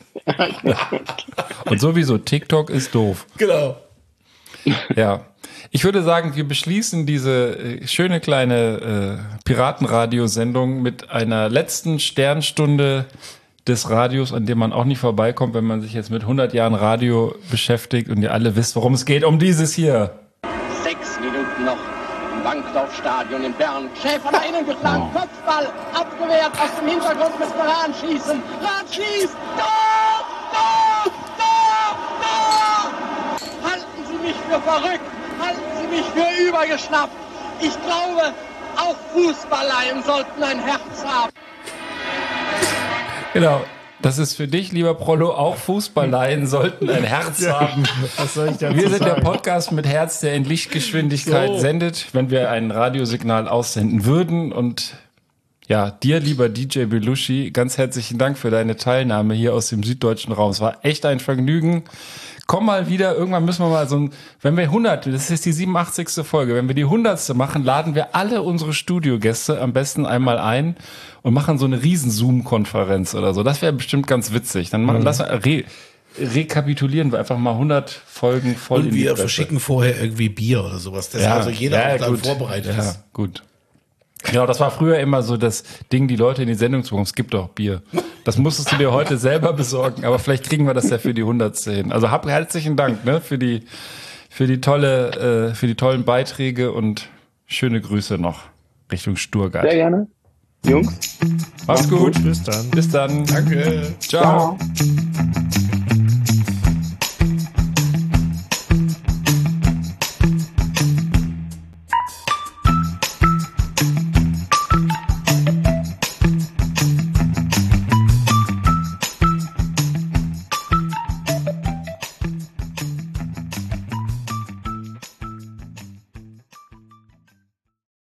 Speaker 5: Und sowieso, TikTok ist doof.
Speaker 6: Genau.
Speaker 5: Ja. Ich würde sagen, wir beschließen diese schöne kleine Piratenradiosendung mit einer letzten Sternstunde des Radios, an dem man auch nicht vorbeikommt, wenn man sich jetzt mit 100 Jahren Radio beschäftigt und ihr alle wisst, worum es geht. Um dieses hier.
Speaker 7: 6 Minuten noch. Bankdorfstadion in Bern. Schäfer nach innen geschlagen. Kopfball abgewehrt. Aus dem Hintergrund müssen wir Rahn schießen. Rahn schießt. Tor! Tor! Tor! Tor! Halten Sie mich für verrückt. Halten Sie mich für übergeschnappt. Ich glaube, auch Fußballleien sollten ein Herz haben.
Speaker 5: Genau. Das ist für dich, lieber Prollo, auch Fußballleien sollten ein Herz haben.
Speaker 4: Was soll ich dazu
Speaker 5: Wir sind
Speaker 4: sagen?
Speaker 5: der Podcast mit Herz, der in Lichtgeschwindigkeit sendet, wenn wir ein Radiosignal aussenden würden. Und ja, dir, lieber DJ Belushi, ganz herzlichen Dank für deine Teilnahme hier aus dem süddeutschen Raum. Es war echt ein Vergnügen. Komm mal wieder, irgendwann müssen wir mal wenn wir 100, das ist die 87. Folge, wenn wir die 100. machen, laden wir alle unsere Studiogäste am besten einmal ein und machen so eine riesen Zoom-Konferenz oder so. Das wäre bestimmt ganz witzig. Dann rekapitulieren wir einfach mal 100 Folgen voll
Speaker 6: und
Speaker 5: in die
Speaker 6: wir
Speaker 5: Presse.
Speaker 6: verschicken vorher irgendwie Bier oder sowas, dass also jeder auch dann vorbereitet ist.
Speaker 5: Ja, gut. Genau, das war früher immer so das Ding, die Leute in die Sendung zu bekommen. Es gibt doch Bier. Das musstest du dir heute selber besorgen, aber vielleicht kriegen wir das ja für die 100. hin. Also herzlichen Dank, ne, für die tollen Beiträge und schöne Grüße noch Richtung Stuttgart.
Speaker 9: Sehr gerne. Jungs.
Speaker 5: Mach's gut.
Speaker 4: Bis dann.
Speaker 5: Bis dann.
Speaker 6: Danke.
Speaker 5: Ciao.
Speaker 9: Ciao.